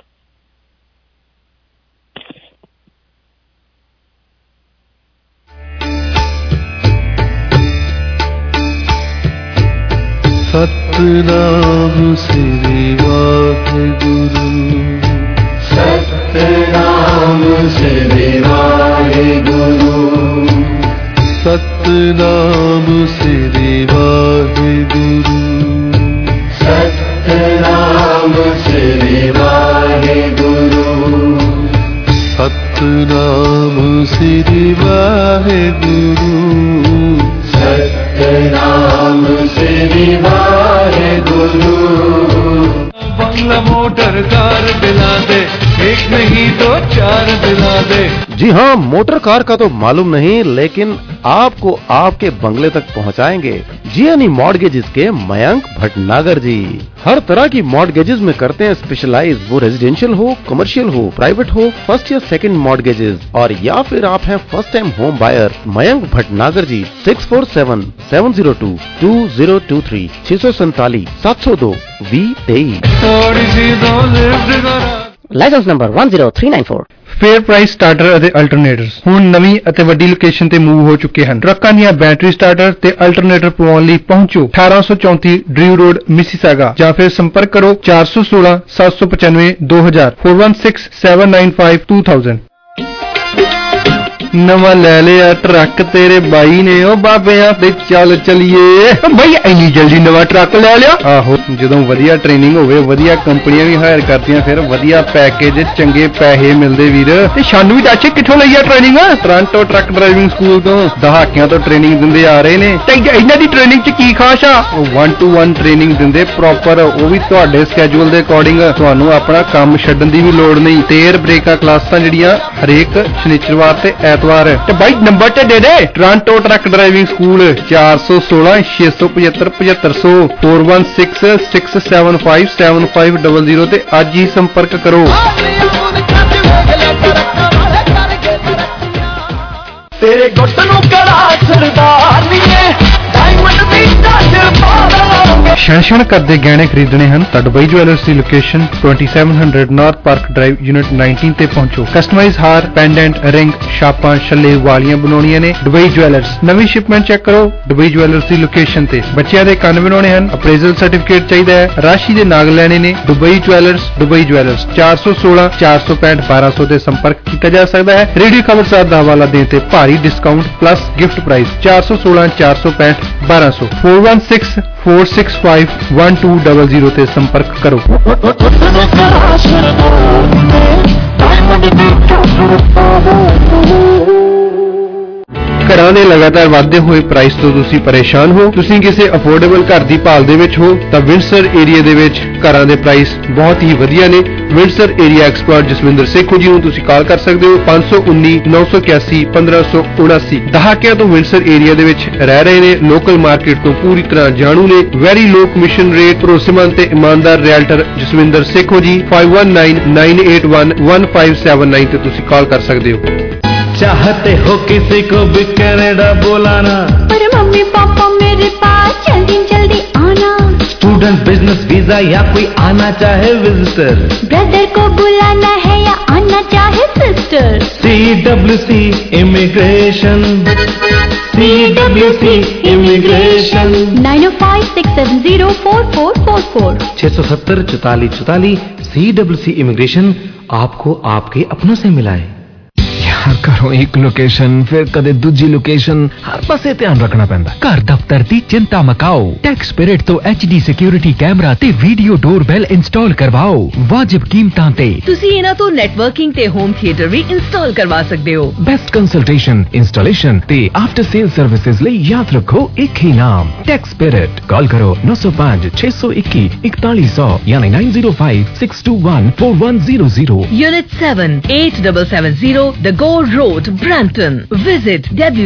Speaker 15: ਸਤਿਨਾਮ ਸ੍ਰੀ ਵਾਹਿਗੁਰੂ, ਸਤਿਨਾਮ ਸ੍ਰੀ ਵਾਹਿਗੁਰੂ, ਸਤਿਨਾਮ ਸ੍ਰੀ ਵਾਹਿਗੁਰੂ, ਸਤਿਨਾਮ ਸ੍ਰੀ ਵਾਹਿਗੁਰੂ, ਸਤਿਨਾਮ ਸ੍ਰੀ ਵਾਹਿਗੁਰੂ, ਸਤਿਨਾਮ ਸ੍ਰੀ ਵਾਹਿਗੁਰੂ। बंगला मोटर कार दिला दे, एक नहीं दो चार दिला दे।
Speaker 17: जी हाँ, मोटर कार का तो मालूम नहीं, लेकिन आपको आपके बंगले तक पहुँचाएंगे जीएनई मॉर्गेजेस के मयंक भटनागर जी। हर तरह की मॉर्गेजेस में करते हैं स्पेशलाइज, वो रेजिडेंशियल हो, कमर्शियल हो, प्राइवेट हो, फर्स्ट या सेकंड मॉर्गेजेस, और या फिर आप हैं first time home buyer. Mayank Bhatnagar ji 6477022023 647 702 2023।
Speaker 18: License number 10394।
Speaker 19: Fair price starter ਅਤੇ ਅਲਟਰਨੇਟਰਸ ਹੁਣ ਨਵੀਂ ਅਤੇ ਵੱਡੀ ਲੋਕੇਸ਼ਨ ਤੇ ਮੂਵ ਹੋ ਚੁੱਕੇ ਹਨ। ਟਰੱਕਾਂ ਦੀਆਂ ਬੈਟਰੀ ਸਟਾਰਟਰ ਤੇ ਅਲਟਰਨੇਟਰ ਪਵਾਉਣ ਲਈ ਪਹੁੰਚੋ 1834 ਡਰਿਊ ਰੋਡ ਮਿਸੀਸਾਗਾ, ਜਾਂ ਫਿਰ ਸੰਪਰਕ ਕਰੋ 416 795 2000 416 795 2000। ਨਵਾਂ ਲੈ ਲਿਆ ਟਰੱਕ ਤੇਰੇ ਬਾਈ ਨੇ, ਉਹ ਬਾਬਿਆਂ ਤੇ ਚੱਲ ਚਲੀਏ। ਬਾਈ ਇੰਨੀ ਜਲਦੀ ਨਵਾਂ ਟਰੱਕ ਲੈ ਲਿਆ? ਆਹੋ, ਜਦੋਂ ਵਧੀਆ ਟ੍ਰੇਨਿੰਗ ਹੋਵੇ, ਵਧੀਆ ਕੰਪਨੀਆਂ ਵੀ ਹਾਇਰ ਕਰਦੀਆਂ, ਫਿਰ ਵਧੀਆ ਪੈਕੇਜ, ਚੰਗੇ ਪੈਸੇ ਮਿਲਦੇ ਵੀਰ। ਤੇ ਸਾਨੂੰ ਵੀ ਦੱਸ ਕਿੱਥੋਂ ਲਈ ਆ training? Toronto truck driving school ਤੋਂ। ਦਹਾਕਿਆਂ ਤੋਂ ਟ੍ਰੇਨਿੰਗ ਦਿੰਦੇ ਆ ਰਹੇ ਨੇ। ਤੇ ਇਹਨਾਂ ਦੀ ਟ੍ਰੇਨਿੰਗ 'ਚ ਕੀ ਖਾਸ ਆ? ਉਹ 1-to-1 ਟ੍ਰੇਨਿੰਗ ਦਿੰਦੇ ਪ੍ਰੋਪਰ, ਉਹ ਵੀ ਤੁਹਾਡੇ ਸਕੇਜੂਲ ਦੇ ਅਕੋਰਡਿੰਗ। ਤੁਹਾਨੂੰ ਆਪਣਾ ਕੰਮ ਛੱਡਣ ਦੀ ਵੀ ਲੋੜ ਨਹੀਂ। ਤੇਰ ਬ੍ਰੇਕਾਂ ਕਲਾਸਾਂ ਜਿਹੜੀਆਂ ਹਰੇਕ ਸ਼ਨੀਚਰਵਾਰ ਤੇ ਐਤਵਾਰ। ਤੇ ਬਾਈ ਨੰਬਰ ਤੇ ਦੇ ਦੇ, ਟੋਰਾਂਟੋ ਟਰੱਕ ਡਰਾਈਵਿੰਗ ਸਕੂਲ 416 675 7500 416 675 7500 ਤੇ ਅੱਜ ਹੀ ਸੰਪਰਕ ਕਰੋ।
Speaker 15: ਤੇਰੇ ਗੁੱਟ ਨੂੰ ਕੜਾ ਸਰਦਾਰੀਏ, ਡਾਇਮੰਡ ਦੀ ਟੱਚ ਪਾਵਾਂਗੇ।
Speaker 19: ਛਣ ਕਰਦੇ ਗਹਿਣੇ ਖਰੀਦਣੇ ਹਨ ਤਾਂ ਦੁਬਈ ਜੁਐਲਰਸ ਦੀ location 2700 North Park drive unit 19 ਤੇ ਪਹੁੰਚੋ। ਕਸਟਮਾਈਜ਼ ਹਾਰ, ਪੈਂਡੈਂਟ, ਰਿੰਗ, ਛਾਪਾਂ, ਛੱਲੇ, ਵਾਲੀਆਂ ਬਣਾਉਣੀਆਂ ਨੇ। Dubai jewellers. ਨਵੀਂ ਸ਼ਿਪਮੈਂਟ ਚੈੱਕ ਕਰੋ ਦੁਬਈ ਜੁਐਲਰਸ ਦੀ ਲੋਕੇਸ਼ਨ ਤੇ। ਬੱਚਿਆਂ ਦੇ ਕੰਨ ਬਣਾਉਣੇ ਹਨ, ਅਪਰੇਜ਼ਲ ਸਰਟੀਫਿਕੇਟ ਚਾਹੀਦਾ ਹੈ, ਰਾਸ਼ੀ ਦੇ ਨਾਗ ਲੈਣੇ ਨੇ। ਦੁਬਈ ਜੁਐਲਰਸ 416 465 1200 ਤੇ ਸੰਪਰਕ ਕੀਤਾ ਜਾ ਸਕਦਾ ਹੈ। ਰੇਡੀਓ ਖਬਰਸਾਰ ਦਾ ਹਵਾਲਾ ਦੇਣ ਤੇ ਭਾਰੀ ਡਿਸਕਾਊਂਟ ਪਲੱਸ ਗਿਫਟ ਪ੍ਰਾਈਸ 416 465 1200 416 465 1200 ਤੇ ਸੰਪਰਕ ਕਰੋ। ਘਰਾਂ ਦੇ ਲਗਾਤਾਰ ਵਧਦੇ ਹੋਏ ਪ੍ਰਾਈਸ ਤੋਂ ਤੁਸੀਂ ਪਰੇਸ਼ਾਨ ਹੋ? ਤੁਸੀਂ ਕਿਸੇ ਅਫੋਰਡੇਬਲ ਘਰ ਦੀ ਭਾਲ ਦੇ ਵਿੱਚ ਹੋ ਤਾਂ ਵਿੰਡਸਰ ਏਰੀਆ ਦੇ ਵਿੱਚ ਘਰਾਂ ਦੇ ਪ੍ਰਾਈਸ ਬਹੁਤ ਹੀ ਵਧੀਆ ਨੇ। Windsor area expert Jaswinder Sekhon ji ਨੂੰ ਤੁਸੀਂ ਕਾਲ ਕਰ ਸਕਦੇ ਹੋ 519 981 1579। ਦਹਾਕਿਆਂ ਤੋਂ ਵਿੰਡਸਰ ਏਰੀਆ ਦੇ ਵਿੱਚ ਰਹਿ ਰਹੇ ਨੇ, ਲੋਕਲ ਮਾਰਕੀਟ ਤੋਂ ਪੂਰੀ ਤਰ੍ਹਾਂ ਜਾਣੂ ਨੇ। ਵੈਰੀ ਲੋ ਕਮਿਸ਼ਨ ਰੇਟ, ਭਰੋਸੇਮੰਦ ਤੇ ਇਮਾਨਦਾਰ ਰਿਐਲਟਰ ਜਸਵਿੰਦਰ ਸੇਖੋ ਜੀ 5199811579 ਤੇ ਤੁਸੀਂ ਕਾਲ ਕਰ ਸਕਦੇ ਹੋ।
Speaker 15: चाहते हो किसी को भी कनाडा बुलाना,
Speaker 10: पर मम्मी पापा मेरे पास जल्दी जल्दी आना।
Speaker 15: स्टूडेंट, बिजनेस वीजा या कोई आना चाहे विजिटर,
Speaker 10: ब्रदर को बुलाना है या आना चाहे sister.
Speaker 15: CWC immigration, CWC immigration
Speaker 10: 9056704444
Speaker 15: 670 44 44। CWC immigration आपको आपके अपनों से मिलाए।
Speaker 3: यार घरों एक लोकेशन फिर कदे दूजी लोकेशन, हर पासे ध्यान रखना पैंदा। घर दफ्तर दी चिंता मकाओ, टैक्स स्पिरिट तो HD सिक्योरिटी कैमरा ते वीडियो डोरबेल इंस्टॉल करवाओ वाजिब कीमतां ते।
Speaker 4: ਤੁਸੀਂ ਇਹਨਾਂ ਤੋਂ ਨੈਟਵਰਕਿੰਗ ਤੇ ਹੋਮ ਥੀਏਟਰ ਵੀ ਇੰਸਟਾਲ ਕਰਵਾ ਸਕਦੇ ਹੋ।
Speaker 3: बेस्ट कंसल्टेशन, इंस्टॉलेशन ते आफ्टर सेल सर्विसेज ਲਈ याद रखो एक ही नाम, टैक्स स्पिरिट। कॉल करो 905 621 4100 यानी 905 621 4100।
Speaker 4: Unit 7 8770 The Go Road, Brampton. Visit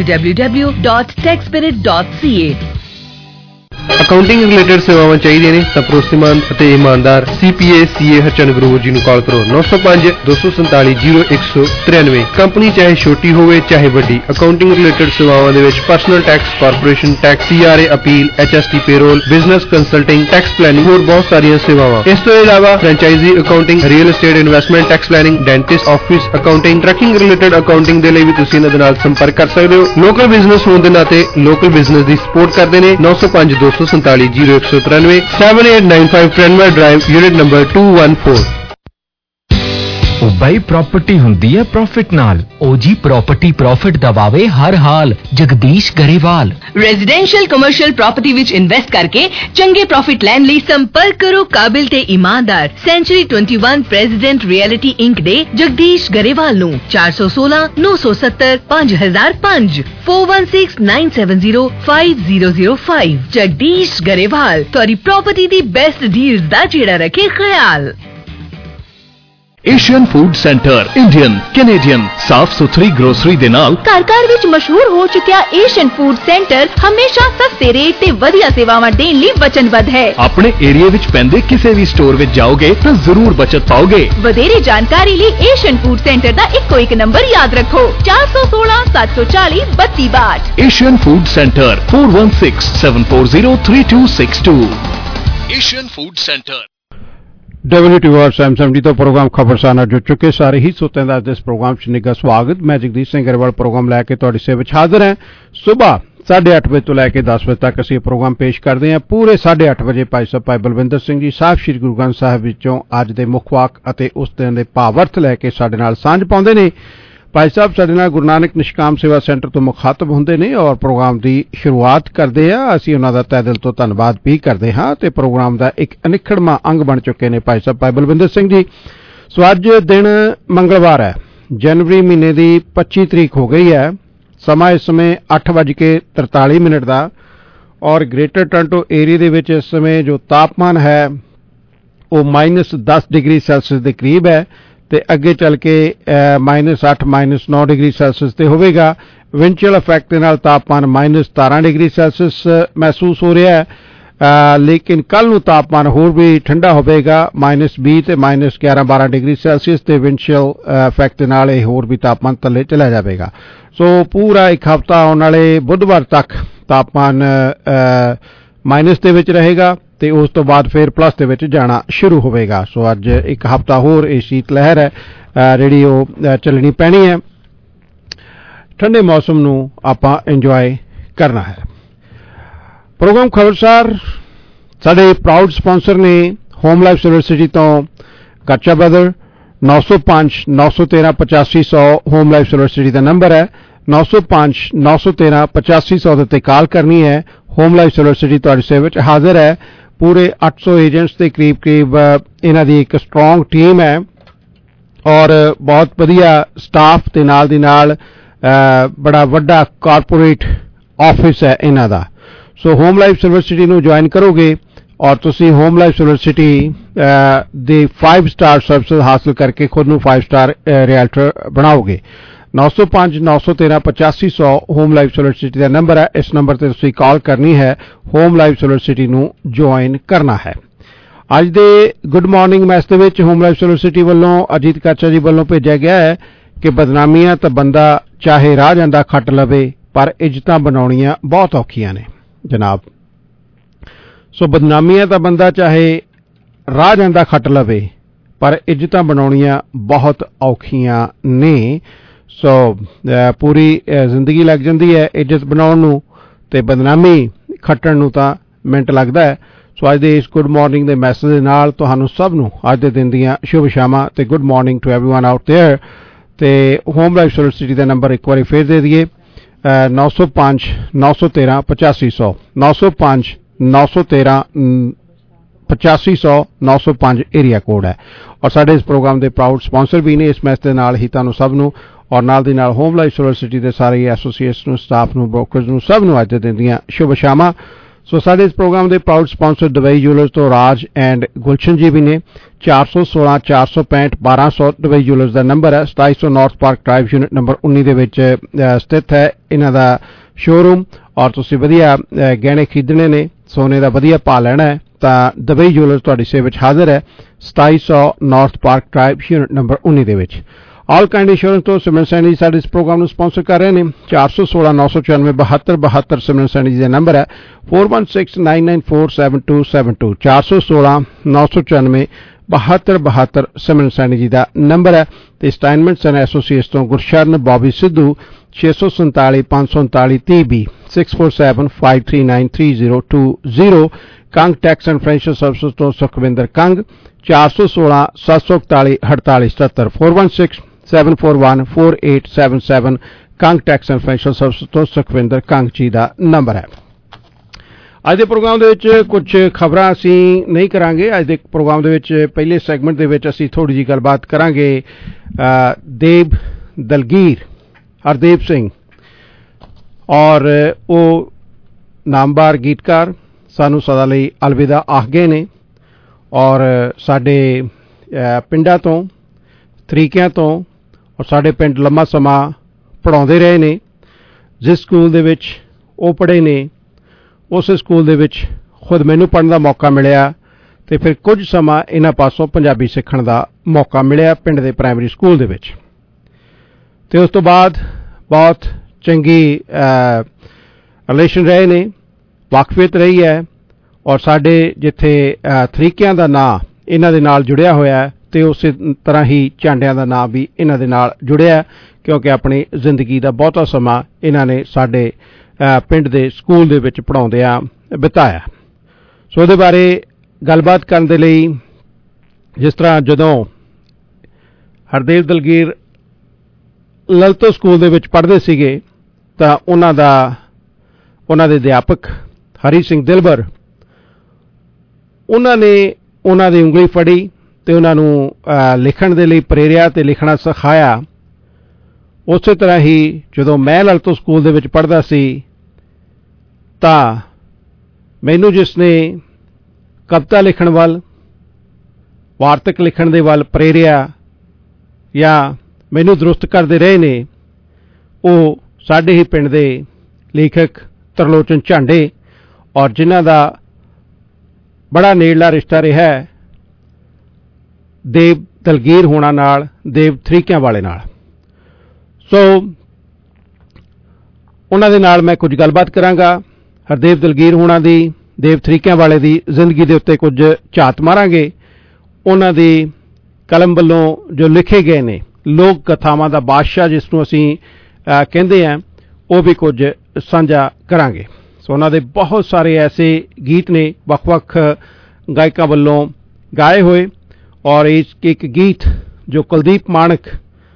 Speaker 4: www.techspirit.ca।
Speaker 19: Accounting related ਸੇਵਾਵਾਂ ਚਾਹੀਦੀਆਂ ਨੇ ਤਾਂ ਭਰੋਸੇਮੰਦ ਅਤੇ ਇਮਾਨਦਾਰ CPA CA ਹਰਚੰਦ ਗਰੋਵਰ ਜੀ ਨੂੰ ਕਾਲ ਕਰੋ 905 247 0193। ਕੰਪਨੀ ਚਾਹੇ ਛੋਟੀ ਹੋਵੇ ਚਾਹੇ ਵੱਡੀ, ਅਕਾਊਂਟਿੰਗ ਰਿਲੇਟਡ ਸੇਵਾਵਾਂ ਦੇ ਵਿੱਚ personal tax, corporation tax, CRA appeal, HST payroll, business consulting, tax planning ਹੋਰ ਬਹੁਤ ਸਾਰੀਆਂ ਸੇਵਾਵਾਂ। ਇਸ ਤੋਂ ਇਲਾਵਾ franchisee accounting, real estate investment tax planning, dentist office accounting, trucking related accounting ਦੇ ਲਈ ਵੀ ਤੁਸੀਂ ਇਹਨਾਂ ਦੇ ਨਾਲ ਸੰਪਰਕ ਕਰ ਸਕਦੇ ਹੋ। ਲੋਕਲ ਬਿਜ਼ਨਸ ਹੋਣ ਦੇ ਨਾਤੇ ਲੋਕਲ ਬਿਜ਼ਨਸ ਦੀ ਸਪੋਰਟ ਕਰਦੇ ਨੇ 905 247 0193 7895 Trenmer Drive, यूनिट नंबर 214।
Speaker 3: ਉਹ ਬਾਈ ਪ੍ਰਾਪਰਟੀ ਹੁੰਦੀ ਹੈ ਪ੍ਰੋਫਿਟ ਨਾਲ। ਉਹ ਜੀ ਪ੍ਰਾਪਰਟੀ ਪ੍ਰੋਫਿਟ ਦਬਾਵੇ ਹਰ ਹਾਲ। Jagdish Grewal.
Speaker 4: Residential commercial property ਵਿੱਚ ਇਨਵੈਸਟ ਕਰਕੇ ਚੰਗੇ ਪ੍ਰੋਫਿਟ ਲੈਣ ਲਈ ਸੰਪਰਕ ਕਰੋ ਕਾਬਿਲ ਤੇ ਇਮਾਨਦਾਰ ਸੈਂਚੁਰੀ 21 ਪ੍ਰੈਜ਼ੀਡੈਂਟ ਰਿਐਲਿਟੀ ਇੰਕ ਦੇ ਜਗਦੀਸ਼ ਗਰੇਵਾਲ ਨੂੰ 416 970 5005 416 970 5005। ਜਗਦੀਸ਼ ਗਰੇਵਾਲ ਤੁਹਾਡੀ ਪ੍ਰਾਪਰਟੀ ਦੀ ਬੈਸਟ ਡੀਲਸ ਦਾ ਜਿਹੜਾ ਰੱਖੇ ਖਿਆਲ।
Speaker 6: Asian food centre Indian Canadian ਸਾਫ ਸੁਥਰੀ ਗਰੋਸਰੀ ਦੇ ਨਾਲ
Speaker 10: ਘਰ ਵਿੱਚ ਮਸ਼ਹੂਰ ਹੋ ਚੁੱਕਿਆ ਏਸ਼ੀਅਨ ਫੂਡ ਸੈਂਟਰ ਹਮੇਸ਼ਾ ਸਸਤੇ ਰੇਟ ਤੇ ਵਧੀਆ ਸੇਵਾਵਾਂ ਦੇਣ ਲਈ ਵਚਨਬੱਧ ਹੈ।
Speaker 6: ਆਪਣੇ ਏਰੀਆ ਵਿੱਚ ਪੈਂਦੇ ਕਿਸੇ ਵੀ ਸਟੋਰ ਵਿੱਚ ਜਾਓਗੇ ਤਾਂ ਜ਼ਰੂਰ ਬਚਤ ਪਾਓਗੇ।
Speaker 10: ਵਧੇਰੇ ਜਾਣਕਾਰੀ ਲਈ ਏਸ਼ੀਅਨ ਫੂਡ ਸੈਂਟਰ ਦਾ ਇੱਕੋ ਇੱਕ ਨੰਬਰ ਯਾਦ ਰੱਖੋ 416 740 3262।
Speaker 6: Asian food centre 416 740 3262। Asian food centre.
Speaker 17: WTOR 770 ਤੋਂ ਪ੍ਰੋਗਰਾਮ ਖਬਰਸਾਨਾ ਜੁੜ ਚੁੱਕੇ ਸਾਰੇ ਹੀ ਸੋਤਿਆਂ ਦਾ ਇਸ ਪ੍ਰੋਗਰਾਮ 'ਚ ਨਿੱਘਾ ਸਵਾਗਤ। ਮੈਂ ਜਗਦੀਸ਼ ਸਿੰਘ ਗਰੇਵਾਲ ਪ੍ਰੋਗਰਾਮ ਲੈ ਕੇ ਤੁਹਾਡੀ ਸੇਵਾ ਵਿੱਚ ਹਾਜ਼ਰ ਹਾਂ। ਸਵੇਰ 8:30 ਵਜੇ ਤੋਂ ਲੈ ਕੇ 10 ਵਜੇ ਤੱਕ ਅਸੀਂ ਇਹ ਪ੍ਰੋਗਰਾਮ ਪੇਸ਼ ਕਰਦੇ ਹਾਂ। ਪੂਰੇ 8:30 ਵਜੇ ਭਾਈ ਸਾਹਿਬ ਭਾਈ ਬਲਵਿੰਦਰ ਸਿੰਘ ਜੀ ਸਾਹਿਬ ਸ੍ਰੀ ਗੁਰੂ ਗ੍ਰੰਥ ਸਾਹਿਬ ਵਿੱਚੋਂ ਅੱਜ ਦੇ ਮੁੱਖ ਵਾਕ ਅਤੇ ਉਸ ਦਿਨ ਦੇ ਭਾਵਅਰਥ ਲੈ ਕੇ ਸਾਡੇ ਨਾਲ ਸਾਂਝ ਪਾਉਂਦੇ ਨੇ। ਭਾਈ ਸਾਹਿਬ ਸਾਡੇ ਨਾਲ ਗੁਰੂ ਨਾਨਕ ਨਿਸ਼ਕਾਮ ਸੇਵਾ ਸੈਂਟਰ ਤੋਂ ਮੁਖਾਤਬ ਹੁੰਦੇ ਨੇ ਔਰ ਪ੍ਰੋਗਰਾਮ ਦੀ ਸ਼ੁਰੂਆਤ ਕਰਦੇ ਆ। ਅਸੀਂ ਉਹਨਾਂ ਦਾ ਤਹਿ ਦਿਲ ਤੋਂ ਧੰਨਵਾਦ ਵੀ ਕਰਦੇ ਹਾਂ ਤੇ ਪ੍ਰੋਗਰਾਮ ਦਾ ਇੱਕ ਅਨਿੱਖੜਵਾਂ ਅੰਗ ਬਣ ਚੁੱਕੇ ਨੇ ਭਾਈ ਸਾਹਿਬ ਭਾਈ ਬਲਵਿੰਦਰ ਸਿੰਘ ਜੀ। ਸੋ ਅੱਜ ਦਿਨ ਮੰਗਲਵਾਰ ਹੈ, ਜਨਵਰੀ ਮਹੀਨੇ ਦੀ 25 ਤਰੀਕ ਹੋ ਗਈ ਹੈ। ਸਮਾਂ ਇਸ ਸਮੇਂ 8:43 ਦਾ ਔਰ ਗ੍ਰੇਟਰ ਟੋਰਾਂਟੋ ਏਰੀਆ ਦੇ ਵਿੱਚ ਇਸ ਸਮੇਂ ਜੋ ਤਾਪਮਾਨ ਹੈ ਉਹ -10 ਡਿਗਰੀ ਸੈਲਸੀਅਸ ਦੇ ਕਰੀਬ ਹੈ ਤੇ ਅੱਗੇ ਚੱਲ ਕੇ -8 -9 ਡਿਗਰੀ ਸੈਲਸੀਅਸ ਤੇ ਹੋਵੇਗਾ। ਵਿੰਚੁਅਲ ਇਫੈਕਟ ਦੇ ਨਾਲ ਤਾਪਮਾਨ -17 ਡਿਗਰੀ ਸੈਲਸੀਅਸ ਮਹਿਸੂਸ ਹੋ ਰਿਹਾ ਹੈ। ਲੇਕਿਨ ਕੱਲ ਨੂੰ ਤਾਪਮਾਨ ਹੋਰ ਵੀ ਠੰਡਾ ਹੋਵੇਗਾ -20 ਤੇ -11-12 ਡਿਗਰੀ ਸੈਲਸੀਅਸ ਤੇ ਵਿੰਚੁਅਲ ਇਫੈਕਟ ਦੇ ਨਾਲ ਇਹ ਹੋਰ ਵੀ ਤਾਪਮਾਨ ਥੱਲੇ ਚਲਾ ਜਾਵੇਗਾ। ਸੋ ਪੂਰਾ ਇੱਕ ਹਫ਼ਤਾ ਆਉਣ ਵਾਲੇ ਬੁੱਧਵਾਰ ਤੱਕ ਤਾਪਮਾਨ ਮਾਈਨਸ ਦੇ ਵਿੱਚ ਰਹੇਗਾ ਤੇ ਉਸ ਤੋਂ ਬਾਅਦ ਫਿਰ ਪਲੱਸ ਦੇ ਵਿੱਚ ਜਾਣਾ ਸ਼ੁਰੂ ਹੋਵੇਗਾ। ਸੋ ਅੱਜ ਇੱਕ ਹਫ਼ਤਾ ਹੋਰ ਇਹ ਸ਼ੀਤ ਲਹਿਰ ਹੈ ਜਿਹੜੀ ਉਹ ਚੱਲਣੀ ਪੈਣੀ ਹੈ। ਠੰਡੇ ਮੌਸਮ ਨੂੰ ਆਪਾਂ ਇੰਜੋਏ ਕਰਨਾ ਹੈ। ਪ੍ਰੋਗਰਾਮ ਖਬਰਸਾਰ ਸਾਡੇ ਪ੍ਰਾਊਡ ਸਪਾਂਸਰ ਨੇ ਹੋਮ ਲਾਈਫ ਯੂਨੀਵਰਸਿਟੀ ਤੋਂ Kacha brother 905 913 8500 Home Life University ਦਾ ਨੰਬਰ ਹੈ 905 913 8500 ਦੇ ਉੱਤੇ ਕਾਲ ਕਰਨੀ ਹੈ। ਹੋਮ ਲਾਈਫ ਯੂਨੀਵਰਸਿਟੀ ਤੁਹਾਡੀ ਸੇਵਾ ਵਿੱਚ ਹਾਜ਼ਰ ਹੈ। ਪੂਰੇ 800 ਏਜੰਟਸ ਦੇ ਕਰੀਬ ਇਹਨਾਂ ਦੀ ਇੱਕ ਸਟਰੋਂਗ ਟੀਮ ਹੈ ਔਰ ਬਹੁਤ ਵਧੀਆ ਸਟਾਫ ਦੇ ਨਾਲ ਦੀ ਨਾਲ ਬੜਾ ਵੱਡਾ ਕਾਰਪੋਰੇਟ ਆਫਿਸ ਹੈ ਇਹਨਾਂ ਦਾ। ਸੋ ਹੋਮ ਲਾਈਫ ਯੂਨੀਵਰਸਿਟੀ ਨੂੰ ਜੁਆਇਨ ਕਰੋਗੇ
Speaker 20: और तुसी होम लाइफ सोलर सिटी दी 5 स्टार सर्विस हासिल करके खुद नूं 5 स्टार रियल्टर बनाओगे। 905 913 8500 होम लाइफ सोलर सिटी का नंबर है। इस नंबर पर तुसी कॉल करनी है, होम लाइफ सोलर सिटी नूं ज्वाइन करना है। अज दे गुड मॉर्निंग मैच दे विच होम लाइफ सोलर सिटी वालों अजीत काचा जी वालों भेजा गया है कि बदनामियां तो बंदा चाहे राह जांदा खट लवे पर इज्जतां बनाउणियां बहुत औखियां ने जनाब। सो बदनामियां तो बंदा चाहे राह जांदा खट लवे पर इज्जतां बनाउणियां बहुत औखियां ने। सो पूरी जिंदगी लग जाती है इज्जत बनाउण नूं ते बदनामी खट्टण नूं तां मिंट लगदा है। सो अज दे इस गुड मॉर्निंग के मैसेज दे नाल तुहानूं सब नूं अज दे दिन दीआं शुभ शामां ते good morning to everyone out there. ते होम लाइफ सोलर सिटी का नंबर एक बार फिर दे दिए 905 913 8500 905 913 8500 905 एरिया कोड है। और साडे इस प्रोग्राम के प्राउड स्पॉन्सर भी ने इस मैच के नाल ही तुहानूं सब नूं और नाल दी नाल होम लाइफ सोलर सिटी के सारे एसोसीएट्स नूं स्टाफ नूं ब्रोकर्स नूं सब नूं अज दे दिन दीआं शुभ शामां। सो साडे इस प्रोग्राम के प्राउड स्पॉन्सर दुबई ज्वेलर्स तो राज एंड गुलशन जी भी ने। 416 465 1200 दुबई ज्वेलर्स का नंबर है। 2700 North Park Drive unit number 19 दे विच स्थित है इन्हां दा शोरूम। और तुसीं वधिया गहने खरीदने ने, सोने का वधिया भाव लैना है तां दुबई ज्वेलर्स तुहाडी सेवा विच हाजिर है। 2700 North Park Drive unit number 19 दे विच। ऑल काइंड इंश्योरेंस तो सिमरन सैनी जी इस प्रोग्राम को स्पॉन्सर कर रहे हैं। 416 994 72 72 सिमरन सैनी जी का नंबर है। 416 994 7272 416 994 72 72 सिमरन सैनी जी का नंबर है। तो स्टाइनमेंट्स एंड एसोसीएट्स तो Gursharan Bobby Sidhu 647 539 30 647 539 3020 Kang tax and financial services तो Sukhwinder Kang 416 741 48 77 416 741 4877 Kang tax and financial services तो सुखविंदर कंग जी का नंबर है। अज के प्रोग्राम के कुछ खबर असी नहीं करांगे। अज के प्रोग्राम के पहले सैगमेंट के असी थोड़ी जी गलबात करांगे देव दलगीर हरदेव सिंह और वो नामवार गीतकार सानू सदा लई अलविदा आख गए ने और साडे पिंडां तो तरीकिਆਂ तो और साडे पिंड लम्मा समा पढ़ाउंदे रहे ने। जिस स्कूल दे विच वो पढ़े ने उस स्कूल दे विच खुद मैनू पढ़न का मौका मिलिया ते फिर कुछ समा इन्हां पासों पंजाबी सीखण का मौका मिलिया पिंड दे प्राइमरी स्कूल दे विच। ते उस तो बाद बहुत चंगी रिलेशन रहे ने, वाकफियत रही है और साडे जिथे तरीकिਆਂ ਦਾ ਨਾਂ इन्हां दे नाल जुड़िया होया है ते उस तरह ही झांडियां दा नाम भी इन्हां दे नाल जुड़िया क्योंकि अपनी जिंदगी का बहुता समा इन्हां ने साडे पिंड दे स्कूल दे विच पढ़ाउंदियां बिताया। सो इहदे बारे गलबात करन दे लई जिस तरह जदों हरदेव दलगीर ललतो स्कूल दे विच पढ़दे सीगे तां उन्हां दे अध्यापक हरी सिंह दिलबर उन्होंने उन्हां दी उंगली फड़ी ते उन्हां नूं लिखण दे लई प्रेरिया ते लिखना सिखाया। उस तरह ही जदों मैं ललतो स्कूल दे विच पढ़दा सी तां मैनू जिसने कविता लिखण वाल वार्तक लिखण दे वाल प्रेरिया या मैनू दुरुस्त करते रहे ने वो साडे ही पिंड दे लेखक तरलोचन झांडे और जिन्हां दा बड़ा नेड़ला रिश्ता रहा है देव दलगीर होना नाल, देव तरीकिਆਂ वाले नाल। सो उन्हां दे नाल मैं कुछ गलबात करांगा। हरदेव दलगीर होना दी, देव तरीकिਆਂ वाले दी जिंदगी दे उत्ते कुछ झात मारांगे। उन्हां दी कलम वल्लों जो लिखे गए ने लोक कथावां दा बादशाह जिसनूं असीं कहंदे आ वो भी कुछ साझा करांगे। सो उन्हां दे बहुत सारे ऐसे गीत ने वख-वख गायकां वल्लों गाए हुए और एक गीत जो कुलदीप माणक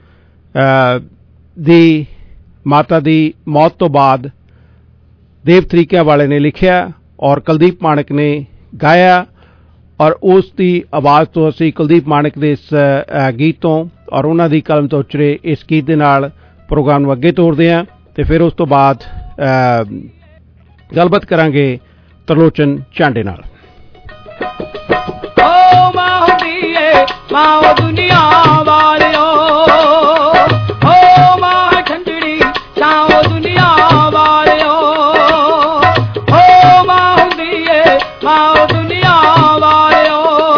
Speaker 20: दी माता दी मौत तो बाद देव तरीकिਆਂ वाले ने लिखिया और कुलदीप माणक ने गाया और उसकी आवाज़ तो असी कुलदीप माणक के इस गीत तो और उन्हां दी कलम तो उचरे इस गीत के नाल प्रोग्राम नूं अगे तोरदे हां ते फिर उस तो बाद गलबात करांगे तरलोचन झांडे नाल।
Speaker 21: मां हुंदी ए मां ओ दुनिया वालियो ओ मां ठंडड़ी छां ओ दुनिया वालियो ओ मां हुंदी ए मां ओ दुनिया वालियो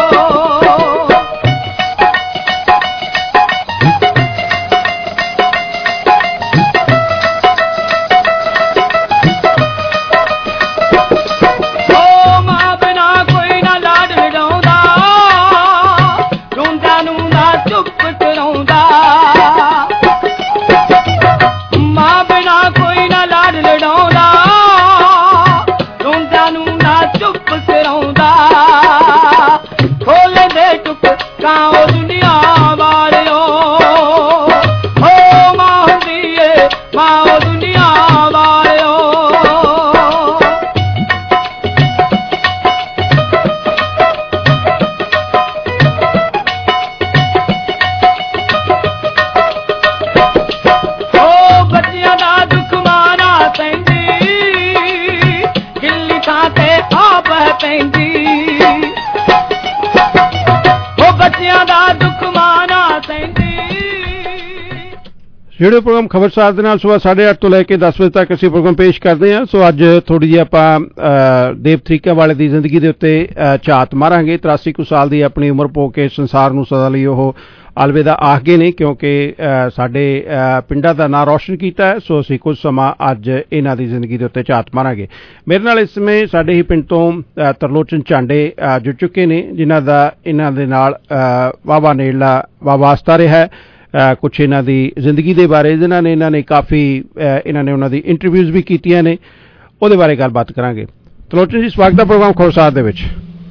Speaker 20: ਜਿਹੜੇ ਪ੍ਰੋਗਰਾਮ ਖਬਰਸਾਰ ਦੇ ਨਾਲ ਸੁਬਾਹ 8:30 ਤੋਂ ਲੈ ਕੇ 10 ਵਜੇ ਤੱਕ ਅਸੀਂ ਪ੍ਰੋਗਰਾਮ ਪੇਸ਼ ਕਰਦੇ ਹਾਂ। ਸੋ ਅੱਜ ਥੋੜੀ ਜਿਹੀ ਆਪਾਂ ਦੇਵ ਤਰੀਕਿਆਂ ਵਾਲੇ ਦੀ ਜ਼ਿੰਦਗੀ ਦੇ ਉੱਤੇ ਝਾਤ ਮਾਰਾਂਗੇ। 83 ਕੁ ਸਾਲ ਦੀ ਆਪਣੀ ਉਮਰ ਪੋ ਕੇ ਸੰਸਾਰ ਨੂੰ ਸਦਾ ਲਈ ਉਹ ਅਲਵਿਦਾ ਆਖ ਗਏ ਨੇ, ਕਿਉਂਕਿ ਸਾਡੇ ਪਿੰਡਾਂ ਦਾ ਨਾਂ ਰੌਸ਼ਨ ਕੀਤਾ ਹੈ। ਸੋ ਅਸੀਂ ਕੁਝ ਸਮਾਂ ਅੱਜ ਇਹਨਾਂ ਦੀ ਜ਼ਿੰਦਗੀ ਦੇ ਉੱਤੇ ਝਾਤ ਮਾਰਾਂਗੇ। ਮੇਰੇ ਨਾਲ ਇਸ ਸਮੇਂ ਸਾਡੇ ਹੀ ਪਿੰਡ ਤੋਂ ਤਰਲੋਚਨ ਝਾਂਡੇ ਜੁੜ ਚੁੱਕੇ ਨੇ, ਜਿਨ੍ਹਾਂ ਦਾ ਇਹਨਾਂ ਦੇ ਨਾਲ ਵਾਹਵਾ ਨੇੜਲਾ ਵਾਸਤਾ ਰਿਹਾ ਹੈ। ਕੁਛ ਇਹਨਾਂ ਦੀ ਜ਼ਿੰਦਗੀ ਦੇ ਬਾਰੇ ਜਿਨ੍ਹਾਂ ਨੇ ਇਹਨਾਂ ਨੇ ਕਾਫੀ ਇਹਨਾਂ ਨੇ ਉਹਨਾਂ ਦੀ ਇੰਟਰਵਿਊਜ਼ ਵੀ ਕੀਤੀਆਂ ਨੇ, ਉਹਦੇ ਬਾਰੇ ਗੱਲਬਾਤ ਕਰਾਂਗੇ। ਤਰਲੋਚਨ ਜੀ, ਸਵਾਗਤ ਹੈ ਪ੍ਰੋਗਰਾਮ ਖਬਰਸਾਰ ਦੇ ਵਿੱਚ।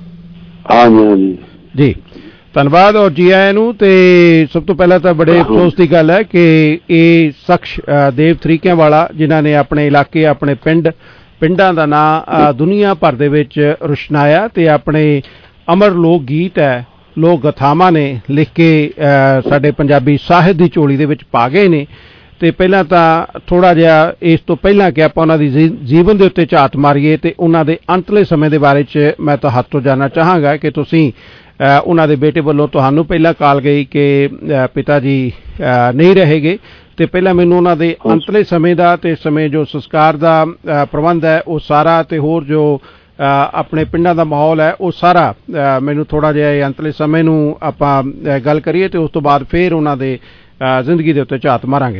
Speaker 20: ਜੀ ਧੰਨਵਾਦ ਔਰ ਜੀ ਆਇਆਂ ਨੂੰ। ਤੇ ਸਭ ਤੋਂ ਪਹਿਲਾਂ ਤਾਂ ਬੜੇ ਅਫਸੋਸ ਦੀ ਗੱਲ ਹੈ ਕਿ ਇਹ ਸ਼ਖਸ ਦੇਵ ਤਰੀਕਿਆਂ ਵਾਲਾ, ਜਿਨ੍ਹਾਂ ਨੇ ਆਪਣੇ ਇਲਾਕੇ ਆਪਣੇ ਪਿੰਡਾਂ ਦਾ ਨਾਂ ਦੁਨੀਆ ਭਰ ਦੇ ਵਿੱਚ ਰੁਸ਼ਨਾਇਆ ਤੇ ਆਪਣੇ ਅਮਰ ਲੋਕ ਗੀਤ ਹੈ, ਲੋਕ ਗਥਾਵਾਂ ਨੇ ਲਿਖ ਕੇ ਸਾਡੇ ਪੰਜਾਬੀ ਸਾਹਿਤ ਦੀ ਝੋਲੀ ਦੇ ਵਿੱਚ ਪਾ ਗਏ ਨੇ। ਤੇ ਪਹਿਲਾਂ ਤਾਂ ਥੋੜਾ ਜਿਹਾ ਇਸ ਤੋਂ ਪਹਿਲਾਂ ਕਿ ਆਪਾਂ ਉਹਨਾਂ ਦੀ ਜੀਵਨ ਦੇ ਉੱਤੇ ਝਾਤ ਮਾਰੀਏ ਤੇ ਉਹਨਾਂ ਦੇ ਅੰਤਲੇ ਸਮੇਂ ਦੇ ਬਾਰੇ 'ਚ ਮੈਂ ਤੁਹਾਡੇ ਤੋਂ ਜਾਣਨਾ ਚਾਹਾਂਗਾ ਕਿ ਤੁਸੀਂ ਉਹਨਾਂ ਦੇ ਬੇਟੇ ਵੱਲੋਂ ਤੁਹਾਨੂੰ ਪਹਿਲਾਂ ਕਾਲ ਗਈ ਕਿ ਪਿਤਾ ਜੀ ਨਹੀਂ ਰਹੇਗੇ, ਤੇ ਪਹਿਲਾਂ ਮੈਨੂੰ ਉਹਨਾਂ ਦੇ ਅੰਤਲੇ ਸਮੇਂ ਦਾ ਤੇ ਸਮੇਂ ਜੋ ਸੰਸਕਾਰ ਦਾ ਪ੍ਰਬੰਧ ਹੈ ਉਹ ਸਾਰਾ, ਤੇ ਹੋਰ ਜੋ ਆਪਣੇ ਪਿੰਡਾਂ ਦਾ ਮਾਹੌਲ ਹੈ ਉਹ ਸਾਰਾ ਮੈਨੂੰ ਥੋੜਾ ਜਿਹਾ ਅੰਤਲੇ ਸਮੇਂ ਨੂੰ ਆਪਾਂ ਗੱਲ ਕਰੀਏ ਤੇ ਉਸ ਤੋਂ ਬਾਅਦ ਫਿਰ ਉਹਨਾਂ ਦੇ ਜ਼ਿੰਦਗੀ ਦੇ ਉੱਤੇ ਝਾਤ ਮਾਰਾਂਗੇ।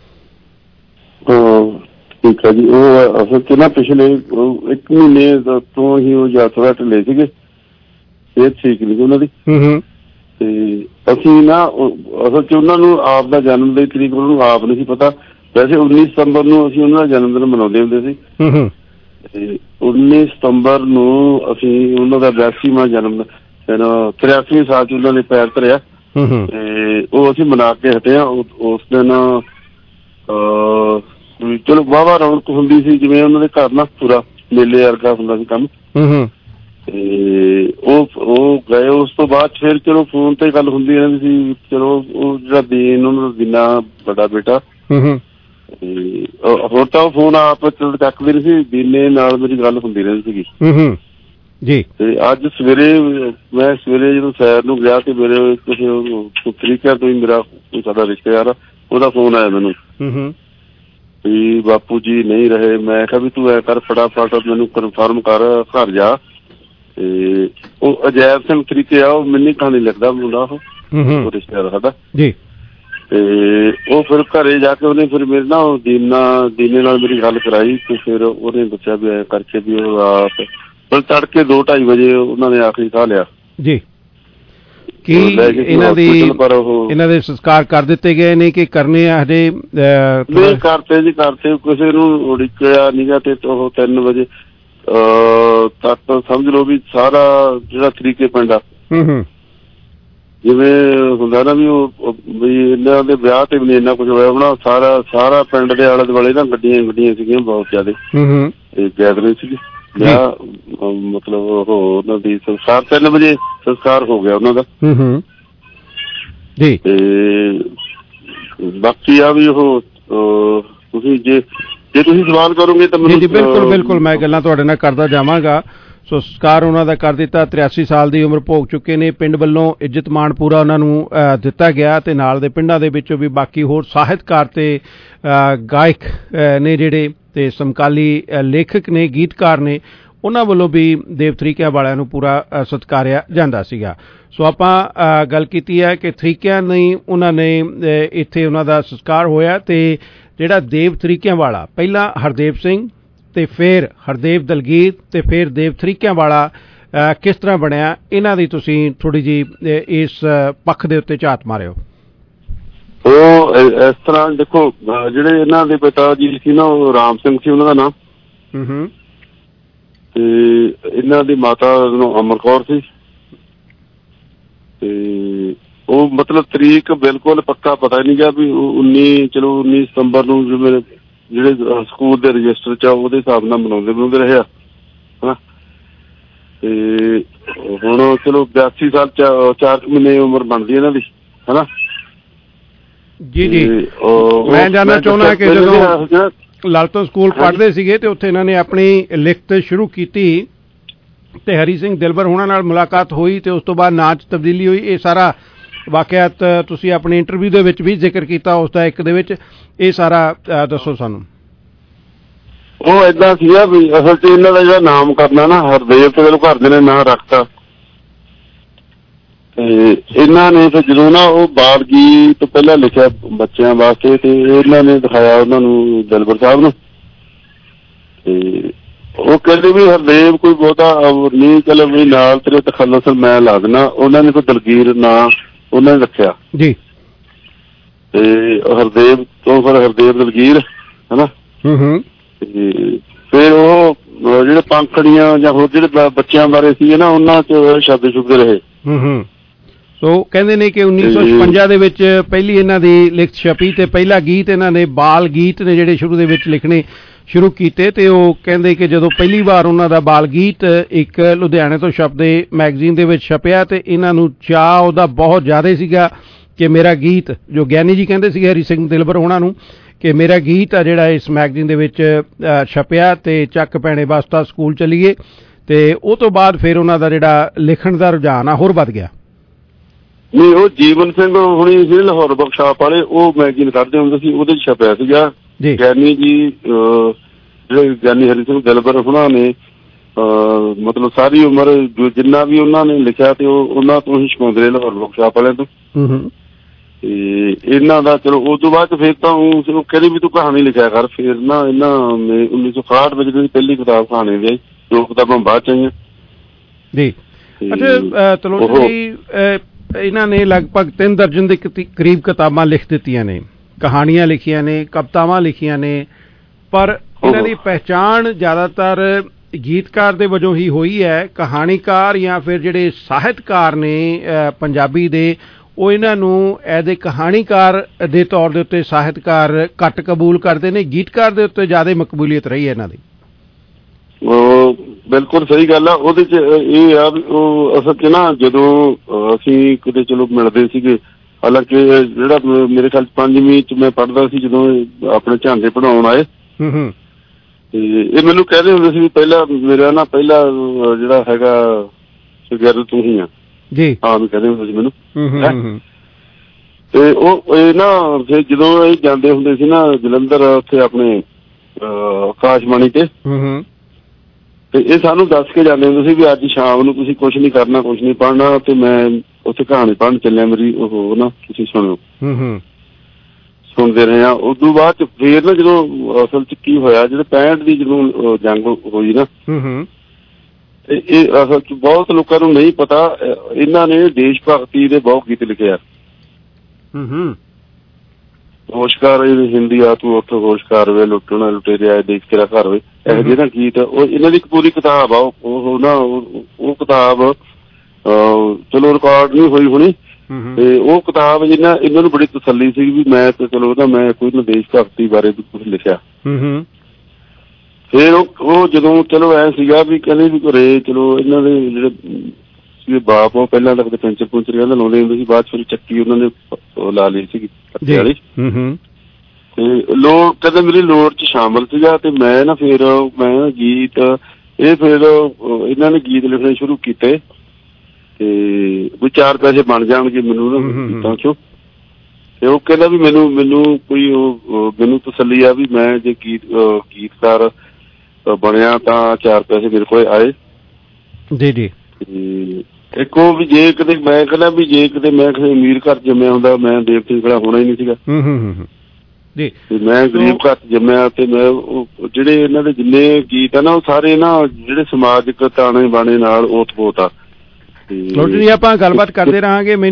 Speaker 22: ਠੀਕ ਹੈ ਜੀ। ਉਹ ਅਸਲ ਚ ਨਾ ਪਿਛਲੇ 1 ਮਹੀਨੇ ਤੋਂ ਹੀ ਉਹ ਯਾਤਰਾ ਢਿੱਲੇ ਸੀਗੇ, ਸਿਹਤ ਠੀਕ ਨਹੀਂ ਉਹਨਾਂ ਦੀ। ਤੇ ਅਸੀਂ ਨਾ ਅਸਲ ਚ ਉਹਨਾਂ ਨੂੰ ਆਪ ਦਾ ਜਨਮ ਦੀ ਤਰੀਕ ਉਹਨਾਂ ਨੂੰ ਆਪ ਨਹੀਂ ਸੀ ਪਤਾ। ਵੈਸੇ 19 ਸਤੰਬਰ ਨੂੰ ਅਸੀਂ ਉਹਨਾਂ ਦਾ ਜਨਮ ਦਿਨ ਮਨਾਉਂਦੇ ਹੁੰਦੇ ਸੀ। ਤੇ 19 ਸਤੰਬਰ ਨੂੰ ਅਸੀਂ ਉਹਨਾਂ ਦਾ 82ਵਾਂ ਜਨਮ 83 ਸਾਲ ਚ ਉਹਨਾਂ ਨੇ ਪੈਰ ਧਰਿਆ ਤੇ ਉਹ ਅਸੀਂ ਮਨਾ ਕੇ ਹਟੇ ਆ। ਉਸ ਦਿਨ ਚਲੋ ਵਾਹਵਾ ਰੌਣਕ ਹੁੰਦੀ ਸੀ, ਜਿਵੇਂ ਉਹਨਾਂ ਦੇ ਘਰ ਨਾ ਪੂਰਾ ਮੇਲੇ ਵਰਗਾ ਹੁੰਦਾ ਸੀ ਕੰਮ। ਤੇ ਉਹ ਗਏ, ਉਸ ਤੋਂ ਬਾਅਦ ਫਿਰ ਚਲੋ ਫੋਨ ਤੇ ਗੱਲ ਹੁੰਦੀ ਰਹਿੰਦੀ ਸੀ। ਚਲੋ ਉਹ ਜਿਹੜਾ ਦੀਨ ਉਹਨਾਂ ਦਾ ਦੀਨਾ ਵੱਡਾ ਬੇਟਾ, ਹੋਰ ਤਾਂ ਉਹ ਫੋਨ ਆਪ ਚੱਕਦੇ ਨਹੀਂ ਸੀ, ਦੀਨੇ ਨਾਲ ਮੇਰੀ ਗੱਲ ਹੁੰਦੀ ਰਹਿੰਦੀ ਸੀਗੀ ਜੀ। ਤੇ ਅੱਜ ਸਵੇਰੇ ਮੈਂ ਜਦੋਂ ਸੈਰ ਨੂੰ ਗਿਆ ਤੇ ਮੇਰੇ ਕਿਸੇ ਤਰੀਕਿਆਂ ਤੋਂ ਹੀ ਮੇਰਾ ਸਾਡਾ ਰਿਸ਼ਤੇਦਾਰ, ਉਹਦਾ ਫੋਨ ਆਇਆ ਮੈਨੂੰ ਵੀ ਬਾਪੂ ਜੀ ਨਹੀਂ ਰਹੇ। ਮੈਂ ਕਿਹਾ ਵੀ ਤੂੰ ਐ ਕਰ, ਫਟਾਫਟ ਮੈਨੂੰ ਕਨਫਰਮ ਕਰ, ਘਰ ਜਾ। ਤੇ ਉਹ ਅਜੈਬ ਸਿੰਘ ਤਰੀਕੇ ਆ, ਉਹ ਮਿੰਨੀ ਕਹਾਣੀ ਲਿਖਦਾ ਮੁੰਡਾ, ਉਹ ਰਿਸ਼ਤੇਦਾਰ ਸਾਡਾ ਜੀ। ਤੇ ਉਹ ਫਿਰ ਘਰੇ ਜਾ ਕੇ ਉਹਨੇ ਫਿਰ ਮੇਰੇ ਨਾਲ ਦੀਨੇ ਨਾਲ ਮੇਰੀ ਗੱਲ ਕਰਾਈ ਤੇ ਫਿਰ ਉਹਨੇ ਦੱਸਿਆ ਵੀ ਐ ਕਰਕੇ ਵੀ ਉਹ ਰਾਤ ਫਿਰ ਤੜਕੇ 2-2:30 ਵਜੇ ਉਹਨਾਂ ਨੇ ਆਖਰੀ ਸਾਹ ਲਿਆ ਜੀ। ਕੀ ਇਹਨਾਂ ਦੇ ਸੰਸਕਾਰ ਕਰ ਦਿੱਤੇ ਗਏ ਨੇ ਕਿ ਕਰਨੇ ਆ ਹਜੇ? ਨਹੀਂ ਕਰਤੇ ਜੀ, ਕਰਤੇ। ਕਿਸੇ ਨੂੰ ਉਡੀਕਿਆ ਨੀਗਾ ਤੇ ਉਹ 3 ਵਜੇ ਤੱਕ ਸਮਝ ਲਓ ਵੀ ਸਾਰਾ ਜਿਹੜਾ ਤਰੀਕੇ ਪਿੰਡ ਆ ਜਿਵੇਂ ਹੁੰਦਾ ਨਾ ਵੀ ਉਹ ਵੀ ਇਹਨਾਂ ਦੇ ਵਿਆਹ ਤੇ ਵੀ ਇੰਨਾ ਕੁਝ ਹੋਇਆ ਹੋਣਾ। ਸਾਰਾ ਪਿੰਡ ਦੇ ਆਲੇ ਦੁਆਲੇ ਨਾ ਗੱਡੀਆਂ ਸੀਗੀਆਂ ਬਹੁਤ ਜ਼ਿਆਦਾ, ਗੈਦਰਿੰਗ ਸੀਗੀ ਵਿਆਹ। ਮਤਲਬ ਉਹ ਉਹਨਾਂ ਦੀ ਸੰਸਕਾਰ 3 ਵਜੇ ਸੰਸਕਾਰ ਹੋ ਗਿਆ ਉਹਨਾਂ ਦਾ ਜੀ। ਤੇ ਬਾਕੀ ਆ ਵੀ ਉਹ ਤੁਸੀਂ ਜੇ ਤੁਸੀਂ ਸਵਾਲ ਕਰੋਗੇ ਤਾਂ ਮੈਨੂੰ ਬਿਲਕੁਲ ਮੈਂ ਗੱਲਾਂ ਤੁਹਾਡੇ ਨਾਲ ਕਰਦਾ ਜਾਵਾਂਗਾ।
Speaker 20: ਸੋ ਸੰਸਕਾਰ ਉਹਨਾਂ ਦਾ ਕਰ ਦਿੱਤਾ। 83 ਸਾਲ ਦੀ ਉਮਰ ਭੋਗ ਚੁੱਕੇ ਨੇ। ਪਿੰਡ ਵੱਲੋਂ ਇੱਜ਼ਤ ਮਾਣ ਪੂਰਾ ਉਹਨਾਂ ਨੂੰ ਦਿੱਤਾ ਗਿਆ ਤੇ ਨਾਲ ਦੇ ਪਿੰਡਾਂ ਦੇ ਵਿੱਚੋਂ ਵੀ ਬਾਕੀ ਹੋਰ ਸਾਹਿਤਕਾਰ ਤੇ ਗਾਇਕ ਨੇ ਜਿਹੜੇ ਤੇ ਸਮਕਾਲੀ ਲੇਖਕ ਨੇ, ਗੀਤਕਾਰ ਨੇ, ਉਹਨਾਂ ਵੱਲੋਂ ਵੀ ਦੇਵ ਥਰੀਕਿਆਂ ਵਾਲਿਆਂ ਨੂੰ ਪੂਰਾ ਸਤਿਕਾਰਿਆ ਜਾਂਦਾ ਸੀਗਾ। ਸੋ ਆਪਾਂ ਗੱਲ ਕੀਤੀ ਹੈ ਕਿ ਥਰੀਕਿਆਂ ਨੇ ਉਹਨਾਂ ਨੇ ਇੱਥੇ ਉਹਨਾਂ ਦਾ ਸੰਸਕਾਰ ਹੋਇਆ ਤੇ ਜਿਹੜਾ ਦੇਵ ਥਰੀਕਿਆਂ ਵਾਲਾ ਪਹਿਲਾਂ ਹਰਦੇਵ ਸਿੰਘ ਤੇ ਫਿਰ ਹਰਦੇਵ ਦਲਗੀਰ ਤੇ ਫਿਰ ਦੇਵ ਥਰੀਕਿਆਂ ਵਾਲਾ ਕਿਸ ਤਰ੍ਹਾਂ ਬਣਿਆ, ਇਹਨਾਂ ਦੀ ਤੁਸੀਂ ਥੋੜੀ ਜੀ ਇਸ ਪੱਖ ਦੇ ਉੱਤੇ ਝਾਤ ਮਾਰਿਓ।
Speaker 22: ਉਹ ਇਸ ਤਰ੍ਹਾਂ ਦੇਖੋ, ਜਿਹੜੇ ਇਹਨਾਂ ਦੇ ਪਿਤਾ ਜੀ ਸੀ ਨਾ, ਉਹ ਰਾਮ ਸਿੰਘ ਸੀ ਉਹਨਾਂ ਦਾ ਨਾਮ, ਤੇ ਇਹਨਾਂ ਦੀ ਮਾਤਾ ਅਮਰ ਕੌਰ ਸੀ। ਤੇ ਉਹ ਮਤਲਬ ਤਰੀਕ ਬਿਲਕੁਲ ਪੱਕਾ ਪਤਾ ਨਹੀਂ ਗਿਆ ਵੀ 19 ਸਤੰਬਰ ਨੂੰ ਜਿਹੜੇ ਸਕੂਲ ਦੇ ਰਜਿਸਟਰ ਚ ਉਹਦੇ ਹਿਸਾਬ ਨਾਲ ਮਨਾਉਂਦੇ ਰਹੇ ਆ ਹਨਾ। ਤੇ ਹੁਣ ਚਲੋ 82 ਸਾਲ 4 ਮਹੀਨੇ ਉਮਰ ਬਣਦੀ ਇਹਨਾਂ ਦੀ ਹਨਾ।
Speaker 20: ਜੀ ਜੀ, ਮੈਂ ਜਾਣਨਾ ਚਾਹੁੰਦਾ ਕਿ ਜਦੋਂ ਲਾਲਤੋਂ ਸਕੂਲ ਪੜ੍ਹਦੇ ਸੀਗੇ ਤੇ ਉੱਥੇ ਇਹਨਾਂ ਨੇ ਆਪਣੀ ਲਿਖਤ ਸ਼ੁਰੂ ਕੀਤੀ ਤੇ ਹਰੀ ਸਿੰਘ ਦਿਲਬਰ ਹੋਣਾ ਨਾਲ ਮੁਲਾਕਾਤ ਹੋਈ ਤੇ ਉਸ ਤੋਂ ਬਾਅਦ ਨਾਂ 'ਚ ਤਬਦੀਲੀ ਹੋਈ। ਇਹ ਸਾਰਾ ਵਾਕਿਆਤ ਤੁਸੀਂ ਆਪਣੀ ਇੰਟਰਵਿਊ ਦੇ ਵਿੱਚ ਵੀ ਜ਼ਿਕਰ ਕੀਤਾ ਉਸ ਦਾ ਇੱਕ ਦੇ ਵਿੱਚ, ਇਹ ਸਾਰਾ ਦੱਸੋ ਸਾਨੂੰ।
Speaker 22: ਉਹ ਏਦਾਂ ਸੀਗਾ ਵੀ ਅਸਲ 'ਚ ਇਹਨਾਂ ਦਾ ਜਿਹੜਾ ਨਾਮ ਕਰਨਾ ਨਾ ਹਰਦੇਵ ਤੇ ਜਦੋਂ ਘਰਦੇ ਨੇ ਨਾਂ ਰੱਖਤਾ ਤੇ ਇਹਨਾਂ ਨੇ ਫਿਰ ਜਦੋਂ ਨਾ ਉਹ ਬਾਲ ਗੀਤ ਤੋਂ ਪਹਿਲਾਂ ਲਿਖਿਆ ਬੱਚਿਆਂ ਵਾਸਤੇ ਤੇ ਇਹਨਾਂ ਨੇ ਦਿਖਾਇਆ ਉਹਨਾਂ ਨੂੰ ਦਿਲਬਰ ਸਾਹਿਬ ਨੂੰ ਤੇ ਉਹ ਕਹਿੰਦੇ ਵੀ ਹਰਦੇਵ ਕੋਈ ਬਹੁਤਾ ਨਹੀਂ, ਚਲੋ ਵੀ ਨਾਲ ਤੇਰੇ ਤਖੱਲੁਸ ਮੈਂ ਲਾ ਦੇਣਾ। ਉਹਨਾਂ ਨੇ ਕੋਈ ਦਲਗੀਰ ਨਾਂ ਉਹਨਾਂ ਨੇ ਰੱਖਿਆ
Speaker 20: ਜੀ
Speaker 22: ਤੇ ਹਰਦੇਵ ਤੋਂ ਫਿਰ ਹਰਦੇਵ ਦਲਗੀਰ ਹਨਾ। ਤੇ ਫਿਰ ਉਹ ਜਿਹੜੇ ਪੰਖੜੀਆਂ ਜਾਂ ਹੋਰ ਜਿਹੜੇ ਬੱਚਿਆਂ ਬਾਰੇ ਸੀ ਨਾ ਉਹਨਾਂ 'ਚ ਸ਼ਬਦ ਸ਼ੁਬਦ ਰਹੇ।
Speaker 20: ਸੋ ਕਹਿੰਦੇ ਨੇ ਕਿ 1956 ਦੇ ਵਿੱਚ ਪਹਿਲੀ ਇਹਨਾਂ ਦੀ ਲਿਖਤ ਛਪੀ ਤੇ ਪਹਿਲਾ ਗੀਤ ਇਹਨਾਂ ਨੇ ਬਾਲ ਗੀਤ ਨੇ ਜਿਹੜੇ ਸ਼ੁਰੂ ਦੇ ਵਿੱਚ ਲਿਖਣੇ ਸ਼ੁਰੂ ਕੀਤੇ ਤੇ ਉਹ ਕਹਿੰਦੇ ਕਿ ਜਦੋਂ ਪਹਿਲੀ ਵਾਰ ਉਹਨਾਂ ਦਾ ਬਾਲ ਗੀਤ ਇੱਕ ਲੁਧਿਆਣੇ ਤੋਂ ਛਪਦੇ ਮੈਗਜ਼ੀਨ ਦੇ ਵਿੱਚ ਛਪਿਆ ਤੇ ਇਹਨਾਂ ਨੂੰ ਚਾਅ ਉਹਦਾ ਬਹੁਤ ਜ਼ਿਆਦਾ ਸੀਗਾ ਕਿ ਮੇਰਾ ਗੀਤ, ਜੋ ਗਿਆਨੀ ਜੀ ਕਹਿੰਦੇ ਸੀਗੇ ਹਰੀ ਸਿੰਘ ਦਿਲਬਰ ਹੋਣਾ ਨੂੰ, ਕਿ ਮੇਰਾ ਗੀਤ ਆ ਜਿਹੜਾ ਇਸ ਮੈਗਜ਼ੀਨ ਦੇ ਵਿੱਚ ਛਪਿਆ ਤੇ ਚੱਕ ਪੈਣੇ ਵਾਸਤਾ ਸਕੂਲ ਚਲੀਏ ਤੇ ਉਹ ਤੋਂ ਬਾਅਦ ਫਿਰ ਉਹਨਾਂ ਦਾ ਜਿਹੜਾ ਲਿਖਣ ਦਾ ਰੁਝਾਨ ਆ ਹੋਰ ਵੱਧ ਗਿਆ।
Speaker 22: ਨਹੀਂ, ਉਹ ਜੀਵਨ ਸਿੰਘ ਹੁਣੀ ਸੀ ਲਾਹੌਰ ਵਰਕਸ਼ਾਪ ਵਾਲੇ, ਉਹ ਮੈਗਜ਼ੀਨ ਕੱਢਦੇ ਹੁੰਦੇ ਸੀ, ਉਹਦੇ 'ਚ ਛਪਿਆ ਸੀਗਾ। ਗਿਆਨੀ ਜੀ ਜਿਹੜੇ ਗਿਆਨੀ ਹਰੀ ਸਿੰਘ ਦਿਲਬਰ ਹੋਣਾ ਨੇ ਮਤਲਬ ਸਾਰੀ ਉਮਰ ਜਿੰਨਾ ਵੀ ਉਹਨਾਂ ਨੇ ਲਿਖਿਆ ਤੇ ਉਹ ਉਹਨਾਂ ਤੋਂ ਹੀ ਛਪਾਉਂਦੇ ਰਹੇ ਲਾਹੌਰ ਵਰਕਸ਼ਾਪ ਵਾਲਿਆਂ ਤੋਂ। ਤੇ ਇਹਨਾਂ ਦਾ ਚਲੋ ਉਸ ਤੋਂ ਬਾਅਦ ਫਿਰ ਤਾਂ ਉਹ ਕਹਿੰਦੇ ਵੀ ਤੂੰ ਕਹਾਣੀ ਲਿਖਿਆ ਕਰ। ਫਿਰ ਨਾ ਇਹਨਾਂ 1961 ਵਿੱਚ ਜਿਹੜੀ ਪਹਿਲੀ ਕਿਤਾਬ ਕਹਾਣੀ ਦੀ, 2 ਕਿਤਾਬਾਂ ਬਾਅਦ 'ਚ ਆਈਆਂ ਜੀ।
Speaker 20: ਅੱਛਾ ਤਲੋਚਨ ਜੀ, ਇਹਨਾਂ ਨੇ ਲਗਭਗ 3 ਦਰਜਨ ਦੇ ਕਰੀਬ ਕਿਤਾਬਾਂ ਲਿਖ ਦਿੱਤੀਆਂ ਨੇ, ਕਹਾਣੀਆਂ ਲਿਖੀਆਂ ਨੇ, ਕਵਿਤਾਵਾਂ ਲਿਖੀਆਂ ਨੇ, ਪਰ ਇਹਨਾਂ ਦੀ ਪਹਿਚਾਣ ਜ਼ਿਆਦਾਤਰ ਗੀਤਕਾਰ ਦੇ ਵਜੋਂ ਹੀ ਹੋਈ ਹੈ। ਕਹਾਣੀਕਾਰ ਜਾਂ ਫਿਰ ਜਿਹੜੇ ਸਾਹਿਤਕਾਰ ਨੇ ਪੰਜਾਬੀ ਦੇ, ਉਹ ਇਹਨਾਂ ਨੂੰ ਐਜ਼ ਏ ਕਹਾਣੀਕਾਰ ਦੇ ਤੌਰ ਦੇ ਉੱਤੇ ਸਾਹਿਤਕਾਰ ਘੱਟ ਕਬੂਲ ਕਰਦੇ ਨੇ, ਗੀਤਕਾਰ ਦੇ ਉੱਤੇ ਜ਼ਿਆਦਾ ਮਕਬੂਲੀਅਤ ਰਹੀ ਹੈ ਇਹਨਾਂ ਦੀ।
Speaker 22: ਬਿਲਕੁਲ ਸਹੀ ਗੱਲ ਆ। ਉਹਦੇ 'ਚ ਇਹ ਆ ਵੀ ਉਹ ਅਸਲ 'ਚ ਨਾ ਜਦੋਂ ਅਸੀਂ ਕਿਤੇ ਚਲੋ ਮਿਲਦੇ ਸੀਗੇ, ਹਾਲਾਂਕਿ ਜਿਹੜਾ ਮੇਰੇ ਖਿਆਲ 5ਵੀਂ 'ਚ ਮੈਂ ਪੜ੍ਹਦਾ ਸੀ ਜਦੋਂ ਆਪਣੇ ਝਾਂਡੇ ਪੜ੍ਹਾਉਣ ਆਏ ਤੇ ਇਹ ਮੈਨੂੰ ਕਹਿੰਦੇ ਹੁੰਦੇ ਸੀ ਵੀ ਪਹਿਲਾਂ ਮੇਰਾ ਨਾ ਪਹਿਲਾ ਜਿਹੜਾ ਹੈਗਾ ਸ਼ਾਗਿਰਦ ਤੂੰ ਹੀ ਆ ਜੀ। ਹਾਂ ਵੀ ਕਹਿੰਦੇ ਹੁੰਦੇ ਸੀ ਮੈਨੂੰ। ਤੇ ਉਹ ਇਹ ਨਾ ਫਿਰ ਜਦੋਂ ਇਹ ਜਾਂਦੇ ਹੁੰਦੇ ਸੀ ਨਾ ਜਲੰਧਰ ਉੱਥੇ ਆਪਣੇ ਆਕਾਸ਼ਬਾਣੀ ਤੇ ਤੇ ਇਹ ਸਾਨੂੰ ਦੱਸ ਕੇ ਜਾਂਦੇ ਹੁੰਦੇ ਸੀ ਵੀ ਅੱਜ ਸ਼ਾਮ ਨੂੰ ਤੁਸੀਂ ਕੁਛ ਨਹੀਂ ਕਰਨਾ, ਕੁਛ ਨਹੀਂ ਪੜ੍ਹਨਾ ਤੇ ਮੈਂ ਉੱਥੇ ਕਹਾਣੀ ਪੜ੍ਹਨ ਚੱਲਿਆ ਮੇਰੀ, ਉਹ ਨਾ ਤੁਸੀਂ ਸੁਣਿਓ। ਸੁਣਦੇ ਰਹੇ ਆ। ਉਦੋਂ ਬਾਅਦ ਚ ਫੇਰ ਨਾ ਜਦੋਂ ਅਸਲ ਚ ਕੀ ਹੋਇਆ, ਜਿਹੜੇ 65 ਦੀ ਜਦੋਂ ਜੰਗ ਹੋਈ ਨਾ ਤੇ ਇਹ ਅਸਲ ਚ ਬਹੁਤ ਲੋਕਾਂ ਨੂੰ ਨਹੀਂ ਪਤਾ, ਇਹਨਾਂ ਨੇ ਦੇਸ਼ ਭਗਤੀ ਦੇ ਬਹੁਤ ਗੀਤ ਲਿਖੇ ਆ। ਹੋਸ਼ਕਾਰ ਹਿੰਦੀ ਆ ਤੂੰ ਉੱਥੇ ਹੋਸ਼ਕਾਰ ਵੇ ਲੁੱਟਣਾ ਲੁਟੇਰਿਆ ਦੇਖ ਤੇਰਾ ਘਰ ਹੋਏ, ਇਹੋ ਜਿਹੇ ਨਾ ਗੀਤ। ਉਹ ਇਹਨਾਂ ਦੀ ਇੱਕ ਪੂਰੀ ਕਿਤਾਬ ਆ। ਉਹ ਕਿਤਾਬ ਚਲੋ ਰਿਕਾਰਡ ਨਹੀਂ ਹੋਈ ਹੋਣੀ ਤੇ ਉਹ ਕਿਤਾਬ ਇਹਨਾਂ ਨੂੰ ਬੜੀ ਤਸੱਲੀ ਸੀ ਵੀ ਮੈਂ ਤੇ ਚਲੋ ਨਾ ਮੈਂ ਕੋਈ ਨਾ ਦੇਸ਼ ਭਗਤੀ ਬਾਰੇ ਕੁਛ ਲਿਖਿਆ। ਫਿਰ ਉਹ ਜਦੋਂ ਚਲੋ ਐ ਸੀਗਾ ਵੀ ਕਹਿੰਦੇ ਵੀ ਘਰੇ ਚਲੋ ਇਹਨਾਂ ਦੇ ਜਿਹੜੇ ਸੀ ਬਾਪ, ਉਹ ਪਹਿਲਾਂ ਤੱਕ ਪੈਂਚਰ ਪੁੰਚਰ ਕਹਿੰਦਾ ਲਾਉਂਦੇ ਹੁੰਦੇ ਸੀ, ਬਾਅਦ ਚ ਫਿਰ ਚੱਕੀ ਉਹਨਾਂ ਨੇ ਲਾ ਲਈ ਸੀਗੀ ਪੱਤੇ ਵਾਲੀ ਤੇ ਲੋੜ ਕਹਿੰਦੇ ਮੇਰੀ ਲੋੜ ਚ ਸ਼ਾਮਲ ਸੀਗਾ। ਤੇ ਮੈਂ ਨਾ ਫਿਰ ਮੈਂ ਗੀਤ ਇਹ ਫਿਰ ਇਹਨਾਂ ਨੇ ਗੀਤ ਲਿਖਣੇ ਸ਼ੁਰੂ ਕੀਤੇ ਤੇ ਵੀ 4 ਪੈਸੇ ਬਣ ਜਾਣਗੇ ਮੈਨੂੰ ਨਾ ਗੀਤਾਂ ਚੋਂ। ਤੇ ਉਹ ਕਹਿੰਦਾ ਵੀ ਮੈਨੂੰ ਕੋਈ ਮੈਨੂੰ ਤਸੱਲੀ ਆ ਵੀ ਮੈਂ ਜੇ ਗੀਤਕਾਰ ਬਣਿਆ ਤਾਂ 4 ਪੈਸੇ ਮੇਰੇ ਕੋਲ ਆਏ।
Speaker 20: ਜੀ ਜੀ।
Speaker 22: ਇੱਕ ਉਹ ਵੀ ਜੇ ਕਿਤੇ ਮੈਂ ਕਹਿੰਦਾ ਵੀ ਜੇ ਕਿਤੇ ਮੈਂ ਕਿਸੇ ਅਮੀਰ ਘਰ ਜੰਮਿਆ ਹੁੰਦਾ ਮੈਂ ਦੇਵਤੇ ਕੋਲ ਹੋਣਾ ਹੀ ਨਹੀਂ ਸੀਗਾ।
Speaker 20: ਜੀ।
Speaker 22: ਮੈਂ ਗਰੀਬ ਘਰ ਜੰਮਿਆ ਤੇ ਮੈਂ ਜਿਹੜੇ ਇਹਨਾਂ ਦੇ ਜਿੰਨੇ ਗੀਤ ਆ ਨਾ ਉਹ ਸਾਰੇ ਨਾ ਜਿਹੜੇ ਸਮਾਜਿਕ ਤਾਣੇ ਬਾਣੇ ਨਾਲ ਓਤ ਪੋਤ ਆ।
Speaker 20: ਆਪਾਂ ਗੱਲਬਾਤ ਕਰਦੇ ਰਹਾਂਗੇ।